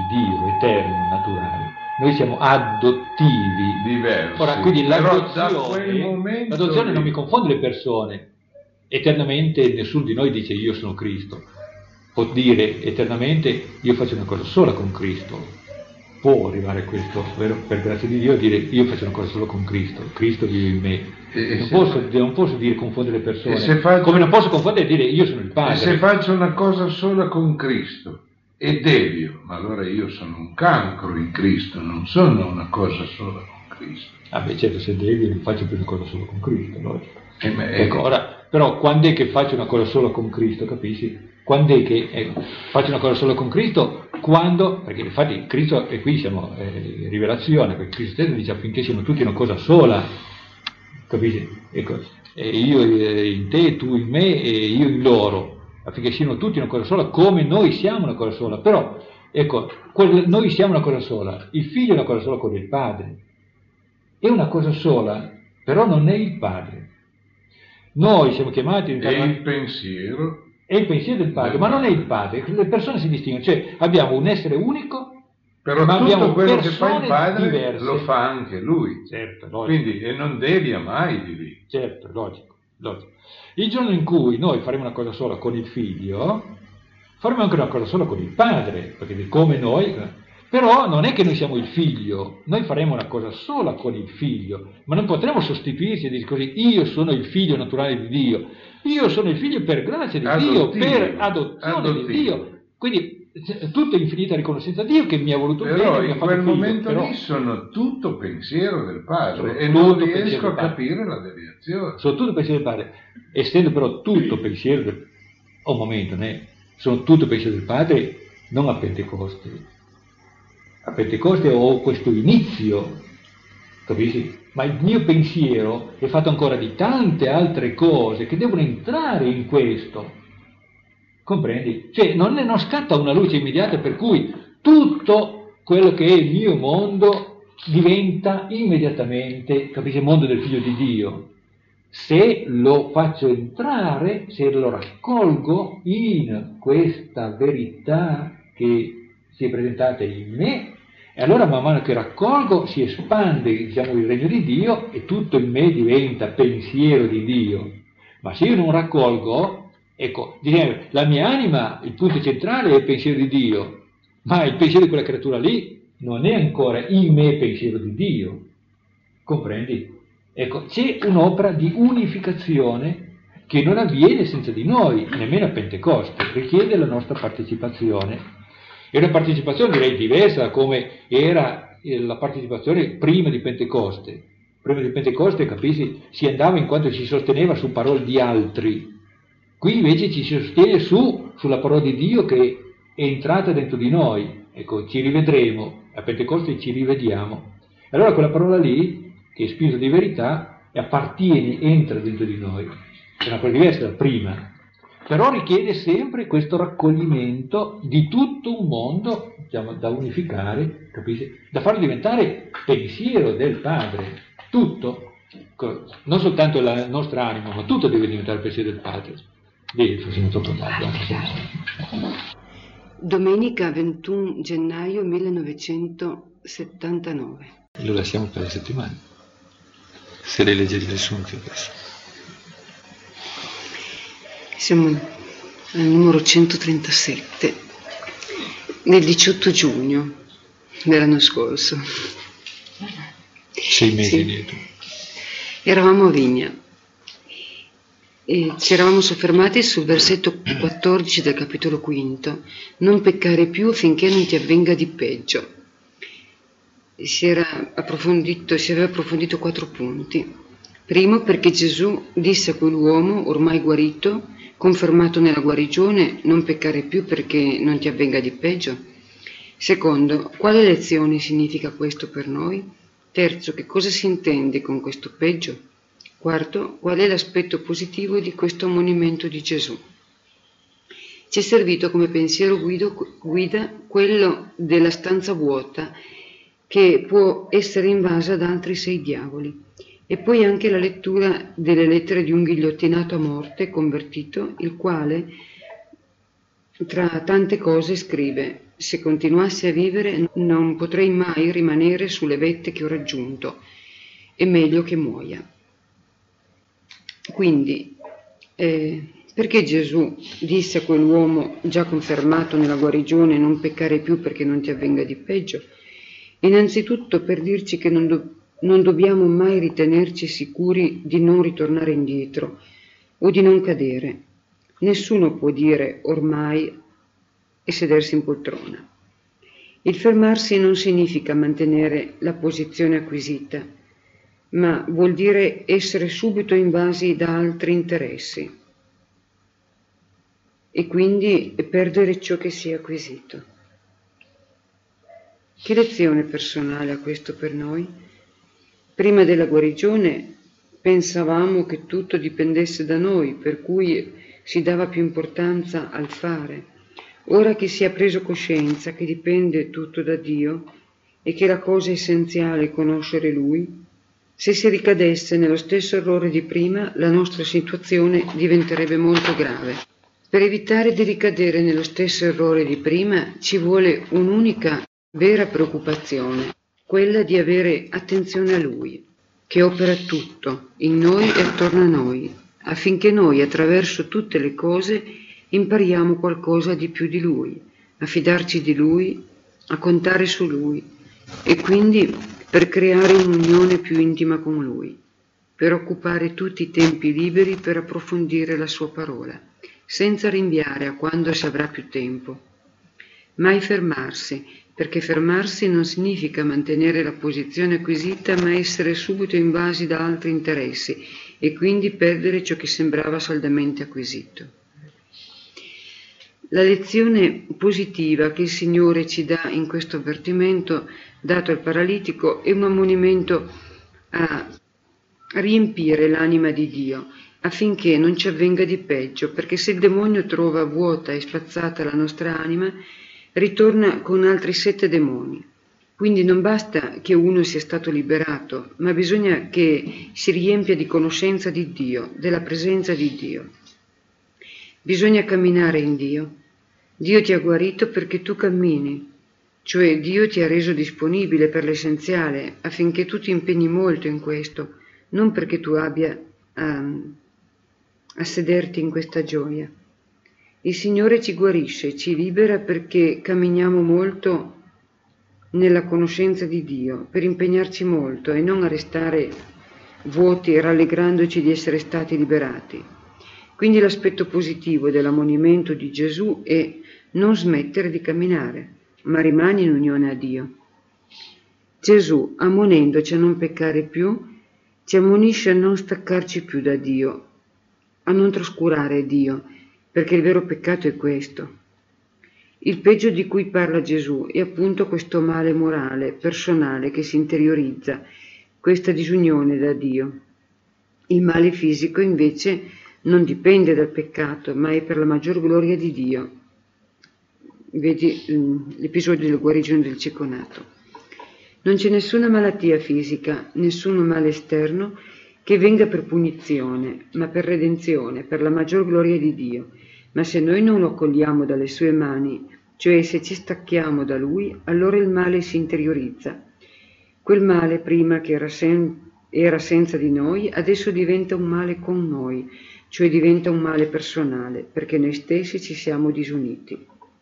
eterno, naturale. Noi siamo adottivi, diversi. Ora, quindi l'adozione non mi confonde le persone. Eternamente nessuno di noi dice io sono Cristo. Può dire eternamente io faccio una cosa sola con Cristo. Può arrivare a questo, vero? Per grazia di Dio, dire io faccio una cosa solo con Cristo, Cristo vive in me. Non posso dire confondere le persone, come non posso confondere e dire io sono il Padre. E se faccio una cosa sola con Cristo e devio, ma allora io sono un cancro in Cristo, non sono una cosa sola con Cristo. Ah beh certo, se devio non faccio più una cosa solo con Cristo, logico. Ecco, ora, però quando è che faccio una cosa solo con Cristo, capisci? Quando è che faccio una cosa solo con Cristo? Quando, perché infatti Cristo, e qui siamo rivelazione, perché Cristo stesso dice affinché siano tutti una cosa sola, capisci? Ecco, io in te, tu in me e io in loro, affinché siano tutti una cosa sola come noi siamo una cosa sola. Però, ecco, noi siamo una cosa sola, il figlio è una cosa sola con il padre, è una cosa sola, però non è il padre. Noi siamo chiamati a il pensiero. È il pensiero del padre, ma non è il padre. Le persone si distinguono, cioè abbiamo un essere unico, però ma tutto quello che fa il padre diverse. Lo fa anche lui. Certo, quindi e non devia mai di lì. Certo, logico. Il giorno in cui noi faremo una cosa sola con il figlio, faremo anche una cosa sola con il padre, perché come noi. Però non è che noi siamo il figlio, noi faremo una cosa sola con il figlio, ma non potremo sostituirci e dire così, io sono il figlio naturale di Dio, io sono il figlio per grazia di Dio, per adozione di Dio. Quindi tutta infinita riconoscenza a Dio che mi ha voluto bene, mi ha fatto figlio. Però in quel momento lì sono tutto pensiero del padre e non riesco a capire la deviazione. Sono tutto pensiero del padre, essendo però tutto pensiero del... un momento, sono tutto pensiero del padre, non a Pentecoste. A Pentecoste ho questo inizio, capisci? Ma il mio pensiero è fatto ancora di tante altre cose che devono entrare in questo, comprendi? Cioè non scatta una luce immediata per cui tutto quello che è il mio mondo diventa immediatamente, capisci, il mondo del figlio di Dio. Se lo faccio entrare, se lo raccolgo in questa verità che si è presentata in me, e allora man mano che raccolgo si espande, diciamo, il regno di Dio e tutto in me diventa pensiero di Dio. Ma se io non raccolgo, ecco, diciamo, la mia anima, il punto centrale è il pensiero di Dio, ma il pensiero di quella creatura lì non è ancora in me pensiero di Dio. Comprendi? Ecco, c'è un'opera di unificazione che non avviene senza di noi, nemmeno a Pentecoste, richiede la nostra partecipazione. È una partecipazione direi diversa da come era la partecipazione prima di Pentecoste. Prima di Pentecoste, capisci, si andava in quanto ci sosteneva su parole di altri. Qui invece ci si sostiene sulla parola di Dio che è entrata dentro di noi. Ecco, ci rivedremo, a Pentecoste ci rivediamo. Allora quella parola lì, che è spirito di verità, appartiene, entra dentro di noi. È una cosa diversa da prima. Però richiede sempre questo raccoglimento di tutto un mondo, diciamo, da unificare, capisci? Da farlo diventare pensiero del Padre, tutto, non soltanto la nostra anima, ma tutto deve diventare pensiero del Padre. Domenica 21 gennaio 1979. Lo lasciamo per le settimane, se lei legge il riassunto adesso. Siamo al numero 137, del 18 giugno dell'anno scorso. 6 mesi dietro. Eravamo a Vigna e ci eravamo soffermati sul versetto 14 del capitolo 5, non peccare più finché non ti avvenga di peggio. Si aveva approfondito 4 punti. Primo, perché Gesù disse a quell'uomo ormai guarito, confermato nella guarigione, non peccare più perché non ti avvenga di peggio. Secondo, quale lezione significa questo per noi? Terzo, che cosa si intende con questo peggio? Quarto, qual è l'aspetto positivo di questo ammonimento di Gesù? Ci è servito come pensiero guida quello della stanza vuota, che può essere invasa da altri 6 diavoli, e poi anche la lettura delle lettere di un ghigliottinato a morte convertito, il quale, tra tante cose, scrive: se continuassi a vivere non potrei mai rimanere sulle vette che ho raggiunto, è meglio che muoia. Quindi, perché Gesù disse a quell'uomo già confermato nella guarigione: non peccare più perché non ti avvenga di peggio? Innanzitutto per dirci che non dobbiamo mai ritenerci sicuri di non ritornare indietro o di non cadere. Nessuno può dire ormai e sedersi in poltrona. Il fermarsi non significa mantenere la posizione acquisita, ma vuol dire essere subito invasi da altri interessi e quindi perdere ciò che si è acquisito. Che lezione personale ha questo per noi? Prima della guarigione pensavamo che tutto dipendesse da noi, per cui si dava più importanza al fare. Ora che si è preso coscienza che dipende tutto da Dio e che la cosa essenziale è conoscere Lui, se si ricadesse nello stesso errore di prima, la nostra situazione diventerebbe molto grave. Per evitare di ricadere nello stesso errore di prima ci vuole un'unica vera preoccupazione, quella di avere attenzione a Lui, che opera tutto in noi e attorno a noi, affinché noi attraverso tutte le cose impariamo qualcosa di più di Lui, a fidarci di Lui, a contare su Lui e quindi per creare un'unione più intima con Lui, per occupare tutti i tempi liberi per approfondire la Sua parola, senza rinviare a quando si avrà più tempo. Mai fermarsi, perché fermarsi non significa mantenere la posizione acquisita, ma essere subito invasi da altri interessi e quindi perdere ciò che sembrava saldamente acquisito. La lezione positiva che il Signore ci dà in questo avvertimento dato al paralitico è un ammonimento a riempire l'anima di Dio affinché non ci avvenga di peggio, perché se il demonio trova vuota e spazzata la nostra anima, ritorna con altri 7 demoni. Quindi non basta che uno sia stato liberato, ma bisogna che si riempia di conoscenza di Dio, della presenza di Dio. Bisogna camminare in Dio. Dio ti ha guarito perché tu cammini, cioè Dio ti ha reso disponibile per l'essenziale affinché tu ti impegni molto in questo, non perché tu abbia a sederti in questa gioia. Il Signore ci guarisce, ci libera perché camminiamo molto nella conoscenza di Dio, per impegnarci molto e non a restare vuoti rallegrandoci di essere stati liberati. Quindi l'aspetto positivo dell'ammonimento di Gesù è non smettere di camminare, ma rimani in unione a Dio. Gesù, ammonendoci a non peccare più, ci ammonisce a non staccarci più da Dio, a non trascurare Dio, perché il vero peccato è questo. Il peggio di cui parla Gesù è appunto questo male morale, personale, che si interiorizza, questa disunione da Dio. Il male fisico invece non dipende dal peccato, ma è per la maggior gloria di Dio. Vedi l'episodio della guarigione del cieco nato. Non c'è nessuna malattia fisica, nessun male esterno che venga per punizione, ma per redenzione, per la maggior gloria di Dio. Ma se noi non lo accogliamo dalle sue mani, cioè se ci stacchiamo da Lui, allora il male si interiorizza. Quel male prima che era senza di noi, adesso diventa un male con noi, cioè diventa un male personale, perché noi stessi ci siamo disuniti.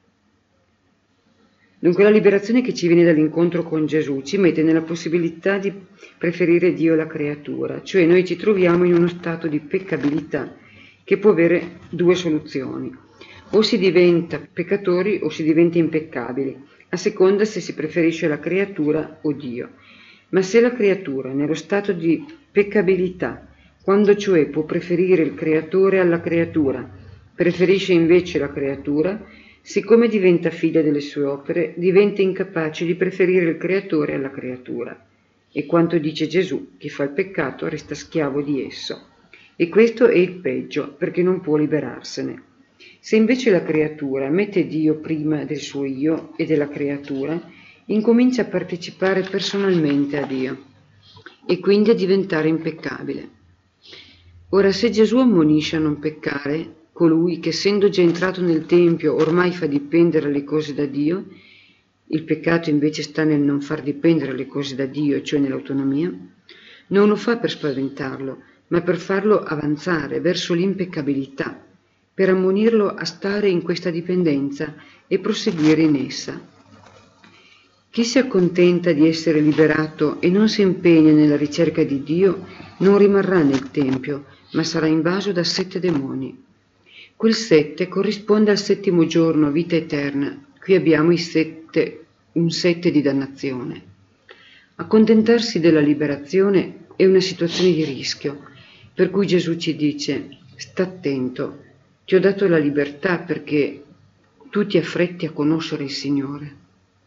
Dunque la liberazione che ci viene dall'incontro con Gesù ci mette nella possibilità di preferire Dio alla creatura, cioè noi ci troviamo in uno stato di peccabilità che può avere 2 soluzioni. O si diventa peccatori o si diventa impeccabili, a seconda se si preferisce la creatura o Dio. Ma se la creatura, nello stato di peccabilità, quando cioè può preferire il creatore alla creatura, preferisce invece la creatura, siccome diventa figlia delle sue opere, diventa incapace di preferire il creatore alla creatura. E quanto dice Gesù, chi fa il peccato resta schiavo di esso. E questo è il peggio, perché non può liberarsene. Se invece la creatura mette Dio prima del suo io e della creatura, incomincia a partecipare personalmente a Dio e quindi a diventare impeccabile. Ora, se Gesù ammonisce a non peccare colui che, essendo già entrato nel Tempio, ormai fa dipendere le cose da Dio, il peccato invece sta nel non far dipendere le cose da Dio, cioè nell'autonomia, non lo fa per spaventarlo, ma per farlo avanzare verso l'impeccabilità, per ammonirlo a stare in questa dipendenza e proseguire in essa. Chi si accontenta di essere liberato e non si impegna nella ricerca di Dio non rimarrà nel Tempio, ma sarà invaso da 7 demoni. Quel 7 corrisponde al 7° giorno, vita eterna. Qui abbiamo un 7 di dannazione. Accontentarsi della liberazione è una situazione di rischio, per cui Gesù ci dice: sta attento, ti ho dato la libertà perché tu ti affretti a conoscere il Signore.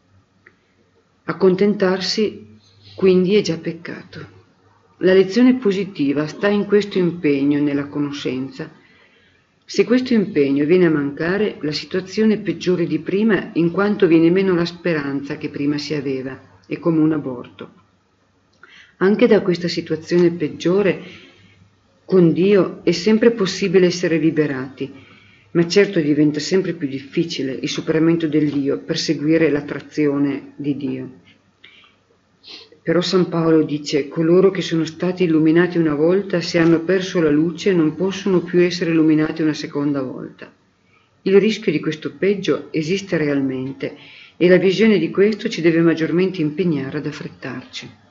Accontentarsi quindi è già peccato. La lezione positiva sta in questo impegno nella conoscenza. Se questo impegno viene a mancare, la situazione è peggiore di prima, in quanto viene meno la speranza che prima si aveva, è come un aborto. Anche da questa situazione peggiore, con Dio è sempre possibile essere liberati, ma certo diventa sempre più difficile il superamento dell'io per seguire l'attrazione di Dio. Però San Paolo dice: coloro che sono stati illuminati una volta, se hanno perso la luce, non possono più essere illuminati una seconda volta. Il rischio di questo peggio esiste realmente e la visione di questo ci deve maggiormente impegnare ad affrettarci.